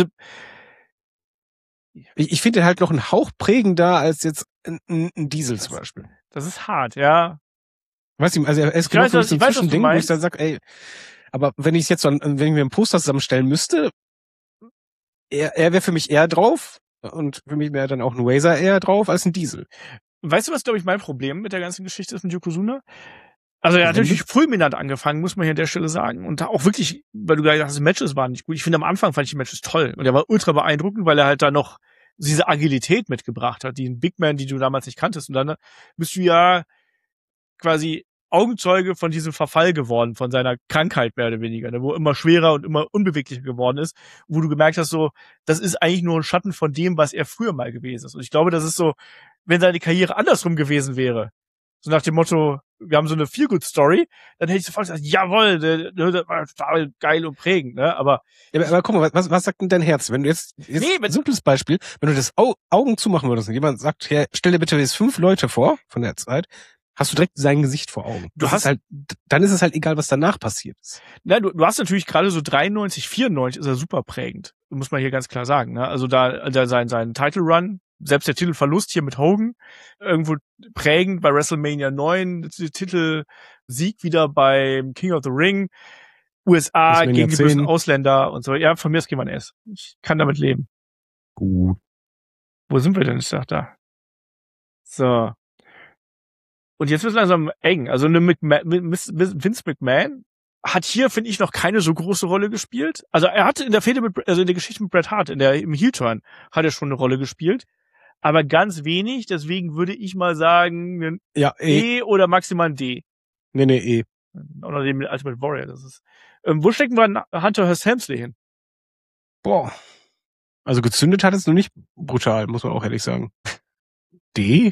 ich finde den halt noch einen Hauch prägender als jetzt ein Diesel zum Beispiel. Das ist hart, ja. Weißt du, also er ist genau so ein Zwischending, wo ich dann sage, ey, aber wenn ich jetzt wenn ich mir ein Poster zusammenstellen müsste, er wäre für mich eher drauf und für mich wäre dann auch ein Razor eher drauf als ein Diesel. Weißt du, was, glaube ich, mein Problem mit der ganzen Geschichte ist mit Yokozuna? Also er hat natürlich fulminant angefangen, muss man hier an der Stelle sagen. Und da auch wirklich, weil du gerade gesagt hast, die Matches waren nicht gut. Ich finde, am Anfang fand ich die Matches toll. Und er war ultra beeindruckend, weil er halt da noch diese Agilität mitgebracht hat, die Big Man, die du damals nicht kanntest. Und dann bist du ja quasi Augenzeuge von diesem Verfall geworden, von seiner Krankheit mehr oder weniger, ne, wo immer schwerer und immer unbeweglicher geworden ist, wo du gemerkt hast, so, das ist eigentlich nur ein Schatten von dem, was er früher mal gewesen ist. Und ich glaube, das ist so, wenn seine Karriere andersrum gewesen wäre, so nach dem Motto, wir haben so eine Feel-Good-Story, dann hätte ich sofort gesagt, jawohl, der war total geil und prägend, ne? Aber guck mal, was sagt denn dein Herz? Wenn du jetzt simples Beispiel, wenn du das Augen zumachen würdest und jemand sagt, ja, stell dir bitte jetzt 5 Leute vor von der Zeit, hast du direkt sein Gesicht vor Augen. Dann ist es halt egal, was danach passiert ist. Na, du hast natürlich gerade so 93, 94 ist er super prägend, muss man hier ganz klar sagen, ne? Also da sein Title Run, selbst der Titelverlust hier mit Hogan, irgendwo prägend bei WrestleMania 9, der Titelsieg wieder beim King of the Ring, USA gegen die bösen Ausländer und so. Ja, von mir aus gehen wir ein S. Ich kann damit leben. Gut. Wo sind wir denn? Ich sag da. So. Und jetzt wird es langsam eng. Also Vince McMahon hat hier, finde ich, noch keine so große Rolle gespielt. Also er hat in der Fehde in der Geschichte mit Bret Hart, im Heel-Turn, hat er schon eine Rolle gespielt. Aber ganz wenig, deswegen würde ich mal sagen, E oder maximal ein D. Nee, E. Oder dem Ultimate Warrior, das ist. Wo stecken wir Hunter Hearst Helmsley hin? Boah. Also gezündet hat es noch nicht brutal, muss man auch ehrlich sagen. D?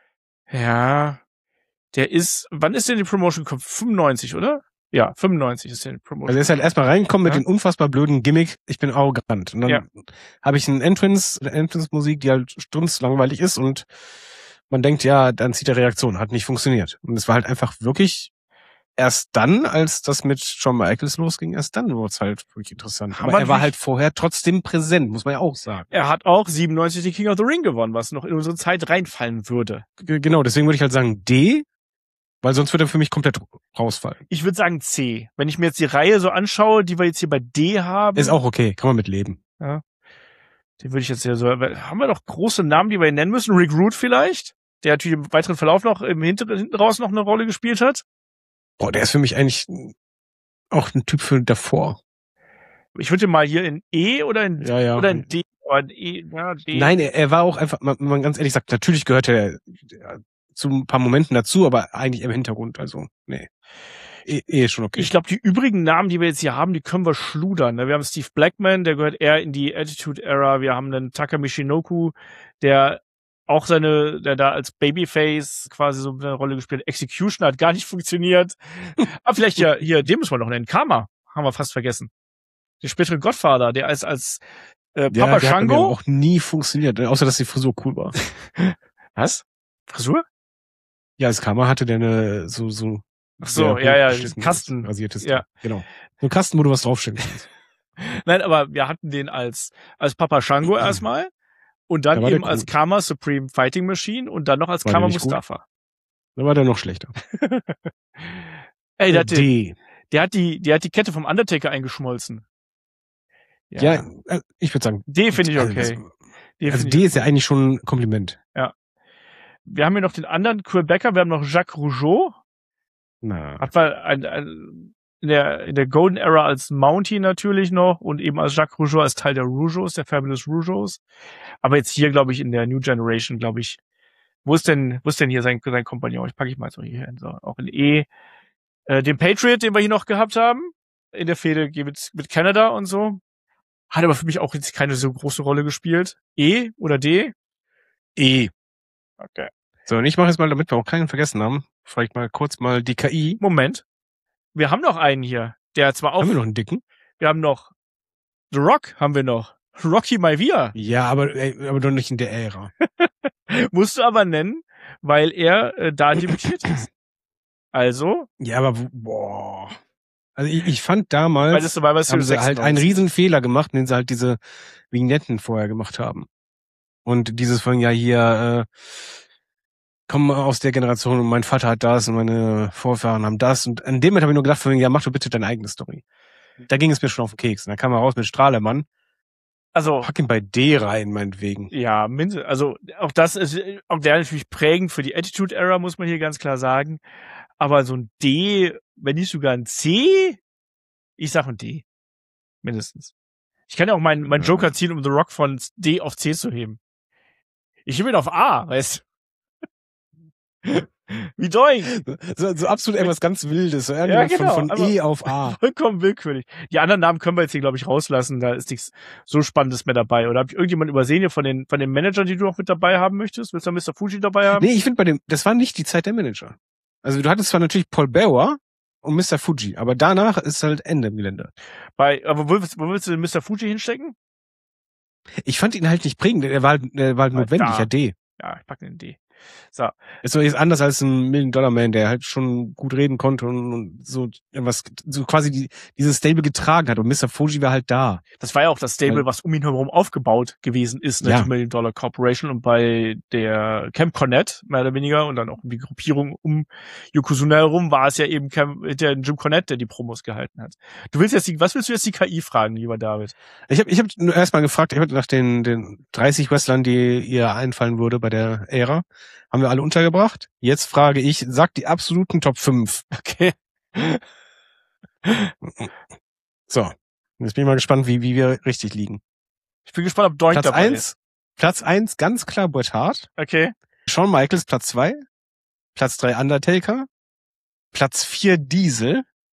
Ja. Der ist, wann ist denn die Promotion gekommen? 95, oder? Ja, 95 ist der Promotion. Also er ist halt erstmal reingekommen mit dem unfassbar blöden Gimmick, ich bin arrogant. Und dann habe ich eine Entrance-Musik, die halt strunzlangweilig ist und man denkt, ja, dann zieht der Reaktion, hat nicht funktioniert. Und es war halt einfach wirklich erst dann, als das mit Shawn Michaels losging, erst dann wurde es halt wirklich interessant. Aber er war halt vorher trotzdem präsent, muss man ja auch sagen. Er hat auch 97 die King of the Ring gewonnen, was noch in unsere Zeit reinfallen würde. Genau, deswegen würde ich halt sagen D, weil sonst würde er für mich komplett rausfallen. Ich würde sagen C. Wenn ich mir jetzt die Reihe so anschaue, die wir jetzt hier bei D haben. Ist auch okay, kann man mit leben. Ja. Die würde ich jetzt hier so, haben wir noch große Namen, die wir nennen müssen? Rick Rude vielleicht? Der natürlich im weiteren Verlauf noch hinten raus noch eine Rolle gespielt hat. Boah, der ist für mich eigentlich auch ein Typ für davor. Ich würde mal hier in E oder in D. Oder in E, D. Nein, er war auch einfach, wenn man ganz ehrlich sagt, natürlich gehört er zu ein paar Momenten dazu, aber eigentlich im Hintergrund, also, nee. Ist schon okay. Ich glaube, die übrigen Namen, die wir jetzt hier haben, die können wir schludern. Wir haben Steve Blackman, der gehört eher in die Attitude-Era. Wir haben einen Taka Michinoku, der auch der da als Babyface quasi so eine Rolle gespielt hat. Execution hat gar nicht funktioniert. Aber vielleicht hier, den müssen wir noch nennen. Karma haben wir fast vergessen. Der spätere Godfather, der als Papa Shango. Hat auch nie funktioniert, außer dass die Frisur cool war. Was? Frisur? Ja, als Karma hatte der eine so ach so, ja, Kasten. Rasiertes. Ja. Genau. So ein Kasten, wo du was draufstellen kannst. Nein, aber wir hatten den als Papa Shango erstmal und dann eben als Karma Supreme Fighting Machine und dann noch als Karma Mustafa. Da war der noch schlechter. Ey, der hat die Kette vom Undertaker eingeschmolzen. Ja, ich würde sagen. D finde ich okay. D ist ja eigentlich schon ein Kompliment. Ja. Wir haben hier noch den anderen Quebecer, wir haben noch Jacques Rougeau. Hat man in der Golden Era als Mountie natürlich noch und eben als Jacques Rougeau als Teil der Rougeaus, der Fabulous Rougeaus. Aber jetzt hier, glaube ich, in der New Generation, glaube ich, wo ist denn hier sein Kompagnon? Ich packe ich mal so hier hin, so, auch in E. Den Patriot, den wir hier noch gehabt haben, in der Fehde mit Canada und so. Hat aber für mich auch jetzt keine so große Rolle gespielt. E oder D? E. Okay. So, und ich mache jetzt mal, damit wir auch keinen vergessen haben, frage ich mal kurz mal die KI. Moment. Wir haben noch einen hier, der zwar auch... Haben wir noch einen dicken? Wir haben noch The Rock, haben wir noch. Rocky Maivia. Ja, aber doch nicht in der Ära. Musst du aber nennen, weil er da debütiert ist. Also... Ja, aber boah... Also ich fand damals, weil das haben sie halt einen riesen Fehler gemacht, indem sie halt diese Vignetten vorher gemacht haben. Und dieses von, ja hier, komme aus der Generation und mein Vater hat das und meine Vorfahren haben das. Und an dem Moment habe ich nur gedacht, ja, mach doch bitte deine eigene Story. Da ging es mir schon auf den Keks. Und dann kam er raus mit Strahlemann. Also pack ihn bei D rein, meinetwegen. Ja, also auch das ist auch der natürlich prägend für die Attitude Era, muss man hier ganz klar sagen. Aber so ein D, wenn nicht sogar ein C, ich sag ein D. Mindestens. Ich kann ja auch meinen Joker ziehen, um The Rock von D auf C zu heben. Ich hebe ihn auf A, weißt du? Wie Doink. So absolut irgendwas ganz Wildes. So irgendjemand genau, von aber E auf A. Vollkommen willkürlich. Die anderen Namen können wir jetzt hier, glaube ich, rauslassen. Da ist nichts so Spannendes mehr dabei. Oder habe ich irgendjemand übersehen hier von den Managern, die du noch mit dabei haben möchtest? Willst du Mr. Fuji dabei haben? Nee, ich finde das war nicht die Zeit der Manager. Also du hattest zwar natürlich Paul Bearer und Mr. Fuji, aber danach ist halt Ende im Gelände. Aber wo willst du den Mr. Fuji hinstecken? Ich fand ihn halt nicht prägend. Er war halt notwendig, ja D. Ja, ich packe den D. So. Ist doch jetzt anders als ein Million-Dollar-Man, der halt schon gut reden konnte und so irgendwas, so quasi dieses Stable getragen hat. Und Mr. Fuji war halt da. Das war ja auch das Stable, was um ihn herum aufgebaut gewesen ist, ne, Ja. die $1 Million Corporation. Und bei der Camp Cornette, mehr oder weniger, und dann auch die Gruppierung um Yokozuna herum, war es ja eben der Jim Cornette, der die Promos gehalten hat. Was willst du jetzt die KI fragen, lieber David? Ich hab nur erstmal gefragt, ich hab nach den 30 Wrestlern, die ihr einfallen würde bei der Ära, haben wir alle untergebracht. Jetzt frage ich, sag die absoluten Top 5. Okay. So. Jetzt bin ich mal gespannt, wie wir richtig liegen. Ich bin gespannt, ob Doink Platz dabei 1, ist. Platz 1 ganz klar Bret Hart. Okay. Shawn Michaels Platz 2. Platz 3 Undertaker. Platz 4 Diesel.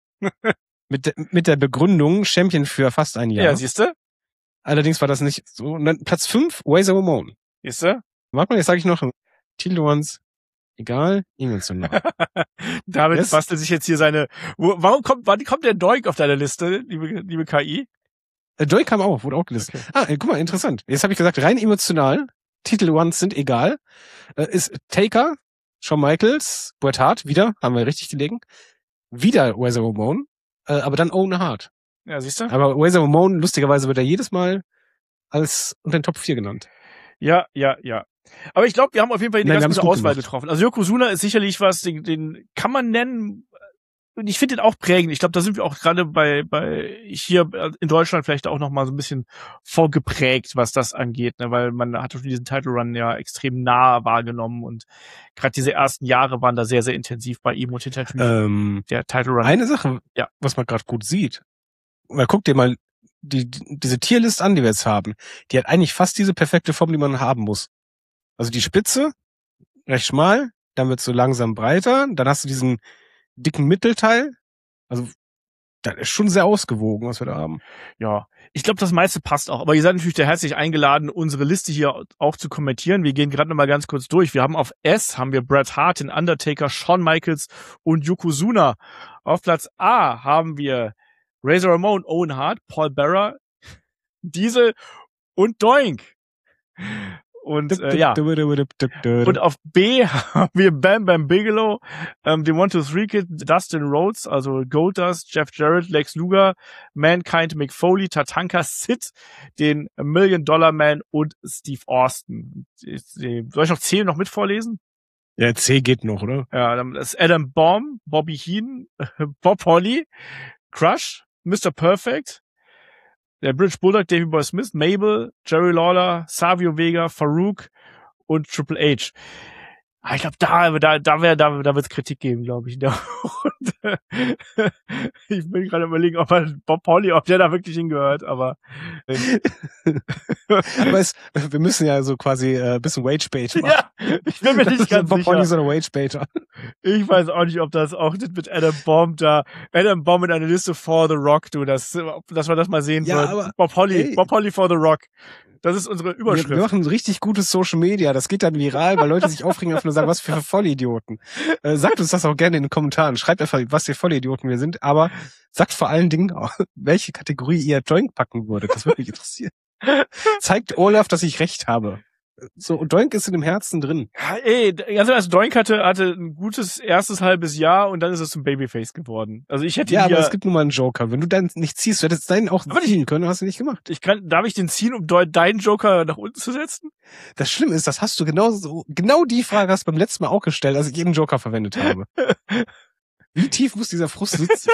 mit der Begründung Champion für fast ein Jahr. Ja, siehste? Allerdings war das nicht so. Und dann Platz 5 Razor Ramon. Siehste? Warte mal, jetzt sage ich noch Titel Ones. Egal, emotional. David Yes. bastelt sich jetzt hier wann kommt der Doink auf deiner Liste, liebe KI? Joy kam auch, wurde auch gelistet. Okay. Guck mal, interessant. Jetzt habe ich gesagt, rein emotional, Titel Ones sind egal. Ist Taker, Shawn Michaels, Bret Hart, wieder, haben wir richtig gelegen. Wieder Razor Ramon, aber dann Owen Hart. Ja, siehst du? Aber Razor Ramon, lustigerweise wird er jedes Mal als unter den Top 4 genannt. Ja. Aber ich glaube, wir haben auf jeden Fall eine Nein, wir ganz haben's gute gut Auswahl gemacht. getroffen. Also Yokozuna ist sicherlich was, den kann man nennen. Und ich finde den auch prägend. Ich glaube, da sind wir auch gerade bei hier in Deutschland vielleicht auch noch mal so ein bisschen vorgeprägt, was das angeht, ne? Weil man hat schon diesen Title Run ja extrem nah wahrgenommen und gerade diese ersten Jahre waren da sehr, sehr intensiv bei ihm und hinterher der Title Run. Eine Sache, Ja. was man gerade gut sieht, weil guck dir mal diese Tierlist an, die wir jetzt haben. Die hat eigentlich fast diese perfekte Form, die man haben muss. Also die Spitze, recht schmal, dann wird so langsam breiter, dann hast du diesen dicken Mittelteil. Also das ist schon sehr ausgewogen, was wir da haben. Ja, ich glaube, das meiste passt auch. Aber ihr seid natürlich sehr herzlich eingeladen, unsere Liste hier auch zu kommentieren. Wir gehen gerade noch mal ganz kurz durch. Wir haben auf S haben wir Bret Hart, den Undertaker, Shawn Michaels und Yokozuna. Auf Platz A haben wir Razor Ramon, Owen Hart, Paul Bearer, Diesel und Doink. Und ja. Und auf B haben wir Bam Bam Bigelow, den 1-2-3 Kid, Dustin Rhodes, also Goldust, Jeff Jarrett, Lex Luger, Mankind, Mick Foley, Tatanka, Sid, den $1 Million Man und Steve Austin. Soll ich noch 10 noch mit vorlesen? Ja, C geht noch, oder? Ja, dann ist Adam Bomb, Bobby Heenan, Bob Holly, Crush, Mr. Perfect, der British Bulldog, Davey Boy Smith, Mabel, Jerry Lawler, Savio Vega, Farouk und Triple H. Ich glaube, da wird's Kritik geben, glaube ich. Und, ich bin gerade überlegen, ob Bob Holly, ob der da wirklich hingehört, aber Aber wir müssen ja so quasi ein bisschen Wage-Bait machen. ja, ich bin mir nicht ganz Bob Holly sicher. so eine Wage-Baiter. Ich weiß auch nicht, ob das auch mit Adam Bomb in einer Liste for The Rock, dass wir das mal sehen Ja, würden. aber, Bob Holly for The Rock. Das ist unsere Wir Überschrift. machen richtig gutes Social Media. Das geht dann viral, weil Leute sich aufregen und sagen, was für Vollidioten. Sagt uns das auch gerne in den Kommentaren. Schreibt einfach, was für Vollidioten wir sind. Aber sagt vor allen Dingen, welche Kategorie ihr Doink packen würdet. Das würde mich interessieren. Zeigt Olaf, dass ich recht habe. So, Doink ist in dem Herzen drin. Also Doink hatte ein gutes erstes halbes Jahr und dann ist es zum Babyface geworden. Also ich hätte Ja, ihn aber es gibt nur mal einen Joker. Wenn du deinen nicht ziehst, du hättest deinen auch Aber ziehen können, hast du nicht gemacht. darf ich den ziehen, um deinen Joker nach unten zu setzen? Das Schlimme ist, das hast du genau die Frage hast du beim letzten Mal auch gestellt, als ich eben Joker verwendet habe. Wie tief muss dieser Frust sitzen?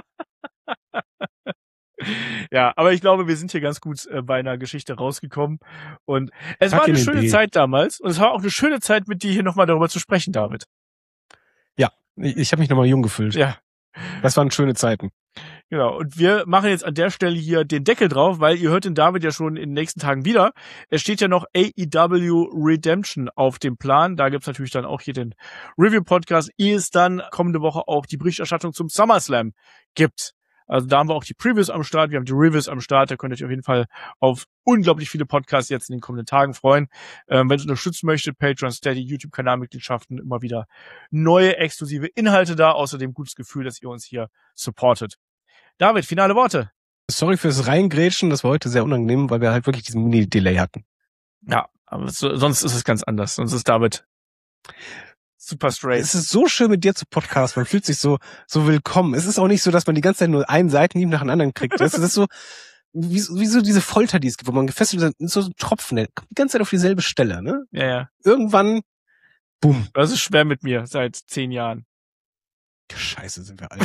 Ja, aber ich glaube, wir sind hier ganz gut bei einer Geschichte rausgekommen. Und es Pack war ihn eine in schöne B. Zeit damals. Und es war auch eine schöne Zeit, mit dir hier nochmal darüber zu sprechen, David. Ja, ich habe mich nochmal jung gefühlt. Ja. Das waren schöne Zeiten. Genau. Und wir machen jetzt an der Stelle hier den Deckel drauf, weil ihr hört den David ja schon in den nächsten Tagen wieder. Es steht ja noch AEW Redemption auf dem Plan. Da gibt's natürlich dann auch hier den Review-Podcast, ehe es dann kommende Woche auch die Berichterstattung zum SummerSlam gibt. Also da haben wir auch die Previews am Start, wir haben die Reviews am Start, da könnt ihr euch auf jeden Fall auf unglaublich viele Podcasts jetzt in den kommenden Tagen freuen. Wenn ihr unterstützen möchtet, Patreon, Steady, YouTube-Kanalmitgliedschaften, immer wieder neue exklusive Inhalte da, außerdem gutes Gefühl, dass ihr uns hier supportet. David, finale Worte. Sorry fürs Reingrätschen, das war heute sehr unangenehm, weil wir halt wirklich diesen Mini-Delay hatten. Ja, aber sonst ist es ganz anders, sonst ist David super straight. Es ist so schön mit dir zu podcasten, man fühlt sich so willkommen. Es ist auch nicht so, dass man die ganze Zeit nur einen Seitenhieb nach dem anderen kriegt. Das ist so, wie so diese Folter, die es gibt, wo man gefesselt ist, so ein Tropfen, der kommt die ganze Zeit auf dieselbe Stelle, ne? Ja. Irgendwann, bumm. Das ist schwer mit mir, seit 10 Jahren. Scheiße, sind wir alt.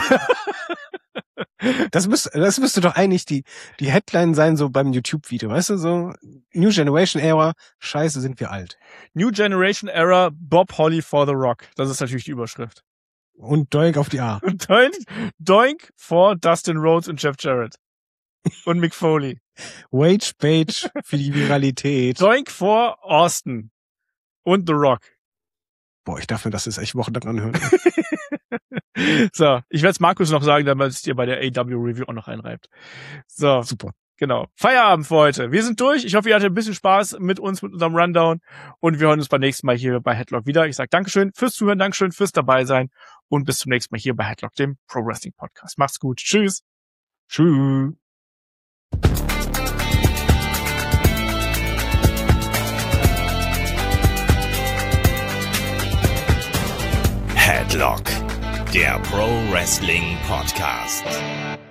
Das müsste doch eigentlich die Headline sein, so beim YouTube-Video, weißt du, so New Generation Era, scheiße, sind wir alt. New Generation Era, Bob Holly for The Rock. Das ist natürlich die Überschrift. Und Doink auf die A. Und Doink for Dustin Rhodes und Jeff Jarrett. Und Mick Foley. Wage Page für die Viralität. Doink for Austin. Und The Rock. Boah, ich darf mir das jetzt echt wochenlang anhören. So, ich werde es Markus noch sagen, damit es dir bei der AEW-Review auch noch einreibt. So, super. Genau. Feierabend für heute. Wir sind durch. Ich hoffe, ihr hattet ein bisschen Spaß mit uns, mit unserem Rundown. Und wir hören uns beim nächsten Mal hier bei Headlock wieder. Ich sage Dankeschön fürs Zuhören, Dankeschön fürs Dabeisein. Und bis zum nächsten Mal hier bei Headlock, dem Pro Wrestling Podcast. Macht's gut. Tschüss. Tschüss. Headlock, der Pro Wrestling Podcast.